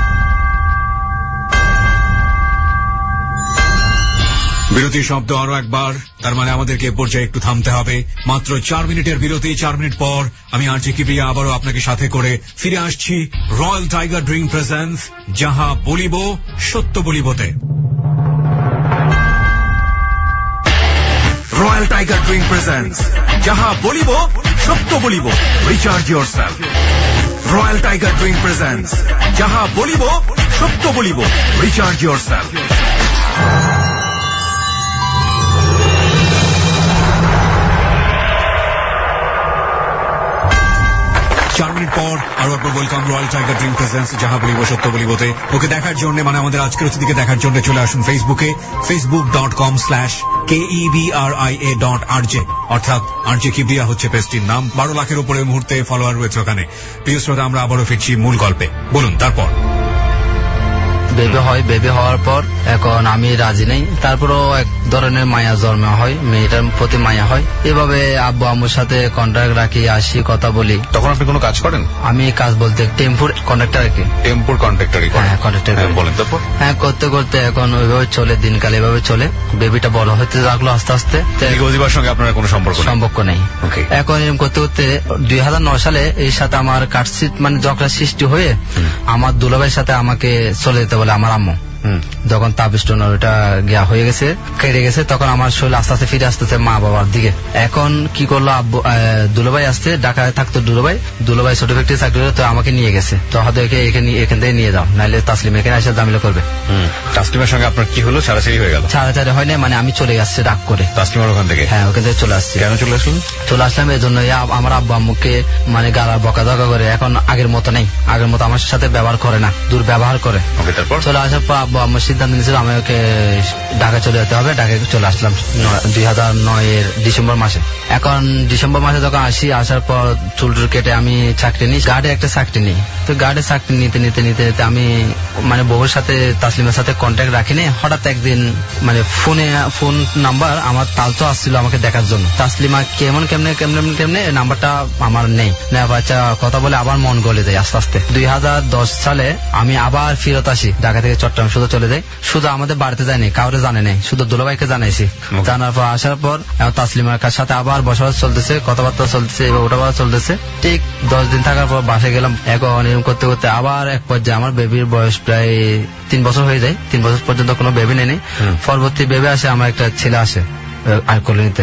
বিরতির শব্দ আরো একবার, তার মানে আমাদেরকে এ পর্যায়ে একটু থামতে হবে। মাত্র চার মিনিটের বিরতি। চার মিনিট পর আমি আরজে কিবরিয়া আবারও আপনাকে সাথে করে ফিরে আসছি রয়্যাল টাইগার ড্রিঙ্ক প্রেজেন্স যাহা বলিব সত্য বলিবতে। রয়্যাল টাইগার ড্রিঙ্ক প্রেজেন্স যাহা বলিব সত্য বলিব, recharge yourself. Royal tiger drink presents যাহা বলিব সত্য বলিব, রিচার্জ ইয়োরসেলফ। চার মিনিট পর আরো একবার welcome royal tiger drink presents যাহা বলিব সত্য বলিবতে। ওকে দেখার জন্য, মানে আমাদের আজকের অতিথিকে দেখার জন্য চলে আসুন ফেসবুকে, Facebook dot com slash K E B R I A dot R J, অর্থাৎ আরজে কিবরিয়া হচ্ছে পেজটির নাম। বারো লাখের উপরে মুহূর্তে ফলোয়ার রয়েছে ওখানে। প্রিয় শ্রোতা, আমরা আবারও ফিরছি মূল গল্পে। বলুন তারপর। বেবি হয়, বেবি হওয়ার পর এখন আমি রাজি নেই। তারপরও এক ধরনের মায়া জন্ম হয়, মেয়েটার প্রতি মায়া হয়। এভাবে আব্বু আম্মুর সাথে কন্ট্রাক্ট রাখি, আসি, কথা বলি। তখন আপনি কোনো কাজ করেন? আমি কাজ বলতে টেম্পুর কন্ট্রাক্টর আর কি। টেম্পুর কন্ট্রাক্টরই করেন? হ্যাঁ, কন্ট্রাক্টর। বলেন তারপর। হ্যাঁ, করতে করতে এখন ওইভাবে চলে, দিনকাল এভাবে চলে। বেবিটা বড় হতে লাগলো আস্তে আস্তে। ওজিবার সঙ্গে আপনার কোনো সম্পর্ক সম্পর্ক নেই। এখন এরকম করতে করতে দুই হাজার নয় সালে এই সাথে আমার কাটসিট মানে ঝগড়া সৃষ্টি হয়ে আমার দুলাভাইয়ের সাথে আমাকে চলে যেতে বলে আমার আম্মু। যখন তাবিস্টন ওটা গিয়া হয়ে গেছে, কেটে গেছে, তখন আমার শরীর আস্তে আস্তে ফিরে আসতেছে মা বাবার দিকে। এখন কি করলো, আব্বু দুলাভাই আসতে, ঢাকায় থাকতো দুলাভাই, দুলাভাই ছোট ফ্যাক্টরি চাকরি তো আমাকে নিয়ে গেছে। তো হয়তো এখান থেকে নিয়ে যাও, নাহলে তাসলিম এখানে এসে ঝামেলা করবে। তাসলিমের সঙ্গে আপনার কি হলো? ছাড়াছাড়ি হয়ে গেল? ছাড়াছাড়ি হয় না, মানে আমি চলে আসছি রাগ করে তাসলিমার ওখান থেকে? হ্যাঁ, ওখান থেকে চলে আসছি। কেন চলে আসলেন? চলে আসলাম এই জন্য আমার আব্বু আম্মুকে মানে গালা বকাঝকা করে এখন আগের মতো নেই, আগের মতো আমার সাথে ব্যবহার করে না, দুর্ব্যবহার করে। চলে আসার পর আব্বু আম্মুর সিদ্ধান্ত নিয়েছিল আমাকে ঢাকা চলে যেতে হবে। ঢাকায় চলে আসলাম দুই হাজার নয় এর ডিসেম্বর মাসে। এখন ডিসেম্বর মাসে যখন আসি, আসার পর চুল টুল কেটে আমি চাকরি নিই, গার্ডে একটা চাকরি নিই। তো গার্ডে চাকরি নিতে নিতে নিতে নিতে আমি মানে বউর সাথে তাসলিমের সাথে কন্ট্যাক্ট রাখিনি। হঠাৎ একদিন মানে ফোনে ফোন নাম্বার আমার তালতো আসছিল আমাকে দেখার জন্য। তাসলিমা কেমন কেমনে কেমনে কেমনে নাম্বারটা আমার নেই, বাচ্চা কথা বলে আবার মন গলে যায় আস্তে আস্তে। দুই হাজার দশ সালে আমি আবার ফেরত আসি ঢাকা থেকে চট্টগ্রাম, শুধু চলে যাই। শুধু আমাদের বাড়িতে যায়নি, কাউরে জানে নাই, শুধু দুলাভাইকে জানাইছি। জানার পর আসার পর তাসলিমার সাথে আবার বসবাস চলতেছে, কথাবার্তা চলতেছে, এবার ওঠাবাড়া চলতেছে। ঠিক দশ দিন থাকার পর বাসায় গেলাম। এখন এরকম করতে করতে আবার এক পর্যায়ে আমার বেবির বয়স প্রায় তিন বছর হয়ে যায়। তিন বছর পর্যন্ত কোনো বেবি নেই। পরবর্তী বেবি আসে, আমার একটা ছেলে আসে আর কলোনিতে।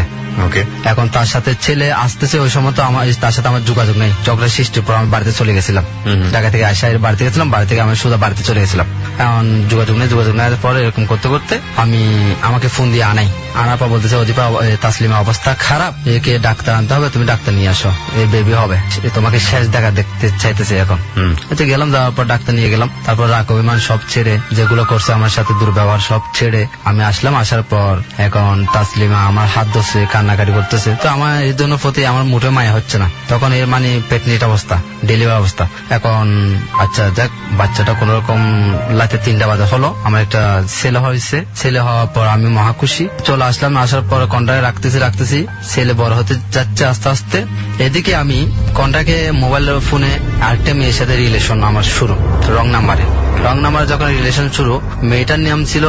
এখন তার সাথে ছেলে আসতেছে, ওই সময় তো আমার তার সাথে আমার যোগাযোগ নেই। ঝগড়ার সৃষ্টির পর আমি বাড়িতে চলে গেছিলাম, ঢাকা থেকে আসা বাড়িতে গেছিলাম, বাড়ি থেকে আমি সোজা বাড়িতে চলে গেছিলাম। এখন যোগাযোগ নেই, যোগাযোগ নেওয়ার পরে এরকম করতে করতে আমি আমাকে ফোন দিয়ে আনাই। আনার পর বলতেছে অদীপা তাসলিমার অবস্থা খারাপ, একে ডাক্তার আনতে হবে, তুমি ডাক্তার নিয়ে আসো, এই বেবি হবে, তোমাকে শেষ দেখা দেখতে চাইতেছে। এখন এতে গেলাম, যাওয়ার পর ডাক্তার নিয়ে গেলাম। তারপর রাগ অভিমান সব ছেড়ে, যেগুলো করছে আমার সাথে দুর্ব্যবহার সব ছেড়ে আমি আসলাম। আসার পর এখন তাসলিমা আমার হাত ধরছে, কান্নাকাটি করতেছে। তো আমার এর জন্য প্রতি আমার মুঠে মায়া হচ্ছে না। তখন এর মানে প্রেগনেন্ট অবস্থা, ডেলিভারি অবস্থা। এখন আচ্ছা যাক, বাচ্চাটা কোন রকম রাতে তিনটা বাজে হলো, আমার একটা ছেলে হয়েছে। ছেলে হওয়ার পর আমি মহা খুশি। চলে আসলাম, আসার পর কন্ট্রাক্ট রাখতেছি রাখতেছি ছেলে বড় হতে যাচ্ছে আস্তে আস্তে। এদিকে আমি কন্ট্রাক্টে মোবাইল ফোনে আরেকটা মেয়ের সাথে রিলেশন আমার শুরু, রং নাম্বারে। রং নাম্বার যখন রিলেশন শুরু, মেয়েটার নাম ছিল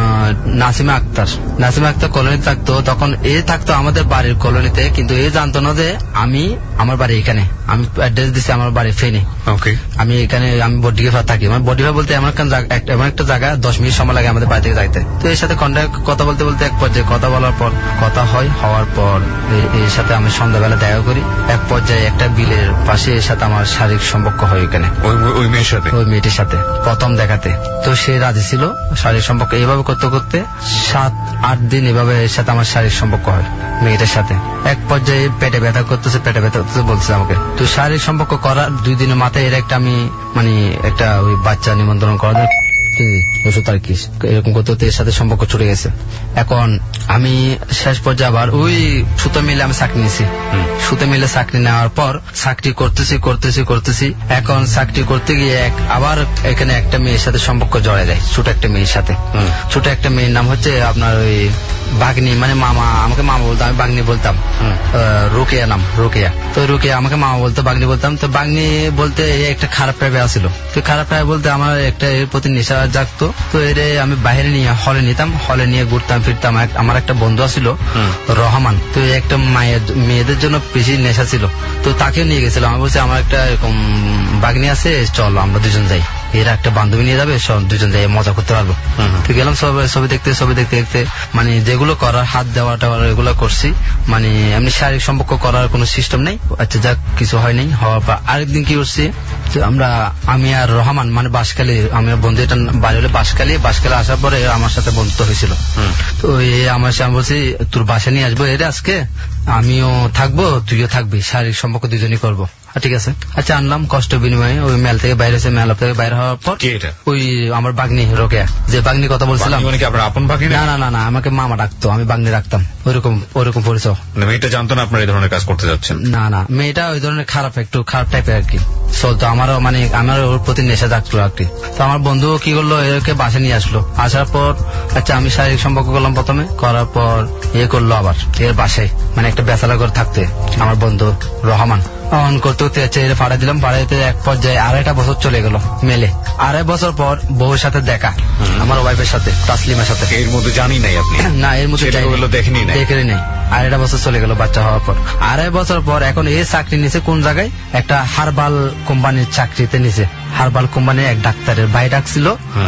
নাসিমা আক্তার। নাসিমা আক্তার কলোনিতে থাকতো, তখন এ থাকতো আমাদের বাড়ির কলোনিতে, কিন্তু এ জানতো না যে আমি আমার বাড়ি এখানে। আমি অ্যাড্রেস দিচ্ছি আমার বাড়ি ফেনী, আমি এখানে আমি বডিফা থাকি। মানে বডিফা বলতে এমন এমন একটা জায়গা দশ মিনিট সময় লাগে আমাদের বাড়ি থেকে যাইতে। তো এর সাথে কন্ট্যাক্ট কথা বলতে বলতে এক পর্যায়ে কথা বলার পর কথা হয়, হওয়ার পর এর সাথে আমি সন্ধ্যাবেলা দেখা করি। এক পর্যায়ে একটা বিলের পাশে এর সাথে আমার শারীরিক সম্পর্ক হয় এখানে ওই মেয়ের সাথে, ওই মেয়েটির সাথে প্রথম দেখাতে। তো সে রাজি ছিল শারীরিক সম্পর্ক। এইভাবে করতে করতে সাত আট দিন এভাবে এর সাথে আমার শারীরিক সম্পর্ক হয় মেয়েটার সাথে। এক পর্যায়ে পেটে ব্যথা করতেছে, পেটে ব্যথা করতেছে বলছে আমাকে। তো শারীরিক সম্পর্ক করার দুই দিনের মাথায় এর একটা আমি মানে একটা ওই বাচ্চা নিমন্ত্রণ করা যায় ওষুধ আর কি, এরকম করতে এর সাথে সম্পর্ক ছুটে গেছে। এখন আমি শেষ পর্যায়ে আবার ওই সুতো মিলে আমি চাকরি নিয়েছি। সুতো মিলে চাকরি নেওয়ার পর চাকরি করতেছি করতেছি করতেছি এখন চাকরি করতে গিয়ে এক আবার এখানে একটা মেয়ের সাথে সম্পর্ক জড়ায় যায়, ছোট একটা মেয়ের সাথে। ছোট একটা মেয়ের নাম হচ্ছে আপনার ওই বাগনি, মানে মামা, আমাকে মামা বলতো, আমি বাগনি বলতাম। রুকিয়া নাম, রুকিয়া। তো রুকিয়া আমাকে মামা বলতো, বাগনি বলতাম। তো বাগনি বলতে একটা খারাপ টাইপের আসছিল। তো খারাপ টাইপ বলতে আমার একটা এর প্রতি নেশা জাগতো। তো এর আমি বাইরে নিয়ে হলে নিতাম, হলে নিয়ে ঘুরতাম ফিরতাম। আমার একটা বন্ধু আছিল রহমান, তো একটা মায়ের মেয়েদের জন্য বেশি নেশা ছিল, তো তাকেও নিয়ে গেছিলাম। আমি বলছি আমার একটা এরকম বাগনি আছে, চল আমরা দুজন যাই। এরা একটা বান্ধবী নিয়ে যাবে, সব দুজন যাই মজা করতে পারবো। তো গেলাম ছবি দেখতে ছবি দেখতে দেখতে মানে যেগুলো করার হাত দেওয়া টাওয়া এগুলো করছি। মানে এমনি শারীরিক সম্পর্ক করার কোনো সিস্টেম নেই। আচ্ছা যাক, কিছু হয় নাই। হওয়ার পর আরেকদিন কি করছি, আমরা আমি আর রহমান মানে বাঁশখালী, আমি বন্ধু এটা বাড়ি হলে বাঁশখালী। বাঁশখালী আসার পরে আমার সাথে বন্ধুত্ব হয়েছিল। তো এই আমার সাথে বলছি তোর বাসা নিয়ে আসবো এর আজকে, আমিও থাকবো তুইও থাকবি, শারীরিক সম্পর্ক দুজনই করবো। ঠিক আছে, আচ্ছা আনলাম কষ্ট বিনিময়ে। ওই মেল থেকে বাইরে হয়েছে, মেল থেকে বাইরে হওয়ার পর ওই আমার বাগনি রোকেয়া, যে বাগনি কথা বলছিলাম, আপন বাগনি? না না না না, আমাকে মামা ডাকতো, আমি বাগনি রাখতাম, ওইরকম ওইরকম পরিচয়। মেয়েটা জানতো না আপনার এই ধরনের কাজ করতে যাচ্ছেন? না না, মেয়েটা ওই ধরনের খারাপ, একটু খারাপ টাইপের আর কি চলতো। আমারও মানে আমার ওর প্রতি নেশা জাগতো আর কি। তো আমার বন্ধু কি করলো, এরকে বাসে নিয়ে আসলো। আসার পর আচ্ছা আমি শারীরিক সম্পর্ক করলাম প্রথমে, করার পর ইয়ে করলো আবার এর বাসায়, মানে একটা বেচালা ঘর থাকতে আমার বন্ধু রহমান অন করতে করতে ফাড়া দিলাম। ফাড়াইতে এক পর্যায়ে আড়াইটা বছর চলে গেল মেলে। আড়াই বছর পর বউর সাথে দেখা, আমার ওয়াইফের সাথে, তাসলিমার সাথে। এর মধ্যে জানি নাই আপনি? না, এর মধ্যে দেখেনি দেখেনি নাই। আড়াইটা বছর চলে গেল বাচ্চা হওয়ার পর। আড়াই বছর পর এখন এই চাকরি নিছে কোন জায়গায়, একটা হারবাল কোম্পানির চাকরিতে নিছে। হারবাল কোম্পানির এক ডাক্তারের ভাই ডাকছিল,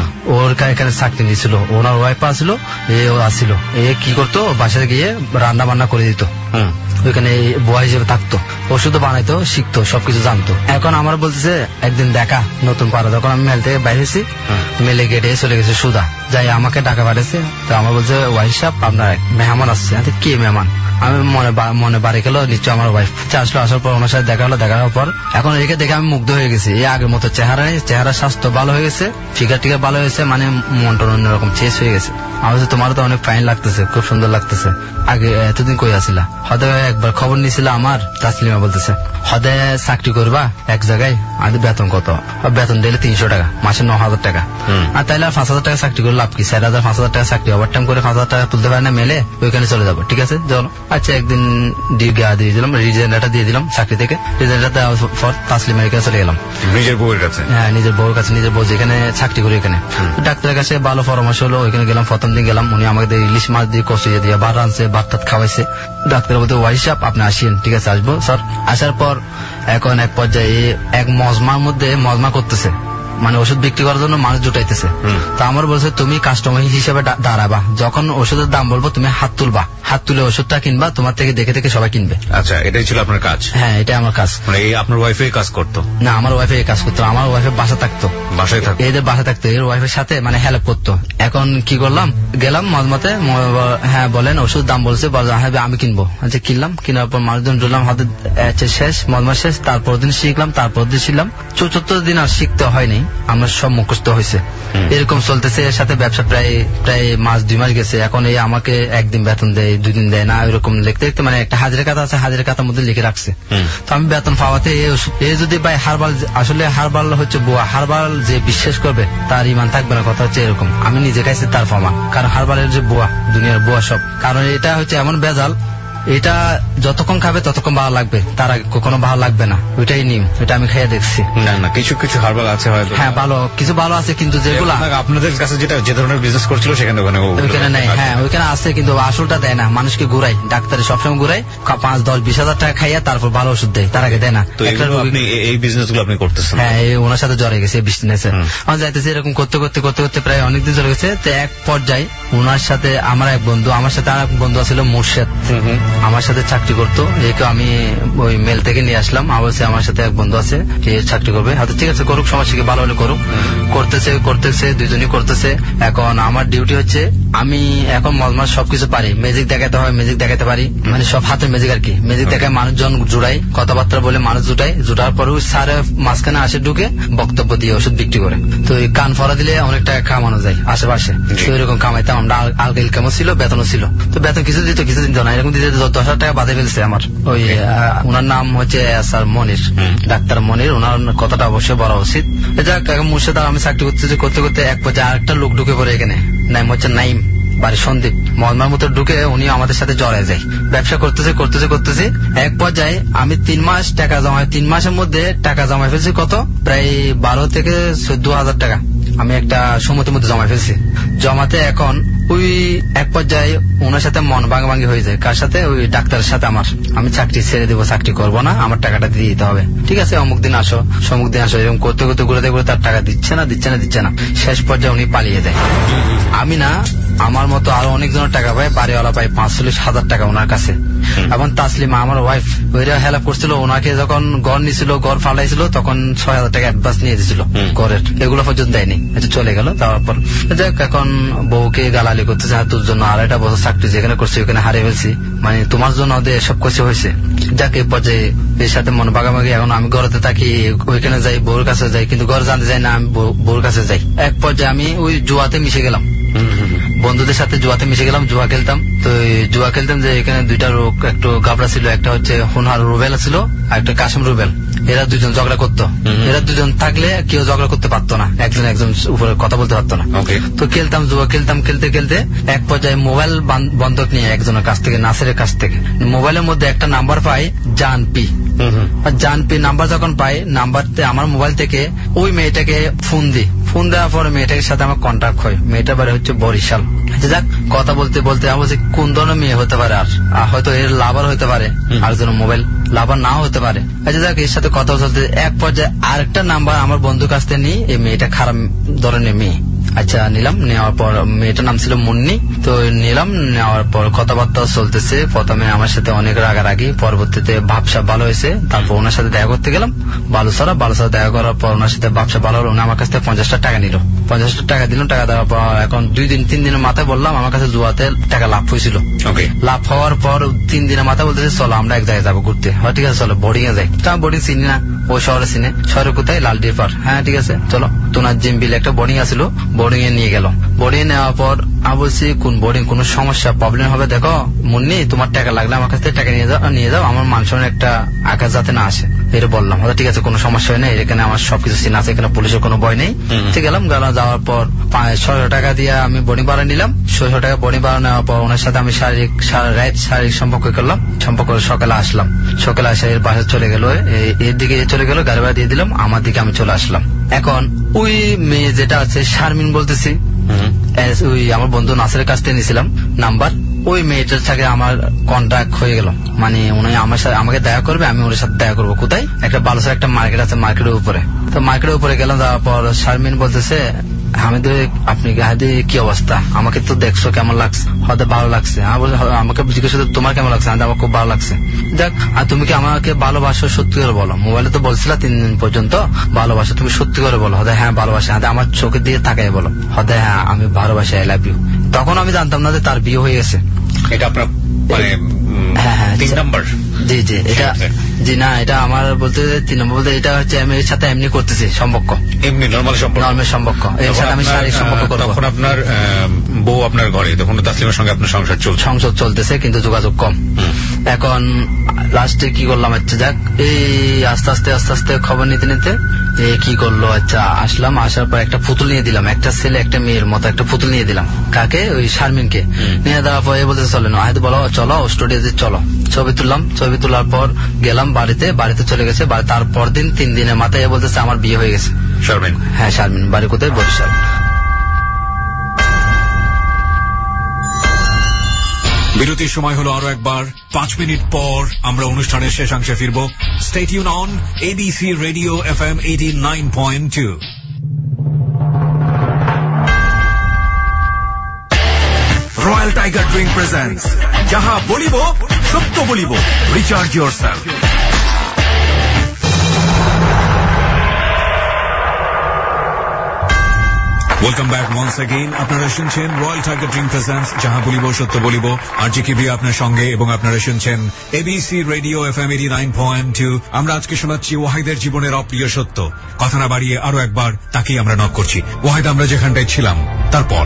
ওর এখানে চাকরি নিয়েছিল। ওনার ওয়াইফ আসছিল, এও আসছিল। এ কি করতো, বাসায় গিয়ে রান্না বান্না করে দিত, ওইখানে বুয়া হিসেবে থাকতো, ওষুধ বানাইতো, শিখতো, সবকিছু জানতো। এখন আমার বলতেছে একদিন দেখা নতুন পাড়া। যখন আমি মেল থেকে বাইরে হয়েছি, মেলে গেটে চলে গেছে সুদা, যাই আমাকে টাকা পাঠাইছে। তো আমার বলছে ওয়াইফ সাহেব আপনার মেহমান আসছে। কে মেহমান? আমি মনে মনে বাড়ি গেল, নিশ্চয় আমার ওয়াইফ আসলো। আসার পর ওনার সাথে দেখা হলো, দেখা হওয়ার পর এখন একে দেখে আমি মুগ্ধ হয়ে গেছি। এই আগের মতো চেহারা নেই, চেহারা স্বাস্থ্য ভালো হয়ে গেছে, ফিগার টিগার ভালো হয়েছে, মানে মনটা অন্যরকম চেঞ্জ হয়ে গেছে। আমার হচ্ছে তোমার তো অনেক ফাইন লাগতেছে, খুব সুন্দর লাগতেছে। আগে এতদিন কই আসিলা? হদে একবার খবর নিয়েছিল আমার, তাসলিমা বলতেছে হদে চাকরি করবা এক জায়গায়, আমি বেতন কত? বেতন দিলে তিনশো টাকা, মাসে ন হাজার টাকা। আর তাইলে আর পাঁচ হাজার টাকা চাকরি করে লাভ কি? চার হাজার পাঁচ হাজার টাকা চাকরি, ওভার টাইম করে পাঁচ হাজার টাকা তুলতে পারে না মেলে, ওইখানে চলে যাবো। ঠিক আছে চলো। আচ্ছা একদিন দিয়ে দিলাম, রিজেন্ডারটা দিয়ে দিলাম চাকরি থেকে। রিজেন্ডার দেওয়ার পর তাসলিমার কাছে চলে গেলাম, নিজের বউয়ের কাছে। হ্যাঁ, নিজের বউর কাছে, নিজের বউ যেখানে চাকরি করি এখানে। ডাক্তারের কাছে ভালো পরামর্শ হলো, ওইখানে গেলাম। প্রথম দিন গেলাম, উনি আমাকে ইলিশ মাছ দিয়ে কষিয়ে দিয়ে ভাত রাঁধছে, ভাত টাত খাওয়াইছে। ডাক্তার বলতে ওয়াইফ সাহেব আপনি আসেন। ঠিক আছে আসবো স্যার। আসার পর এখন এক পর্যায়ে এক মজমার মধ্যে মজমা করতেছে, মানে ওষুধ বিক্রি করার জন্য মানুষ জুটাইতেছে। তো আমার বলছে তুমি কাস্টমার হিসেবে দাঁড়াবা, যখন ওষুধের দাম বলবো তুমি হাত তুলবা, হাত তুলে ওষুধটা কিনবা, তোমার থেকে দেখে দেখে সবাই কিনবে। আচ্ছা, এটাই ছিল আপনার কাজ? হ্যাঁ, এটাই আমার কাজ। মানে এই আপনার ওয়াইফে কাজ করতো? না, আমার ওয়াইফে কাজ করতো, আমার ওয়াইফে বাসা থাকতো, বাসায় থাকতো, এদের বাসা থাকতো, এর ওয়াইফের সাথে মানে হেল্প করতো। এখন কি করলাম, গেলাম মজমাতে, হ্যাঁ বলেন ওষুধ দাম বলছে, হ্যাঁ আমি কিনবো। আচ্ছা কিনলাম, কেনার পর মানুষজন জুড়লাম, হাতে শেষ, মজমা শেষ। তারপর দিন শিখলাম, তারপর দিন শিখলাম। চতুর্থ দিন আর শিখতে হয়নি, আমরা সব মুখস্থ হয়েছে। এরকম চলতেছে। এর সাথে ব্যবসা প্রায় প্রায় মাস দুই মাস গেছে। এখন এই আমাকে একদিন বেতন দেয়, দুই দিন দেয় না, এরকম লিখতে লিখতে মানে একটা হাজিরা খাতা আছে, হাজিরা খাতার মধ্যে লিখে রাখছে। তো আমি বেতন পাওয়াতে এ যদি ভাই হারবাল, আসলে হারবাল হচ্ছে বুয়া, হারবাল যে বিশ্বাস করবে তার ইমান থাকবে না, কথা হচ্ছে এরকম। আমি নিজে খাইছি তার প্রমাণ, কারণ হারবালের যে বুয়া, দুনিয়ার বুয়া সব। কারণ এটা হচ্ছে এমন বেজাল, এটা যতক্ষণ খাবে ততক্ষণ ভালো লাগবে, তার আগে কখনো ভালো লাগবে না, ওইটাই নিয়ম। এটা আমি খেয়ে দেখছি। না না কিছু কিছু হার্বাল আছে হয়তো। হ্যাঁ ভালো কিছু ভালো আছে, কিন্তু যেগুলো আপনাদের কাছে যেটা যে ধরনের বিজনেস করছিল সেখানে ওখানে ওইখানে নেই। হ্যাঁ ওইখানে আছে কিন্তু আসলটা দেয় না, মানুষকে ঘুরাই, ডাক্তারে সবসময় ঘুরাই, পাঁচ দশ বিশ হাজার টাকা খাইয়া তারপর ভালো ওষুধ দেয়, তার আগে দেয় না। এই বিজনেস গুলো আপনি করতেছেন? হ্যাঁ ওনার সাথে জ্বরে গেছে বিজনেসে, আমার যাইতেছে এরকম করতে করতে করতে করতে প্রায় অনেকদিন চলে গেছে। তো এক পর্যায়ে ওনার সাথে আমার এক বন্ধু, আমার সাথে আর এক বন্ধু ছিল মুর্শেদ, আমার সাথে চাকরি করতো, একে আমি ওই মেল থেকে নিয়ে আসলাম। অবশ্যই আমার সাথে এক বন্ধু আছে যে চাকরি করবে, হয়তো ঠিক আছে করুক, সমস্যা কি, ভালো হলে করুক। করতেছে করতেছে দুজনই করতেছে। এখন আমার ডিউটি হচ্ছে আমি এখন মলমাস সবকিছু পারি, ম্যাজিক দেখাতে হয় ম্যাজিক দেখাতে পারি, মানে সব হাতে ম্যাজিক আর কি। ম্যাজিক দেখায় মানুষজন জুড়াই, কথাবার্তা বলে মানুষ জুটাই, জুটার পরে সারে মাঝখানে আসে ঢুকে বক্তব্য দিয়ে ওষুধ বিক্রি করে। তো এই কান ফরা দিলে অনেক টাকা কামানো যায় আশেপাশে, তো এরকম কামাইতাম আমরা। আলগা ইনকামও ছিল, বেতনও ছিল। তো বেতন কিছু দিত কিছু দিত না, এরকম দিতে দশ হাজার টাকা বাদে ফেলছে আমার। ওই ওনার নাম হচ্ছে স্যার মনির, ডাক্তার মনির, ওনার কথাটা অবশ্যই বলা উচিত। যাক মুর্শিদ আর আমি চাকরি করতে করতে করতে এক পর্যায়ে আরেকটা লোক ঢুকে পড়ে এখানে, নাম হচ্ছে নাইম, বাড়ি সন্দীপ, মহলমার মতো ঢুকে উনি আমাদের সাথে জড়ায় যায়। ব্যবসা করতেছে করতেছে করতেছে এক পর্যায়ে আমি তিন মাস টাকা জমাই, তিন মাসের মধ্যে টাকা জমাই ফেলছি কত, প্রায় বারো থেকে চোদ্দ হাজার টাকা আমি একটা সময়ের মধ্যে জমা ফেলছি। জমাতে এখন ওই এক পর্যায়ে ওনার সাথে মন ভাঙাভাঙি হয়ে যায়। কার সাথে? ওই ডাক্তারের সাথে আমার। আমি চাকরি ছেড়ে দেবো, চাকরি করবো না, আমার টাকাটা দিয়ে দিতে হবে, ঠিক আছে অমুক দিন আসো সমুক দিন আসো, এরকম করতে করতে ঘুরে ঘুরে তার টাকা দিচ্ছে না দিচ্ছে না দিচ্ছে না শেষ পর্যায়ে উনি পালিয়ে যায়। আমি না আমার মতো আরো অনেকজনের টাকা পায়, বাড়িওয়ালা পায় পাঁচচল্লিশ হাজার টাকা ওনার কাছে। এবং তাসলিমা আমার ওয়াইফ ওইরা হেল্প করছিল, ওনাকে যখন ঘর নিছিল, ঘর ফালাইছিল, তখন ছয় হাজার টাকা অ্যাডভান্স নিয়ে দিয়েছিল ঘরের, এগুলো পর্যন্ত দেয়নি, এটা চলে গেল। তারপর যাক এখন বউকে গালালি করতেছে, তোর জন্য আড়াইটা বছর চাকরি যেখানে করছি ওখানে হারিয়ে ফেলছি, মানে তোমার জন্য ওদের এসব কিছু হয়েছে। যাক এই পর্যায়ে এর সাথে মন ভাগাভাগি। এখন আমি ঘরেতে থাকি, ওইখানে যাই, বউর কাছে যাই, কিন্তু ঘরে জানতে যাই না, আমি বউর কাছে যাই। এক পর্যায়ে আমি ওই জুয়াতে মিশে গেলাম, বন্ধুদের সাথে জুয়াতে মিশে গেলাম, জুয়া খেলতাম। তো জুয়া খেলতাম যে এখানে দুইটা লোক একটু গাবড়া ছিল, একটা হচ্ছে হুনহার রুবেল ছিল আর একটা কাশিম রুবেল, এরা দুজন ঝগড়া করতো। এরা দুজন থাকলে কেউ ঝগড়া করতে পারতো না, একজন একজন উপরে কথা বলতে পারতো না। তো খেলতাম জুয়া খেলতাম, খেলতে খেলতে এক পর্যায়ে মোবাইল বন্ধক নিয়ে একজনের কাছ থেকে, নাসিরের কাছ থেকে মোবাইলের মধ্যে একটা নাম্বার পাই, জান পি। জান পি নাম্বার যখন পাই, নাম্বারতে আমার মোবাইল থেকে ওই মেয়েটাকে ফোন দিই, ফোন দেওয়ার পরে মেয়েটার সাথে আমার কন্ট্যাক্ট হয়। মেয়েটা বাড়ি হচ্ছে বরিশাল। যাক কথা বলতে বলতে আমার বলছি কোন ধরনের মেয়ে হতে পারে, আর হয়তো এর লাভার হতে পারে, আর যেন মোবাইল লাভার নাও হতে পারে। আচ্ছা যাক এর সাথে কথা বলতে এক পর্যায়ে আরেকটা নাম্বার আমার বন্ধুর কাছ থেকে নিই, এই মেয়েটা খারাপ ধরনের মেয়ে। আচ্ছা নিলাম, নেওয়ার পর মেয়েটার নাম ছিল মুন্নি। তো নিলাম, নেওয়ার পর কথাবার্তা চলতেছে। প্রথমে আমার সাথে অনেক রাগারাগি, পরবর্তীতে ভাবসা ভালো হয়েছে। তারপর ওনার সাথে দেখা করতে গেলাম বালুসরা, বালুসরা দেখা করার পর ওনার সাথে ভাবসা ভালো হলো। উনি আমার কাছ থেকে পঞ্চাশটা টাকা নিল, পঞ্চাশটা টাকা দিলাম। টাকা দেওয়ার পর এখন দুই দিন তিন দিনের মাথায় বললাম আমার কাছে জুয়াতে টাকা লাভ হয়েছিল। লাভ হওয়ার পর তিন দিনের মাথায় বলতেছে চলো আমরা এক জায়গায় যাবো ঘুরতে। হয় ঠিক আছে চলো, বোর্ডিং এ যাই। তা বোর্ডিং চিনি না, ওই শহরে চিনে। শহরে কোথায়? লালডির পার। হ্যাঁ ঠিক আছে চলো। তোনার জিম বিল একটা বোর্ডিং আসলো, বোর্ডিং এ নিয়ে গেল। বোর্ডিং নেওয়ার পর আমি বলছি কোন বোর্ডিং, কোন সমস্যা প্রবলেম হবে দেখো মুন্নি, তোমার টাকা লাগলে আমার কাছ থেকে টাকা নিয়ে যাও, নিয়ে যাও, আমার মানুষের একটা আঘাত যাতে না আসে, এটা বললাম। হয়তো ঠিক আছে কোনো সমস্যা হয় না, এখানে আমার সবকিছু চিনা আছে, এখানে পুলিশের কোনো ভয় নেই। ঠিক গেলাম, গেলাম যাওয়ার পর ছয়শো টাকা দিয়ে আমি বোর্ডিং ভাড়া নিলাম। ছয়শো টাকা বোর্ডিং ভাড়া নেওয়ার পর ওনার সাথে আমি শারীরিক রাত শারীরিক সম্পর্ক করলাম। সম্পর্ক সকালে আসলাম, সকালে আসে এর বাসা চলে গেল, এর দিকে চলে গেল, গাড়ি ভাড়া দিয়ে দিলাম, আমার দিকে আমি চলে আসলাম। এখন ওই মেয়ে যেটা আছে শারমিন বলতেছি, ওই আমার বন্ধু নাসিরের কাছ থেকে নিয়েছিলাম নাম্বার, ওই মেয়েটার সাথে আমার কন্ট্যাক্ট হয়ে গেল। মানে উনি আমার সাথে আমাকে দেখা করবে, আমি ওর সাথে দেখা করবো। কোথায়? একটা বালুসার একটা মার্কেট আছে, মার্কেটের উপরে। তো মার্কেটের উপরে গেলাম, যাওয়ার পর শারমিন বলতেছে হামিদ আপনি হাদি কি অবস্থা, আমাকে তো দেখছো কেমন লাগছে? হয়তো ভালো লাগছে। আমাকে জিজ্ঞেস করতে তোমার কেমন লাগছে? আমার খুব ভালো লাগছে। দেখ আর তুমি কি আমাকে ভালোবাসো সত্যি করে বলো, মোবাইলে তো বলছিলা তিন দিন পর্যন্ত ভালোবাসো, তুমি সত্যি করে বলো। হয়তো হ্যাঁ ভালোবাসি, হয়তো আমার চোখের দিকে তাকাই বলো, হয়তো হ্যাঁ আমি ভালোবাসি, আই লাভ ইউ। তখন আমি জানতাম না যে তার বিয়ে হয়ে গেছে। এটা আপনার মানে হ্যাঁ হ্যাঁ তিন নাম্বার? জি জি এটা জি না এটা আমার বলতে তিন নম্বর বলতে এটা হচ্ছে আমি এর সাথে এমনি করতেছি সম্পর্ক, এমনি নরমাল সম্পর্ক, নরমাল সম্পর্ক। এর সাথে আমি শারীরিক সম্পর্ক করব। তখন আপনার বউ আপনার ঘরে, তখন তাসলিমার সঙ্গে আপনার সংসার চলছে? সংসার চলতেছে কিন্তু যোগাযোগ কম। এখন লাস্টে কি করলাম, আচ্ছা যাক এই আস্তে আস্তে আস্তে আস্তে খবর নিতে নিতে যে কি করলো, আচ্ছা আসলাম, আসার পর একটা পুতুল নিয়ে দিলাম, একটা ছেলে একটা মেয়ের মতো একটা পুতুল নিয়ে দিলাম। কাকে? ওই শারমিনকে নিয়ে দেওয়ার পর এ বলতে চলে না, হয়তো বলো চলো স্টুডিওতে চলো, ছবি তুললাম। ছবি তোলার পর গেলাম বাড়িতে, বাড়িতে চলে গেছে। তারপর দিন তিন দিনের মাথায় এ বলতেছে আমার বিয়ে হয়ে গেছে। শারমিন? হ্যাঁ শারমিন, বাড়ি কোথায়? বরিশাল। বিরতির সময় হলো আরো একবার। পাঁচ মিনিট পর আমরা অনুষ্ঠানের শেষাংশে ফিরব। Stay tune on ABC radio FM eighty nine point two. Royal tiger drink presents যাহা বলিব সত্য বলিব, recharge yourself. Welcome back once again. আপনারা শুনছেন রয়্যাল টাইগার ড্রিঙ্ক প্রেজেন্টস যাহা বলিব সত্য বলিব। আর জি কিবরিয়া আপনার সঙ্গে, এবং আপনারা শুনছেন ABC radio FM eighty nine point two. আমরা আজকে শোনাচ্ছি ওয়াহিদের জীবনের অপ্রিয় সত্য। কথা না বাড়িয়ে আরো একবার তাকেই আমরা নক করছি। ওয়াহিদ, আমরা যেখানটায় ছিলাম তারপর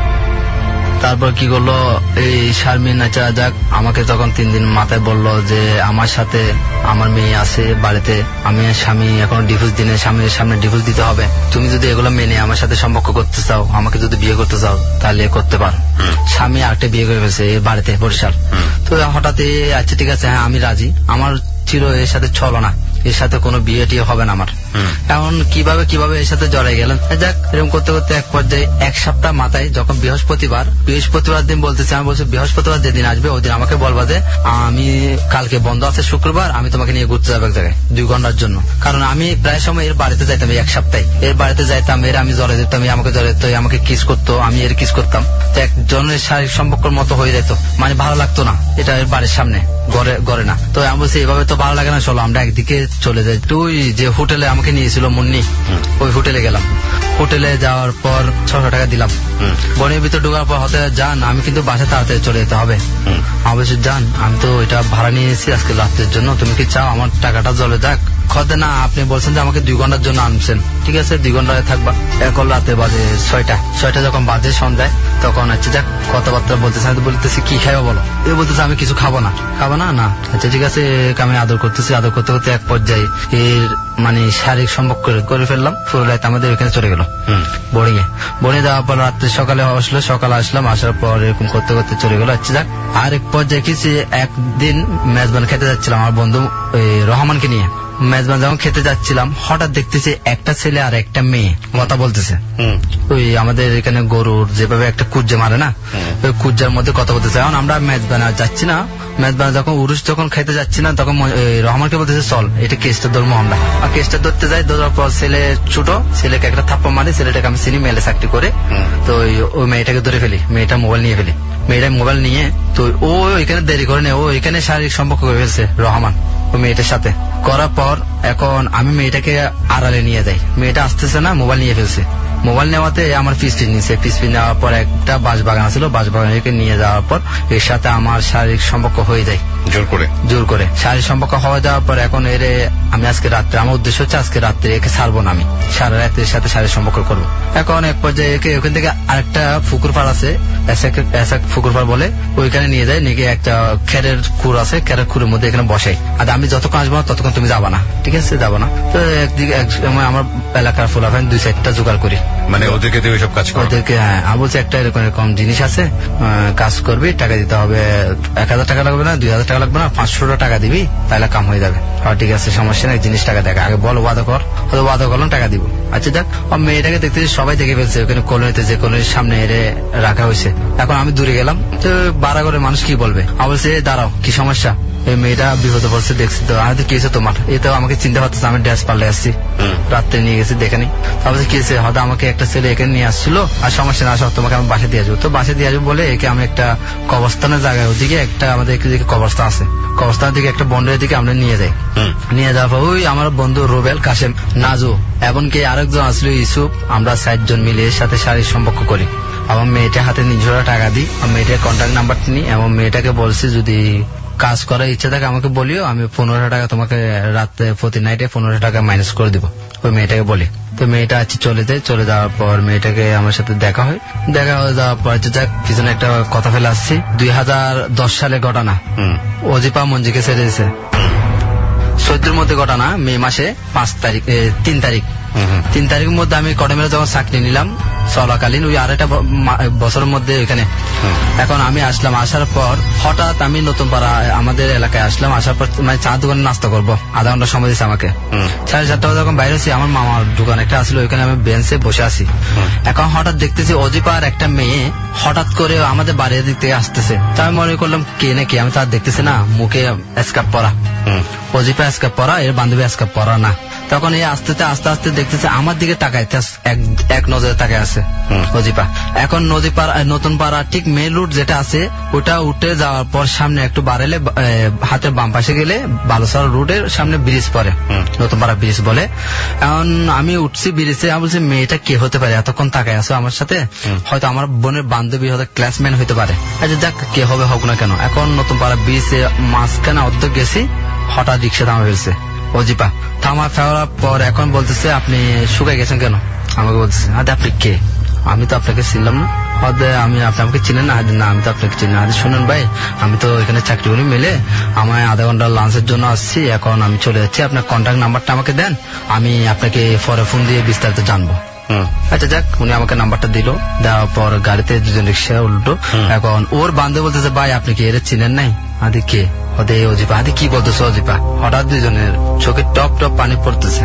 তারপর কি করলো এই শারমিন, আচ্ছা যাক, আমাকে তখন তিন দিন মাথায় বললো যে আমার সাথে আমার মেয়ে আছে বাড়িতে, আমি স্বামী এখন ডিভোর্স দিনে স্বামীর সামনে ডিভোর্স দিতে হবে, তুমি যদি এগুলো মেনে আমার সাথে সম্পর্ক করতে চাও, আমাকে যদি বিয়ে করতে চাও তাহলে করতে পারো। স্বামী আরেকটা বিয়ে করে ফেলছে বাড়িতে বরিশাল। তো হঠাৎ আচ্ছা ঠিক আছে, হ্যাঁ আমি রাজি, আমার ছিল এর সাথে চলো না, এর সাথে কোনো বিয়ে টিয়ে হবে না আমার। এখন কিভাবে কিভাবে এর সাথে জড়াই গেলাম। যাক, এরকম করতে করতে এক পর্যায়ে এক সপ্তাহ মাথায় যখন বৃহস্পতিবার বৃহস্পতিবার দিন বলতেছে, আমি বলছি বৃহস্পতিবার যেদিন আসবে ওই দিন আমাকে বলবা যে আমি কালকে বন্ধ আছে শুক্রবার, আমি তোমাকে নিয়ে ঘুরতে যাবো এক জায়গায় দুই ঘন্টার জন্য। কারণ আমি প্রায় সময় এর বাড়িতে যাইতাম, এক সপ্তাহে এর বাড়িতে যাইতাম, এর আমি জড়ে যেতাম, আমাকে জড়ে যেত, আমাকে কিস করতো, আমি এর কিস করতাম। তো একজনের শারীরিক সম্পর্কের মতো হয়ে যেত, মানে ভালো লাগতো না, এটা এর বাড়ির সামনে ঘরে ঘরে না। তো আমি বলছি এভাবে তো ভালো লাগে না, চলো আমরা একদিকে চলে যাই। তুই যে হোটেলে আমাকে নিয়েছিল মুন্নি, ওই হোটেলে গেলাম। হোটেলে যাওয়ার পর ছশো টাকা দিলাম। বনের ভিতর ঢোকার পর হতে যান, আমি কিন্তু বাসা তাড়াতাড়ি চলে যেতে হবে। আমি বলছি যান, আমি তো এটা ভাড়া নিয়েছি আজকে রাত্রের জন্য, তুমি কি চাও আমার টাকাটা জলে যাক? খদে না, আপনি বলছেন যে আমাকে দুই ঘন্টার জন্য আনছেন, ঠিক আছে দুই ঘন্টায় থাকবা। এখন রাতে বাজে ছয়টা ছয়টা যখন বাজে সন্ধ্যায়, তখন হচ্ছে যাক কথাবার্তা বলতেছে, আমি বলতেছি কি খাইবো বলো? এ বলতেছে আমি কিছু খাবো না। খাবো না? না আচ্ছা ঠিক আছে। আমি আদর করতেছি, আদর করতে করতে এক পর্যায়ে এর মানে শারীরিক সম্পর্ক করে ফেললাম। পুরো রাত আমাদের এখানে চলে গেল বোর্ডিং এ। বোর্ডিং যাওয়ার পর রাত্রে সকালে আসলো, সকালে আসলাম, আসার পর এরকম করতে করতে চলে গেল। আচ্ছা যাক, আর এক পর্যায়ে কিছু একদিন মেজবান খেতে যাচ্ছিলাম আমার বন্ধু রহমানকে নিয়ে। মেজবান যখন খেতে যাচ্ছিলাম, হঠাৎ দেখতেছি একটা ছেলে আর একটা মেয়ে কথা বলতেছে। ওই আমাদের এখানে গরুর যেভাবে একটা কুজ্জা মারে না, ওই কুজ্জার মধ্যে কথা বলতেছে। এখন আমরা মেজবানা যাচ্ছি না, মেজবানা যখন উরুস যখন খেতে যাচ্ছি না, তখন রহমানকে বলতেছে চল এটা কেসটা ধরবো আমরা। আর কেসটা ধরতে যাই, ধরার পর ছেলে ছোট, ছেলেকে একটা থাপ্পা মারি, ছেলেটাকে আমি চিনি, মেলে চাকরি করে। তো ওই মেয়েটাকে ধরে ফেলি, মেয়েটা মোবাইল নিয়ে ফেলি। মেয়েটা মোবাইল নিয়ে তো ও এখানে দেরি করে নেই, ও এখানে শারীরিক সম্পর্ক করে ফেলছে রহমান ওই মেয়েটার সাথে। করার পর এখন আমি মেয়েটাকে আড়ালে নিয়ে যাই, মেয়েটা আসতেছে না, মোবাইল নিয়ে ফেলছে। মোবাইল নেওয়াতে আমার পিস পিস নিচ্ছে, পিস পিস নেওয়ার পর একটা বাঁশ বাগান ছিল, বাঁশ বাগানকে নিয়ে যাওয়ার পর এর সাথে আমার শারীরিক সম্পর্ক হয়ে যায় জোর করে জোর করে শারীরিক সম্পর্ক হয়ে যাওয়ার পর এখন এর আমি আজকে রাত্রে, আমার উদ্দেশ্য হচ্ছে আজকে রাত্রে একে ছাড়বো না, আমি সারা রাত্রের সাথে শারীরিক সম্পর্ক করবো। এখন এক পর্যায়ে একে ওখান থেকে আরেকটা পুকুর পাড় আছে, পুকুর পাড় বলে, ওইখানে নিয়ে যায়, নিয়ে একটা খেরের খুর আছে, খেরের খুরের মধ্যে এখানে বসাই। আর আমি যতক্ষণ আসবো না ততক্ষণ তুমি যাবা না, ঠিক আছে যাবো না। তো একদিকে এক সময় আমার এলাকার ফুলাফান দুই চারটা জোগাড় করি, মানে ওদেরকে দিয়ে সব কাজ ওদেরকে। হ্যাঁ আমি বলছি একটা এরকম এরকম জিনিস আছে, কাজ করবি, টাকা দিতে হবে, এক হাজার টাকা লাগবে না, দুই হাজার টাকা লাগবে না, পাঁচশোটা টাকা দিবি, তাহলে কাম হয়ে যাবে। হ্যাঁ ঠিক আছে সমস্যা নেই, জিনিস টাকা দেখা আগে বল, ওয়াদা কর। ওয়াদা করলাম টাকা দিব। আচ্ছা দেখ, মেয়েটাকে দেখতে সবাই দেখে ফেলছে, ওখানে কলোনিতে যে কলোনির সামনে এরে রাখা হয়েছে। এখন আমি দূরে গেলাম, তো বাড়া করে মানুষ কি বলবে, আমি বলছি দাঁড়াও কি সমস্যা, এই মেয়েটা বিপদে পড়ছে দেখছি তো। আমি তো কি হয়েছে তোমার? এই তো আমাকে চিন্তা করতেছে, আমি ড্রেস পাল্টে আসছি, রাত্রে নিয়ে গেছি দেখেনি। তারপরে কি হয়েছে, হয়তো আমাকে একটা ছেলে এখানে নিয়ে আসছিল, আর সমস্যা না আসো তোমাকে আমি বাসে দিয়ে আসবো। তো বাসে দিয়ে আসবো বলে একে আমি একটা কবরস্থানের জায়গায়, ওদিকে একটা আমাদের এদিকে কবরস্থান আছে, কবরস্থানের দিকে একটা বন্ডের দিকে আমরা নিয়ে যাই। নিয়ে যাওয়ার পর ওই আমার বন্ধু রুবেল, কাশেম, নাজু, এমনকি আরেকজন আসলো ইউসুফ, আমরা চারজন মিলে এর সাথে শারীরিক সম্পর্ক করি। আমার মেয়েটার হাতে নিজেরা টাকা দিই, মেয়েটার কন্ট্যাক্ট নাম্বারটা নিই, এবং মেয়েটাকে বলছি যদি কাজ করার ইচ্ছা থাকে আমাকে বলিও, আমি পনেরোশো টাকা তোমাকে রাতে প্রতি নাইটে পনেরোশো টাকা মাইনাস করে দিব, ওই মেয়েটাকে বলি। তো মেয়েটা আছে চলে যায়, চলে যাওয়ার পর মেয়েটাকে আমার সাথে দেখা হয়, দেখা হয়ে যাওয়ার পর যাক পিছনে একটা কথা ফেলে আসছি, দুই হাজার দশ সালে ঘটনা, অজিপা মঞ্জিকে ছেড়ে দিয়েছে। চোদ্দের মধ্যে ঘটনা, মে মাসে পাঁচ তারিখ তিন তারিখ তিন তারিখের মধ্যে আমি কটমেলে যখন চাকরি নিলাম চলাকালীন ওই আড়াইটা বছরের মধ্যে ওইখানে। এখন আমি আসলাম, আসার পর হঠাৎ আমি নতুন পাড়া আমাদের এলাকায় আসলাম, আসার পর মানে চা দোকানে নাস্তা করবো, আধা ঘন্টা সময় দিচ্ছে আমাকে। সাড়ে চারটা যখন বাইরে আছি, আমার মামার দোকান একটা আসলো, ওইখানে আমি বেঞ্চে বসে আছি। এখন হঠাৎ দেখতেছি অজিপার একটা মেয়ে হঠাৎ করে আমাদের বাড়ির দিক থেকে আসতেছে। তা আমি মনে করলাম কে না কে, আমি তার দেখতেছি না, মুখে স্কার্ফ পরা, অজিপা স্কার্ফ পরা, এর বান্ধবী স্কার্ফ পরা না। তখন এই আস্তে আস্তে আস্তে দেখতেছে আমার দিকে তাকায়, এক নজরে তাকায় আছে নজিপা। এখন নজিপাড়া নতুন পাড়া ঠিক মেন রুট যেটা আছে ওটা উঠে যাওয়ার পর সামনে একটু বাড়ালে হাতের বাম পাশে গেলে বালুচর রুটের সামনে ব্রিজ পরে, নতুন পাড়া ব্রিজ বলে। এখন আমি উঠছি ব্রিজে, আমি বলছি মেয়েটা কে হতে পারে, এতক্ষণ তাকায় আছো আমার সাথে, হয়তো আমার বোনের বান্ধবী, হয়তো ক্লাসমেট হতে পারে। আচ্ছা যাক, কে হবে হোক না কেন। এখন নতুন পাড়া ব্রিজে মাঝখানে অর্ধেক গেছি, হঠাৎ রিক্সা থামা ফেলছে অজিপা। থামা ফেরার পর এখন বলতেছে আপনি শুকাই গেছেন কেন, আমাকে বলতেছে আরে আপনি কে, আমি তো আপনাকে চিনলাম না। আমি আপনি আমাকে চিনেন না? না আমি তো আপনাকে চিনি না। শুনুন ভাই, আমি তো এখানে চাকরি করি মেলে, আমার আধা ঘন্টা লাঞ্চের জন্য আসছি, এখন আমি চলে যাচ্ছি, আপনার কন্ট্যাক্ট নাম্বারটা আমাকে দেন, আমি আপনাকে পরে ফোন দিয়ে বিস্তারিত জানবো। আচ্ছা যাক, উনি আমাকে নাম্বারটা দিল, দেওয়ার পর গাড়িতে দুজন রিক্সা উল্টো। এখন ওর বান্ধব বলতেছে ভাই আপনি কি এর চিনেন নাই? আদি কে? ওদের অজিপা। আদি কি বলতেছে অজিপা? হঠাৎ দুজনের চোখে টপ টপ পানি পড়তেছে।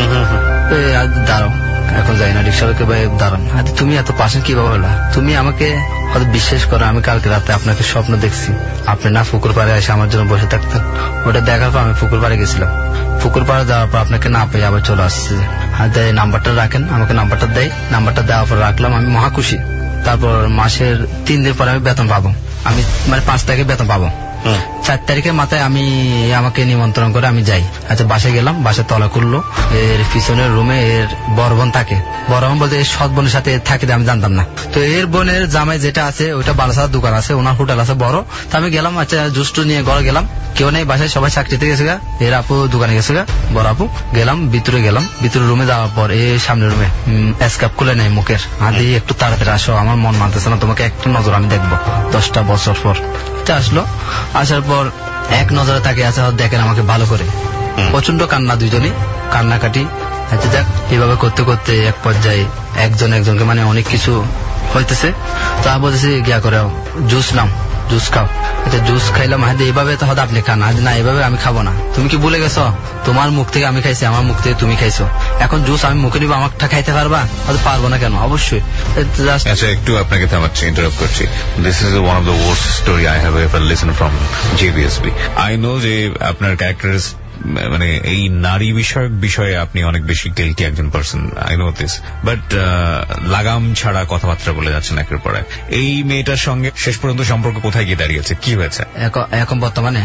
দাঁড়াও, এখন যাই না, রিক্সাকে ভাই দাঁড়ান। আদি তুমি এত পাশেন কিভাবে হলো? তুমি আমাকে হয়তো বিশ্বাস করো, আমি কালকে রাতে আপনাকে স্বপ্ন দেখছি, আপনি না পুকুর পাড়ে এসে আমার জন্য বসে থাকতেন। ওটা দেখার পর আমি পুকুর পাড়ে গেছিলাম, পুকুর পাড়ে যাওয়ার পর আপনাকে না পেয়ে আবার চলে আসছে। আর দেয় নাম্বারটা রাখেন, আমাকে নাম্বারটা দেয়, নাম্বারটা দেওয়ার পর রাখলাম, আমি মহা খুশি। তারপর মাসের তিন দিন পরে আমি বেতন পাবো, আমি মানে পাঁচ তারিখে বেতন পাবো। চার তারিখের মাথায় আমি আমাকে নিমন্ত্রণ করে আমি যাই। আচ্ছা বাসে গেলাম, বাসে তলা খুললো, এর পিছনের রুমে এর বড় বোন থাকে। বড় বোন বলতে এর সৎ বোনের সাথে থাকে, আমি জানতাম না। তো এর বোনের জামাই যেটা আছে ওইটা বালাসার দোকান আছে, ওনার হোটেল আছে বড়। তো আমি গেলাম, আচ্ছা জুস্টু নিয়ে ঘরে গেলাম, কেউ নেই বাসায়, সবাই চাকরিতে গেছে গা, এর আপু দোকানে গেছে গা, বড় আপু। গেলাম ভিতরে, গেলাম ভিতরে রুমে যাওয়ার পর এই সামনের রুমে স্কার্ফ খুলে নেই মুখের। আদি একটু তাড়াতাড়ি আসো, আমার মন মানতেছে না, তোমাকে একটু নজর আমি দেখবো দশটা বছর পর। আসলো, আসার পর এক নজরে তাকে আছে, দেখেন আমাকে ভালো করে, প্রচন্ড কান্না, দুইজনই কান্নাকাটি। আচ্ছা যাক, এইভাবে করতে করতে এক পর্যায়ে একজন একজনকে মানে অনেক কিছু হইতেছে। তা বলতেছি গিয়া করে জুস নাম, জুস খাও। আচ্ছা জুস খাইলাম, হাতে এইভাবে তো হয়তো আপনি খান, আজ না এইভাবে আমি খাবো না। তুমি কি ভুলে গেছো, তোমার মুখ থেকে আমি খাইছি, আমার মুখ থেকে তুমি খাইছো, এখন জুস আমি মুখে নিবো, আমারটা খাইতে পারবা? হয়তো পারবো না কেন, অবশ্যই। আচ্ছা একটু আপনাকে থামাচ্ছি, ইন্টারাপ্ট করছি। This is one of the worst story I have ever listen from JBSB. I know যে আপনার ক্যারেক্টার মানে এই নারী বিষয়ক বিষয়ে আপনি অনেক বেশি গিল্টি একজন person, I know this, but লাগাম ছাড়া কথাবার্তা বলে যাচ্ছেন একের পর এক। এই মেয়েটার সঙ্গে শেষ পর্যন্ত সম্পর্ক কোথায় গিয়ে দাঁড়িয়েছে, কি হয়েছে এখন বর্তমানে?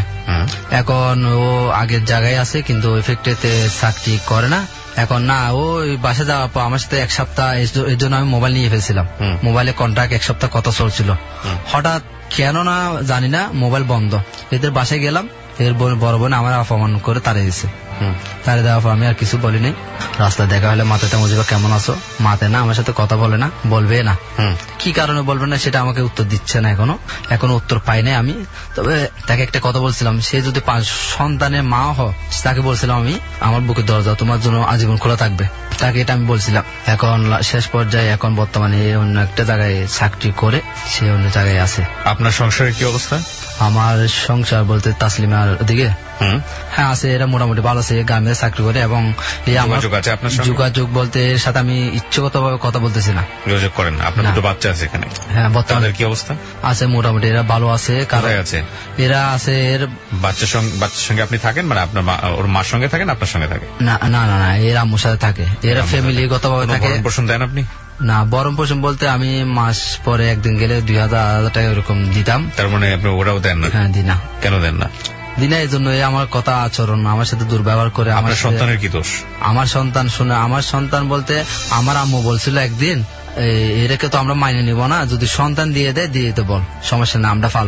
এখন ও আগের জায়গায় আছে, কিন্তু ওই ফ্যাক্টরিতে চাকরি করে না এখন। না, ও বাসা যাওয়ার পর আমার সাথে এক সপ্তাহ, এর জন্য আমি মোবাইল নিয়ে ফেলছিলাম, মোবাইলে কন্ট্রাক্ট এক সপ্তাহ কথা চলছিল। হঠাৎ কেন না জানি না মোবাইল বন্ধ, এদের বাসায় গেলাম, এর বড় বোন আমার অপমান করে তাড়িয়ে দিছে। তাড়িয়ে দেওয়ার পর আমি আর কিছু বলিনি। রাস্তায় দেখা হলে মাথাতে মজিবা কেমন আছো, মাতে না, আমার সাথে কথা বলে না, বলবে না, কি কারণে বলবে না সেটা আমাকে উত্তর দিচ্ছে না, এখনো এখনো উত্তর পাই নাই আমি। তবে তাকে একটা কথা বলছিলাম, সে যদি পাঁচ সন্তানের মা হয়, তাকে বলছিলাম আমি আমার বুকের দরজা তোমার জন্য আজীবন খোলা থাকবে, তাকে এটা আমি বলছিলাম। এখন শেষ পর্যায়ে এখন বর্তমানে অন্য একটা জায়গায় চাকরি করে সে অন্য জায়গায় আছে। আপনার সংসারের কি অবস্থা? আমার সংসার বলতে তাসলিমার দিকে হ্যাঁ আছে, এরা মোটামুটি ভালো আছে, গ্রামে চাকরি করে, এবং এই আমার যোগাযোগ বলতে এর সাথে আমি ইচ্ছাগত ভাবে কথা বলতেছি না, যোগাযোগ করেন। আপনার দুটো বাচ্চা আছে এখানে? হ্যাঁ, বর্তমানে কি অবস্থা আছে? মোটামুটি এরা ভালো আছে। কারণ আছে এরা আছে, এর বাচ্চার সঙ্গে বাচ্চার সঙ্গে আপনি থাকেন, মানে আপনার ওর মার সঙ্গে থাকেন, আপনার সঙ্গে থাকে? না না না, এরা আম্মুর সাথে থাকে, এরা ফ্যামিলিগত ভাবে থাকে। পোষণ দেন আপনি? না, বরম পোষণ বলতে আমি মাস পরে একদিন গেলে দুই হাজার হাজার টাকা এরকম দিতাম। তার মানে আপনি ওরাও দেন না? হ্যাঁ দিনা। কেন দেন না? দিনা এই জন্য, আমার কথা আচরণ আমার সাথে দুর্ব্যবহার করে। আমার সন্তানের কি দোষ? আমার সন্তান শুনে, আমার সন্তান বলতে আমার আম্মু বলছিল একদিন, এটাকে তো আমরা মাইনে নিব না, যদি সন্তান দিয়ে দেয় দিয়ে দিতে বল, সমস্যা না, আমরা পালবো।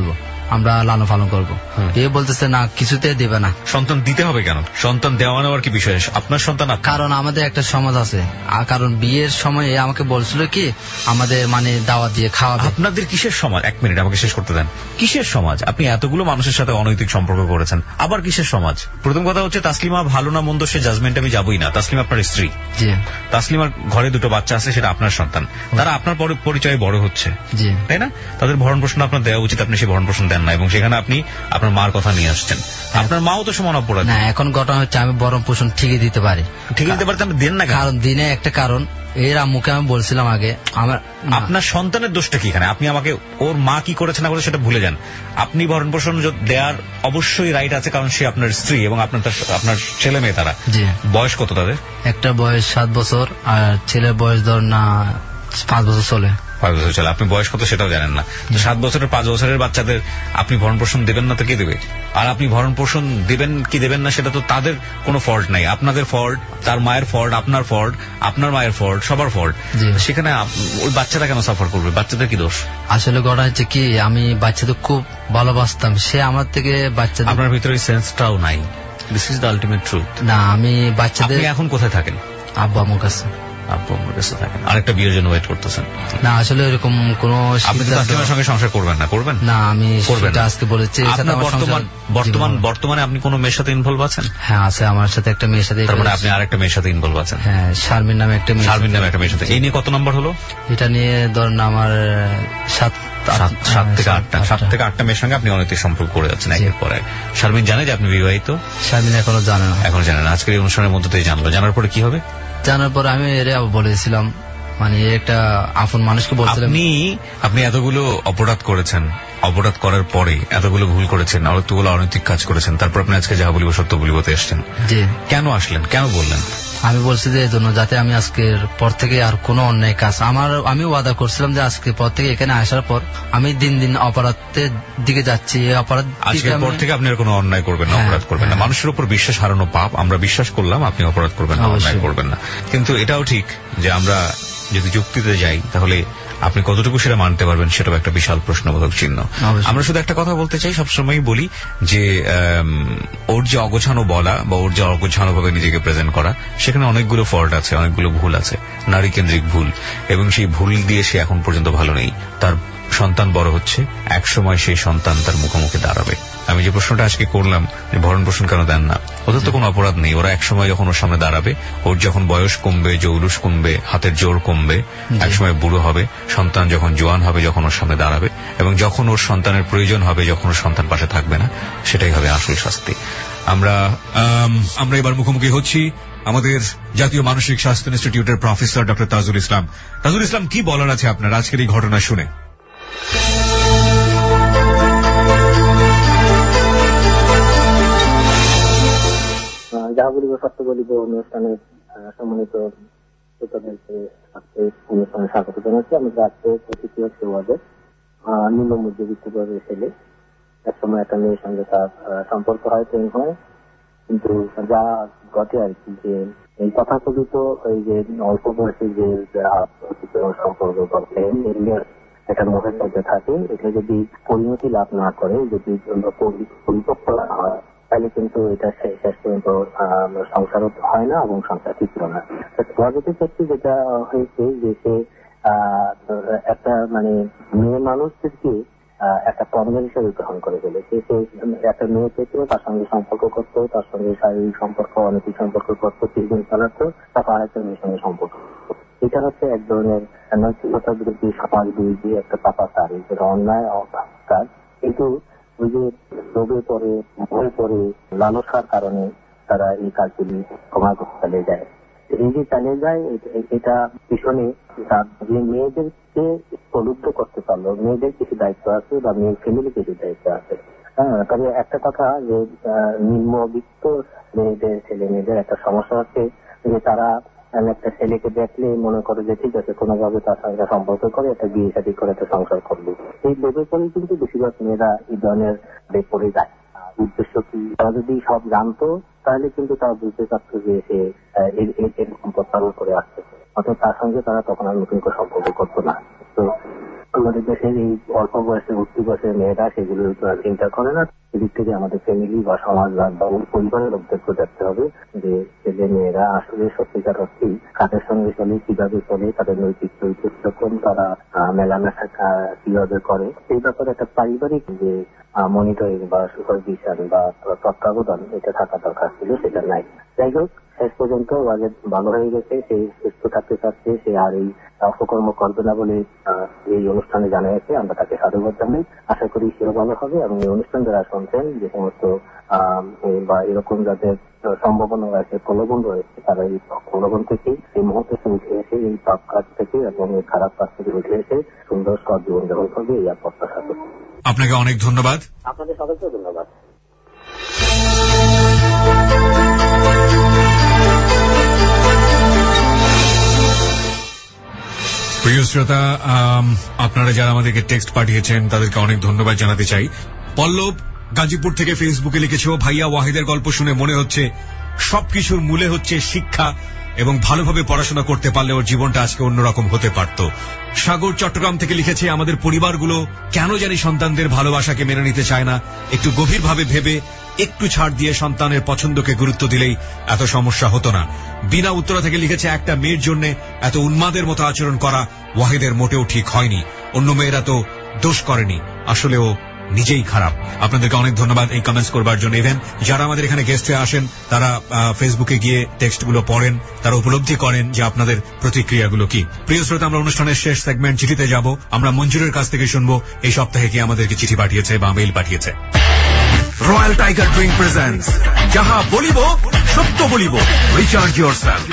আমরা লালন পালন করবো। বিয়ে বলতেছে না, কিছুতে দেবে না। সন্তান দিতে হবে কেন? সন্তান দেওয়া নেওয়ার কি বিষয়? আপনার সন্তান। কারণ আমাদের একটা সমাজ আছে, কারণ বিয়ের সময় আমাকে বলছিল কি আমাদের মানে দাওয়াত দিয়ে খাওয়াবে। আপনাদের কিসের সমাজ? এক মিনিট আমাকে শেষ করতে দেন। কিসের সমাজ? আপনি এতগুলো মানুষের সাথে অনৈতিক সম্পর্ক করেছেন, আবার কিসের সমাজ? প্রথম কথা হচ্ছে তাসলিমা ভালো না মন্দ সে জাজমেন্ট আমি যাবই না। তাসলিমা আপনার স্ত্রী, তাসলিমার ঘরে দুটো বাচ্চা আছে, সেটা আপনার সন্তান, তারা আপনার পরিচয়ে বড় হচ্ছে, তাই না? তাদের ভরণ পোষণ আপনার দেওয়া উচিত, আপনি সেই ভরণ পোষণ দেন না, এবং সেখানে আপনি আপনার মার কথা নিয়ে আসছেন। আপনার মাও তো সমান অপরাধী না। এখন ঘটনা হচ্ছে আমি ভরণ পোষণ ঠিকই দিতে পারি, ঠিকই দিতে পারতেন, দেন না। কারণ দিনে একটা কারণ এর আম্মুকে আমি বলছিলাম আগে, আমার আপনার সন্তানের দোষটা কি এখানে? আপনি আমাকে ওর মা কি করেছে না করেছে সেটা ভুলে যান। আপনি ভরণ পোষণ দেওয়ার অবশ্যই রাইট আছে, কারণ সে আপনার স্ত্রী এবং আপনার আপনার ছেলে মেয়ে। তারা বয়স কত তাদের? একটা বয়স সাত বছর আর ছেলের বয়স ধর না পাঁচ বছর চলে। পাঁচ বছর চলে। আপনি বয়স কত সেটাও জানেন না। তো সাত বছরের পাঁচ বছরের বাচ্চাদের আপনি ভরণ পোষণ দেবেন না তো কে দেবে? আর আপনি ভরণ পোষণ দেবেন কি দেবেন না সেটা তো তাদের কোনো ফল্ট নাই, আপনাদের ফল্ট, তার মায়ের ফল্ট, আপনার ফল্ট, আপনার মায়ের ফল্ট, সবার ফল্ট। সেখানে ওই বাচ্চারা কেন সাফার করবে? বাচ্চাদের কি দোষ? আসলে ঘটনা হচ্ছে কি আমি বাচ্চাদের খুব ভালোবাসতাম, সে আমার থেকে বাচ্চাদের। আপনার ভিতরে সেন্সটাও নাই। This is the ultimate truth. না, আমি বাচ্চাদের। আপনি এখন কোথায় থাকেন? আব্বু আম্মুর কাছে। আব্বু আম্মুর কাছে থাকেন, আরেকটা বিয়ের জন্য ওয়েট করতেছেন? না, আসলে এরকম কোনো। আপনি তাসলিমার সঙ্গে সংসার করবেন না? করবেন না? আমি আজকে বলেছি। বর্তমান বর্তমানে আপনি কোন মেয়ের সাথে ইনভলভ আছেন? হ্যাঁ আছে, আমার সাথে একটা মেয়ের সাথে। তার মানে আপনি আরেকটা মেয়ের সাথে ইনভলভ আছেন? হ্যাঁ, শারমিন নামে একটা মেয়ে। শারমিন নামে একটা মেয়ের সাথে। এই নিয়ে কত নম্বর হলো? এটা নিয়ে ধরেন আমার সাত সাত থেকে আটটা সাত থেকে আটটা মেয়ের সঙ্গে আপনি অনৈতিক সম্পর্ক করে যাচ্ছেন একের পর এক। শারমিন জানে যে আপনি বিবাহিত? শারমিন এখনো জানে না। এখনো জানে না। আজকের এই অনুষ্ঠানের মধ্যে দিয়ে জানলো। জানার পরে কি হবে? জানার পর আমি এর বলেছিলাম, মানে একটা আপন মানুষকে বলছিলাম। আপনি আপনি এতগুলো অপরাধ করেছেন, অপরাধ করার পরে এতগুলো ভুল করেছেন, এতগুলো অনৈতিক কাজ করেছেন, তারপর আপনি আজকে যা বলিব সত্য বলিবতে এসছেন। জি। কেন আসলেন? কেন বললেন? আমি বলছি যে এই জন্য যাতে আমি আজকের পর থেকে আর কোনো অন্যায় কাজ আমার, আমি ওয়াদা করছিলাম যে আজকের পর থেকে এখানে আসার পর আমি দিন দিন অপরাধের দিকে যাচ্ছি। অপরাধ আজকের পর থেকে আপনি আর কোনো অন্যায় করবেন না, অপরাধ করবেন না। মানুষের উপর বিশ্বাস হারানো পাপ। আমরা বিশ্বাস করলাম আপনি অপরাধ করবেন না, অন্যায় করবেন না। কিন্তু এটাও ঠিক যে আমরা যদি যুক্তিতে যাই তাহলে আপনি কতটুকু সেটা মানতে পারবেন সেটাও একটা বিশাল প্রশ্নবোধক চিহ্ন। আমরা শুধু একটা কথা বলতে চাই, সবসময় বলি যে ওর যে অগোছানো বলা বা ওর যে অগোছানো ভাবে নিজেকে প্রেজেন্ট করা, সেখানে অনেকগুলো ফল্ট আছে, অনেকগুলো ভুল আছে, নারী কেন্দ্রিক ভুল, এবং সেই ভুল দিয়ে সে এখন পর্যন্ত ভালো নেই। তার সন্তান বড় হচ্ছে, এক সময় সেই সন্তান তার মুখোমুখি দাঁড়াবে। আমি যে প্রশ্নটা আজকে করলাম যে ভরণ পোষণ কেন দেন না, ওদের তো কোনো অপরাধ নেই। ওরা এক সময় যখন ওর সামনে দাঁড়াবে, ওর যখন বয়স কমবে, জৌলুস কমবে, হাতের জোর কমবে, এক সময় বুড়ো হবে, সন্তান যখন জোয়ান হবে, যখন ওর সামনে দাঁড়াবে, এবং যখন ওর সন্তানের প্রয়োজন হবে, যখন ওর সন্তান পাশে থাকবে না, সেটাই হবে আসল শাস্তি। আমরা আমরা এবার মুখোমুখি হচ্ছি আমাদের জাতীয় মানসিক স্বাস্থ্য ইনস্টিটিউটের প্রফেসর ডক্টর তাজুল ইসলাম। তাজুল ইসলাম, কি বলার আছে আপনার আজকের এই ঘটনা শুনে? যা বলিব সত্য বলিব অনুষ্ঠানের সম্মানিত শ্রোতাদেরকে অনুষ্ঠানে স্বাগত জানাচ্ছি। আমি রাজ্যে প্রতিটি হচ্ছে ওয়ার্ডের নিম্ন মধ্যবিত্ত পর্বের ছেলে। এক সময় একটা মেয়ের সঙ্গে তার সম্পর্ক হয়, প্রেম হয়, কিন্তু যা ঘটে আর কি যে এই তথাকথিত এই যে অল্প বয়সে যে সম্পর্ক ঘটে একটা মুখের মধ্যে থাকে, এটা যদি পরিণতি লাভ না করে, যদি পরিপক্ক না হয়, তাহলে কিন্তু এটা শেষ পর্যন্ত সংসারও হয় না এবং সংসার ঠিক না। পজিটিভ ক্ষেত্রে যেটা হয়েছে যে সে একটা মানে মেয়ে মানুষদেরকে একটা পণ্যের হিসেবে গ্রহণ করে ফেলেছে। সে একটা মেয়ে পেত, তার সঙ্গে সম্পর্ক করতো, তার সঙ্গে শারীরিক সম্পর্ক, অনৈতিক সম্পর্ক করতো, কিছুদিন চালাতো, তারপর আরেকটা মেয়ের সঙ্গে সম্পর্ক। এটা হচ্ছে এক ধরনের নৈতিকতার বিরুদ্ধে সমাজ বিরোধী একটা পাপা তারি, যেটা অন্যায় কাজ। কিন্তু ওই যে রোগে পরে, ভয় পরে, লালসার কারণে তারা এই কাজগুলি ক্রমাগত চালিয়ে যায়। এই যে চালিয়ে যায়, এটা পিছনে যে মেয়েদেরকে প্রলুব্ধ করতে পারলো, মেয়েদের কিছু দায়িত্ব আছে বা মেয়ের ফ্যামিলি কিছু দায়িত্ব আছে। হ্যাঁ, তবে একটা কথা যে নিম্নবিত্ত মেয়েদের, ছেলে মেয়েদের একটা সমস্যা হচ্ছে যে তারা একটা ছেলেকে দেখলে মনে করে যে ঠিক আছে, কোনোভাবে তার সঙ্গে সম্পর্ক করে একটা বিয়ে শাদী করে একটা সংসার করবে। এই লেবে করেই কিন্তু বেশিরভাগ মেয়েরা এই ধরনের পড়ে যায়। উদ্দেশ্য কি, তারা যদি সব জানতো তাহলে কিন্তু তারা বুঝতে পারতো যে সে এরকম প্রত্যারোপ করে আসতেছে, অর্থাৎ তার সঙ্গে তারা তখন আর নতুন করে সম্পর্ক করতো না। তো আমাদের দেশের এই অল্প বয়সে উঠতি বয়সের মেয়েরা সেগুলো চিন্তা করে না। এদিক থেকে আমাদের ফ্যামিলি বা সমাজ বা পরিবারের লোকদেরকে দেখতে হবে যে ছেলে মেয়েরা আসলে সত্যিকার অর্থেই কাদের সঙ্গে চলে, কিভাবে চলে, তাদের নৈতিক চরিত্র কিরকম, তারা মেলামেশা কিভাবে করে, এই ব্যাপারে একটা পারিবারিক যে মনিটরিং বা সুপারভিশন বা তত্ত্বাবধান এটা থাকা দরকার ছিল, সেটা নাই। যাই হোক, শেষ পর্যন্ত ওয়াজেদ ভালো হয়ে গেছে, সে সুস্থ থাকতে চাচ্ছে, সে আর এই অপকর্ম করবে না বলে এই অনুষ্ঠানে জানা গেছে। আমরা তাকে সাধুবাদ জানাই, আশা করি সেও ভালো হবে এবং এই অনুষ্ঠান যারা শুনছেন যে সমস্ত বা এরকম যাদের সম্ভাবনা রয়েছে, প্রলোভন রয়েছে, তারা এই প্রলোভন থেকে এই মুহূর্তে উঠে এসে এই পাপ কাজ থেকে এবং এই খারাপ কাজ থেকে উঠে এসে সুন্দর সৎ জীবনযাপন করবে এই প্রত্যাশা করছি। আপনাকে অনেক ধন্যবাদ। আপনাদের সকলকে ধন্যবাদ। প্রিয় শ্রোতা, আপনারা যারা আমাদেরকে টেক্সট পাঠিয়েছেন তাদেরকে অনেক ধন্যবাদ জানাতে চাই। পল্লব গাজীপুর থেকে ফেসবুকে লিখেছে, ভাইয়া ওয়াহিদের গল্প শুনে মনে হচ্ছে সবকিছুর মূলে হচ্ছে শিক্ষা এবং ভালোভাবে পড়াশোনা করতে পারলে ওর জীবনটা আজকে অন্যরকম হতে পারত। সাগর চট্টগ্রাম থেকে লিখেছে, আমাদের পরিবারগুলো কেন জানি সন্তানদের ভালোবাসাকে মেনে নিতে চায় না। একটু গভীরভাবে ভেবে একটু ছাড় দিয়ে সন্তানের পছন্দকে গুরুত্ব দিলেই এত সমস্যা হতো না। বিনা উত্তরা থেকে লিখেছে, একটা মেয়ের জন্য এত উন্মাদের মতো আচরণ করা ওয়াহিদের মোটেও ঠিক হয়নি। অন্য মেয়েরা তো দোষ করেনি, আসলেও নিজেই খারাপ। আপনাদেরকে অনেক ধন্যবাদ এই কমেন্টস করবার জন্য। ইভেন যারা আমাদের এখানে গেস্ট হয়ে আসেন তারা ফেসবুকে গিয়ে টেক্সটগুলো পড়েন, তারা উপলব্ধি করেন যে আপনাদের প্রতিক্রিয়াগুলো কি। প্রিয় শ্রোতা, আমরা অনুষ্ঠানের শেষ সেগমেন্ট চিঠিতে যাব। আমরা মঞ্জুরের কাছ থেকে শুনবো এই সপ্তাহে কি আমাদেরকে চিঠি পাঠিয়েছে বা মেইল পাঠিয়েছে। রয়্যাল টাইগার ড্রিঙ্ক প্রেজেন্টস যাহা বলিব সত্য বলিব, রিচার্জ ইয়োরসেলফ।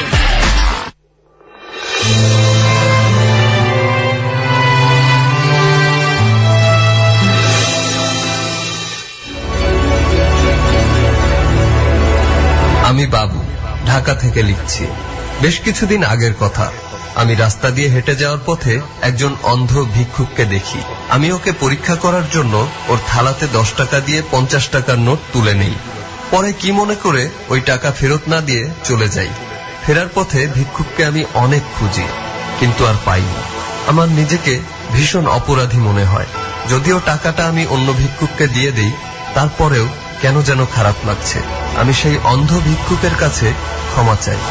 আমি বাবু, ঢাকা থেকে লিখছি। বেশ কিছুদিন আগের কথা, আমি রাস্তা দিয়ে হেঁটে যাওয়ার পথে একজন অন্ধ ভিক্ষুককে দেখি। আমি ওকে পরীক্ষা করার জন্য ওর থালাতে দশ টাকা দিয়ে পঞ্চাশ টাকার নোট তুলে নেই। পরে কি মনে করে ওই টাকা ফেরত না দিয়ে চলে যাই। ফেরার পথে ভিক্ষুককে আমি অনেক খুঁজি, কিন্তু আর পাইনি। আমার নিজেকে ভীষণ অপরাধী মনে হয়। যদিও টাকাটা আমি অন্য ভিক্ষুককে দিয়ে দিই, তারপরেও কেন যেন খারাপ লাগছে। আমি সেই অন্ধ ভিক্ষুকের কাছে ক্ষমা চাই।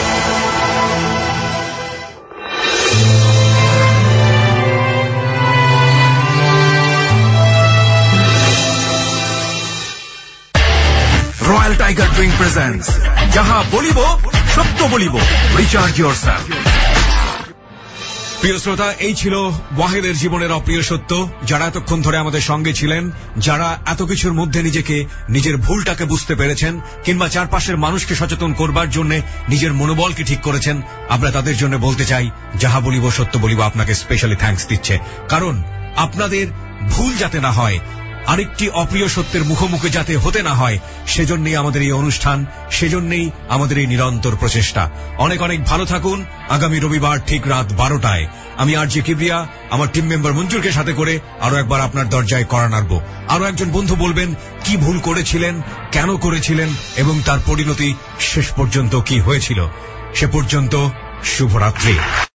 রয়্যাল টাইগার ড্রিঙ্ক প্রেজেন্টস যাহা বলিব সত্য বলিব, রিচার্জ ইয়োরসেলফ। প্রিয় শ্রোতা, এই ছিল ওয়াহিদের জীবনের অপ্রিয় সত্য। যারা এতক্ষণ ধরে আমাদের সঙ্গে ছিলেন, যারা এত কিছুর মধ্যে নিজেকে নিজের ভুলটাকে বুঝতে পেরেছেন কিংবা চারপাশের মানুষকে সচেতন করবার জন্য নিজের মনোবলকে ঠিক করেছেন, আমরা তাদের জন্য বলতে চাই যাহা বলিব সত্য বলিব আপনাকে স্পেশালি থ্যাঙ্কস দিচ্ছে। কারণ আপনাদের ভুল যাতে না হয়, আরেকটি অপ্রিয় সত্যের মুখোমুখি যাতে হতে না হয়, সেজন্যই আমাদের এই অনুষ্ঠান, সেজন্যই আমাদের এই নিরন্তর প্রচেষ্টা। অনেক অনেক ভালো থাকুন। আগামী রবিবার ঠিক রাত বারোটায় আমি আর জি কিবরিয়া আমার টিম মেম্বার মঞ্জুরকে সাথে করে আরো একবার আপনার দরজায় কড়া নাড়ব। আরো একজন বন্ধু বলবেন কি ভুল করেছিলেন, কেন করেছিলেন এবং তার পরিণতি শেষ পর্যন্ত কি হয়েছিল। সে পর্যন্ত শুভরাত্রি।